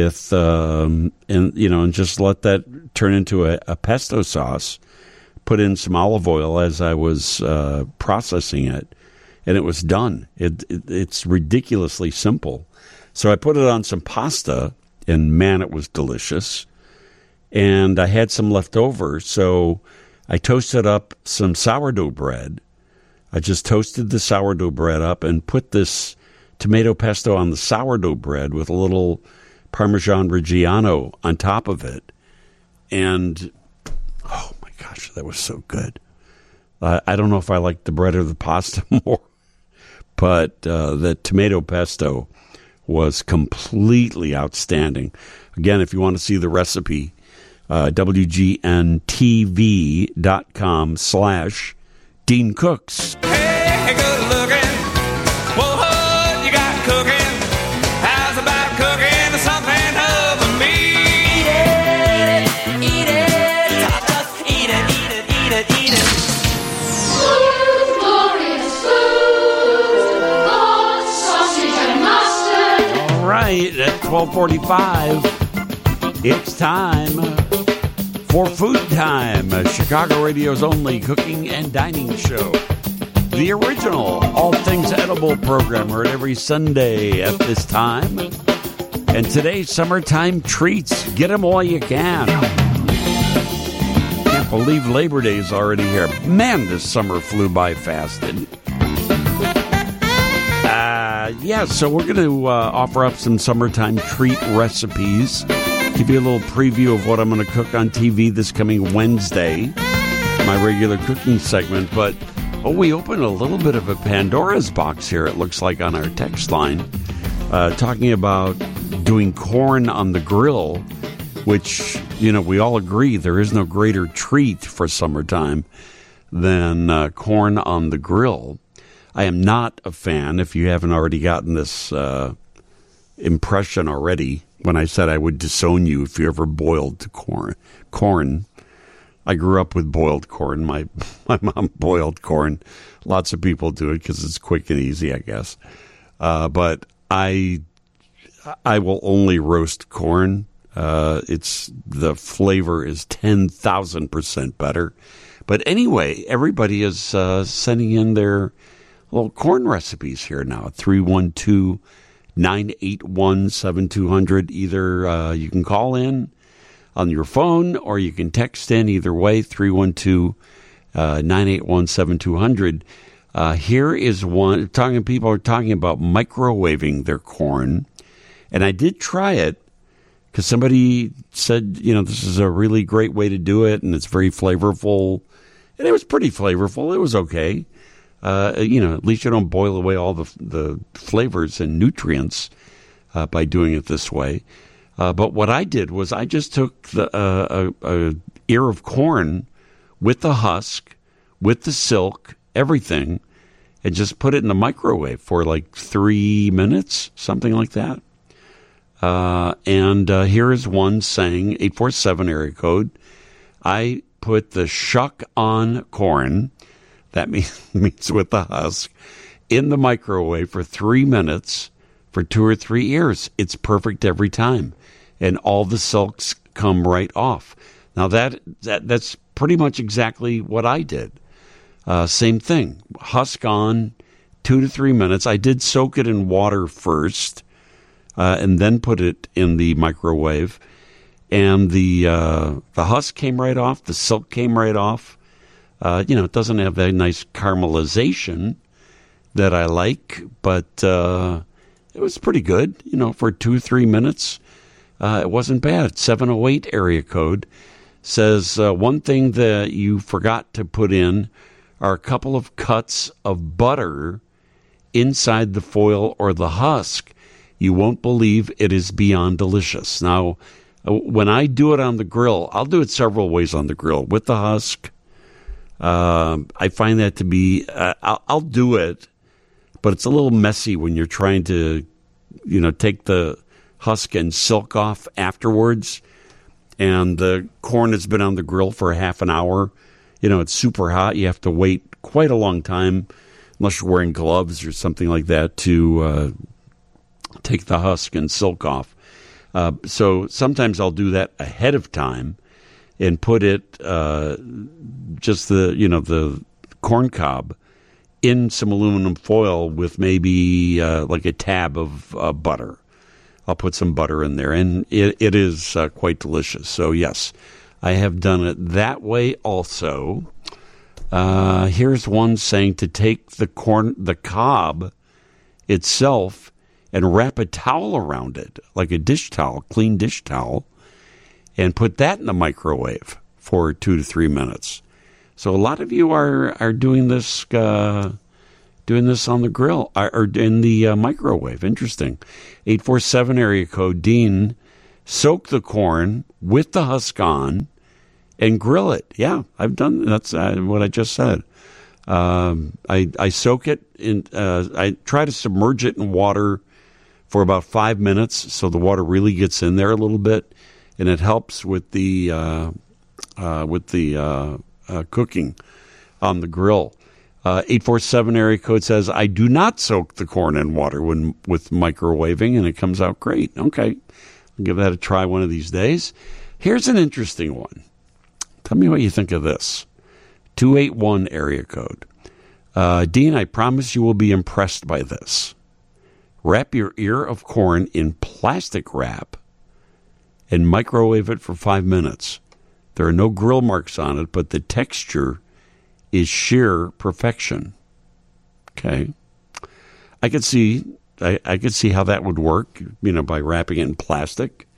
just let that turn into a pesto sauce. Put in some olive oil as I was processing it, and it was done. It's ridiculously simple. So I put it on some pasta, and man, it was delicious. And I had some left over, so I toasted up some sourdough bread. I just toasted the sourdough bread up and put this tomato pesto on the sourdough bread with a little Parmesan Reggiano on top of it. And, oh my gosh, that was so good. I don't know if I like the bread or the pasta more, but the tomato pesto was completely outstanding. Again, if you want to see the recipe, WGNTV.com/Dean Cooks. Hey, good looking. What you got cooking? How's about cooking something over me? Eat it, just eat it, eat it, eat it, eat it. Glorious food, hot sausage and mustard. All right, at 12:45, it's time for Food Time, Chicago Radio's only cooking and dining show. The original All Things Edible program heard every Sunday at this time. And today's summertime treats. Get them while you can. Can't believe Labor Day is already here. Man, this summer flew by fast, didn't it? So we're going to offer up some summertime treat recipes. Give you a little preview of what I'm going to cook on TV this coming Wednesday, my regular cooking segment. But, we opened a little bit of a Pandora's box here, it looks like, on our text line, talking about doing corn on the grill, which, we all agree there is no greater treat for summertime than corn on the grill. I am not a fan, if you haven't already gotten this impression already, when I said I would disown you if you ever boiled corn. I grew up with boiled corn. My mom boiled corn. Lots of people do it because it's quick and easy, I guess. But I will only roast corn. The flavor is 10,000% better. But anyway, everybody is sending in their little corn recipes here now. 312-981-7200. Either you can call in on your phone or you can text in. Either way, 312-981-7200. Here is one. People are talking about microwaving their corn. And I did try it because somebody said, this is a really great way to do it and it's very flavorful. And it was pretty flavorful. It was okay. At least you don't boil away all the flavors and nutrients by doing it this way. But what I did was I just took a ear of corn with the husk, with the silk, everything, and just put it in the microwave for like 3 minutes, something like that. And here is one saying, 847 area code, I put the shuck on corn, that means with the husk, in the microwave for 3 minutes for 2 or 3 years. It's perfect every time. And all the silks come right off. Now that's pretty much exactly what I did. Same thing. Husk on, 2 to 3 minutes. I did soak it in water first, and then put it in the microwave. And the husk came right off. The silk came right off. It doesn't have that nice caramelization, that I like, but it was pretty good, for 2-3 minutes. It wasn't bad. 708 area code says one thing that you forgot to put in are a couple of cuts of butter inside the foil or the husk. You won't believe it is beyond delicious. Now, when I do it on the grill, I'll do it several ways on the grill. With the husk, I find that to be, I'll do it, but it's a little messy when you're trying to, take the husk and silk off afterwards. And the corn has been on the grill for a half an hour. It's super hot. You have to wait quite a long time, unless you're wearing gloves or something like that, to take the husk and silk off. So sometimes I'll do that ahead of time and put it, just the corn cob in some aluminum foil with maybe like a tab of butter. I'll put some butter in there, and it is quite delicious. So, yes, I have done it that way also. Here's one saying to take the cob itself and wrap a towel around it, like a dish towel, clean dish towel, and put that in the microwave for 2 to 3 minutes. So a lot of you are doing this on the grill or in the microwave. Interesting. 847 area code. Dean, soak the corn with the husk on and grill it. Yeah, I've done that's what I just said. I soak it in. I try to submerge it in water for about 5 minutes, so the water really gets in there a little bit, and it helps with the cooking on the grill. 847 area code says, I do not soak the corn in water with microwaving, and it comes out great. Okay, I'll give that a try one of these days. Here's an interesting one. Tell me what you think of this. 281 area code. Dean, I promise you will be impressed by this. Wrap your ear of corn in plastic wrap and microwave it for 5 minutes. There are no grill marks on it, but the texture is sheer perfection. Okay. I could see how that would work, by wrapping it in plastic.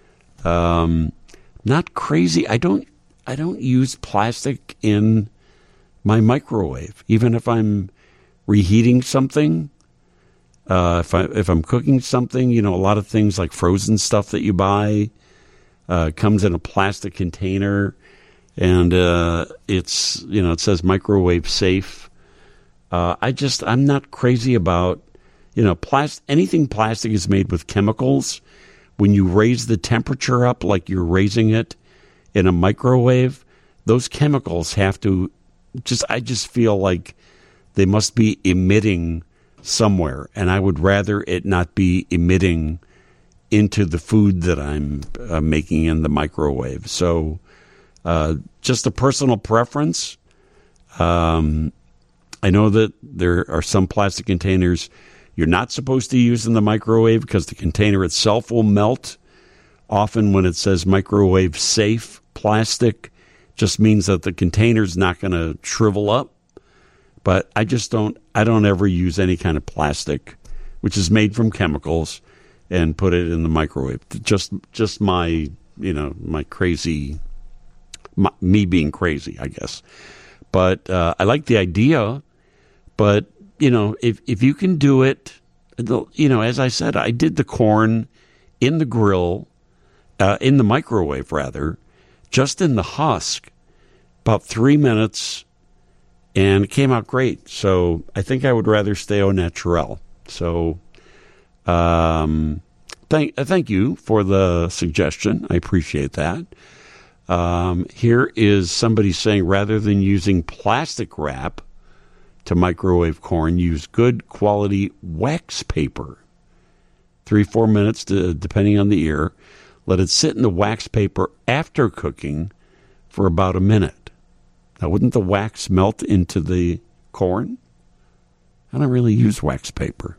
Not crazy. I don't use plastic in my microwave, even if I'm reheating something. If I'm cooking something, a lot of things like frozen stuff that you buy comes in a plastic container, and it's it says microwave safe. I'm not crazy about anything plastic is made with chemicals. When you raise the temperature up like you're raising it in a microwave, those chemicals have to I just feel like they must be emitting somewhere, and I would rather it not be emitting into the food that I'm making in the microwave. So just a personal preference. I know that there are some plastic containers you're not supposed to use in the microwave because the container itself will melt. Often when it says microwave safe plastic, just means that the container's not going to shrivel up. But I don't ever use any kind of plastic, which is made from chemicals, and put it in the microwave. Just my, my crazy, me being crazy, I guess. But I like the idea. But, if you can do it, as I said, I did the corn in the grill, in the microwave rather, just in the husk, about 3 minutes. And it came out great. So I think I would rather stay au naturel. So thank you for the suggestion. I appreciate that. Here is somebody saying, rather than using plastic wrap to microwave corn, use good quality wax paper. 3-4 minutes, depending on the ear. Let it sit in the wax paper after cooking for about a minute. Now, wouldn't the wax melt into the corn? I don't really use wax paper.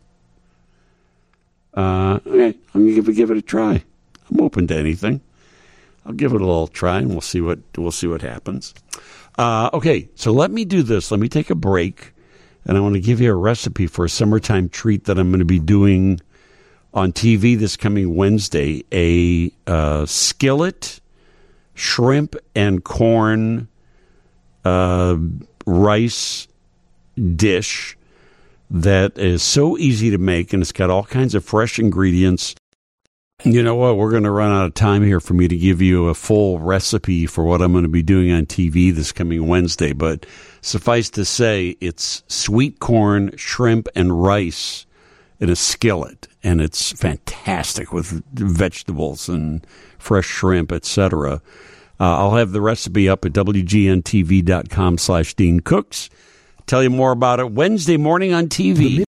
Okay, I'm going to give it a try. I'm open to anything. I'll give it a little try, and we'll see what happens. Okay, so let me do this. Let me take a break. And I want to give you a recipe for a summertime treat that I'm going to be doing on TV this coming Wednesday. A skillet shrimp and corn rice dish that is so easy to make, and it's got all kinds of fresh ingredients. You know what? We're going to run out of time here for me to give you a full recipe for what I'm going to be doing on TV this coming Wednesday, but suffice to say, it's sweet corn, shrimp, and rice in a skillet, and it's fantastic with vegetables and fresh shrimp, etc. I'll have the recipe up at WGNTV.com/Dean Cooks. Tell you more about it Wednesday morning on TV.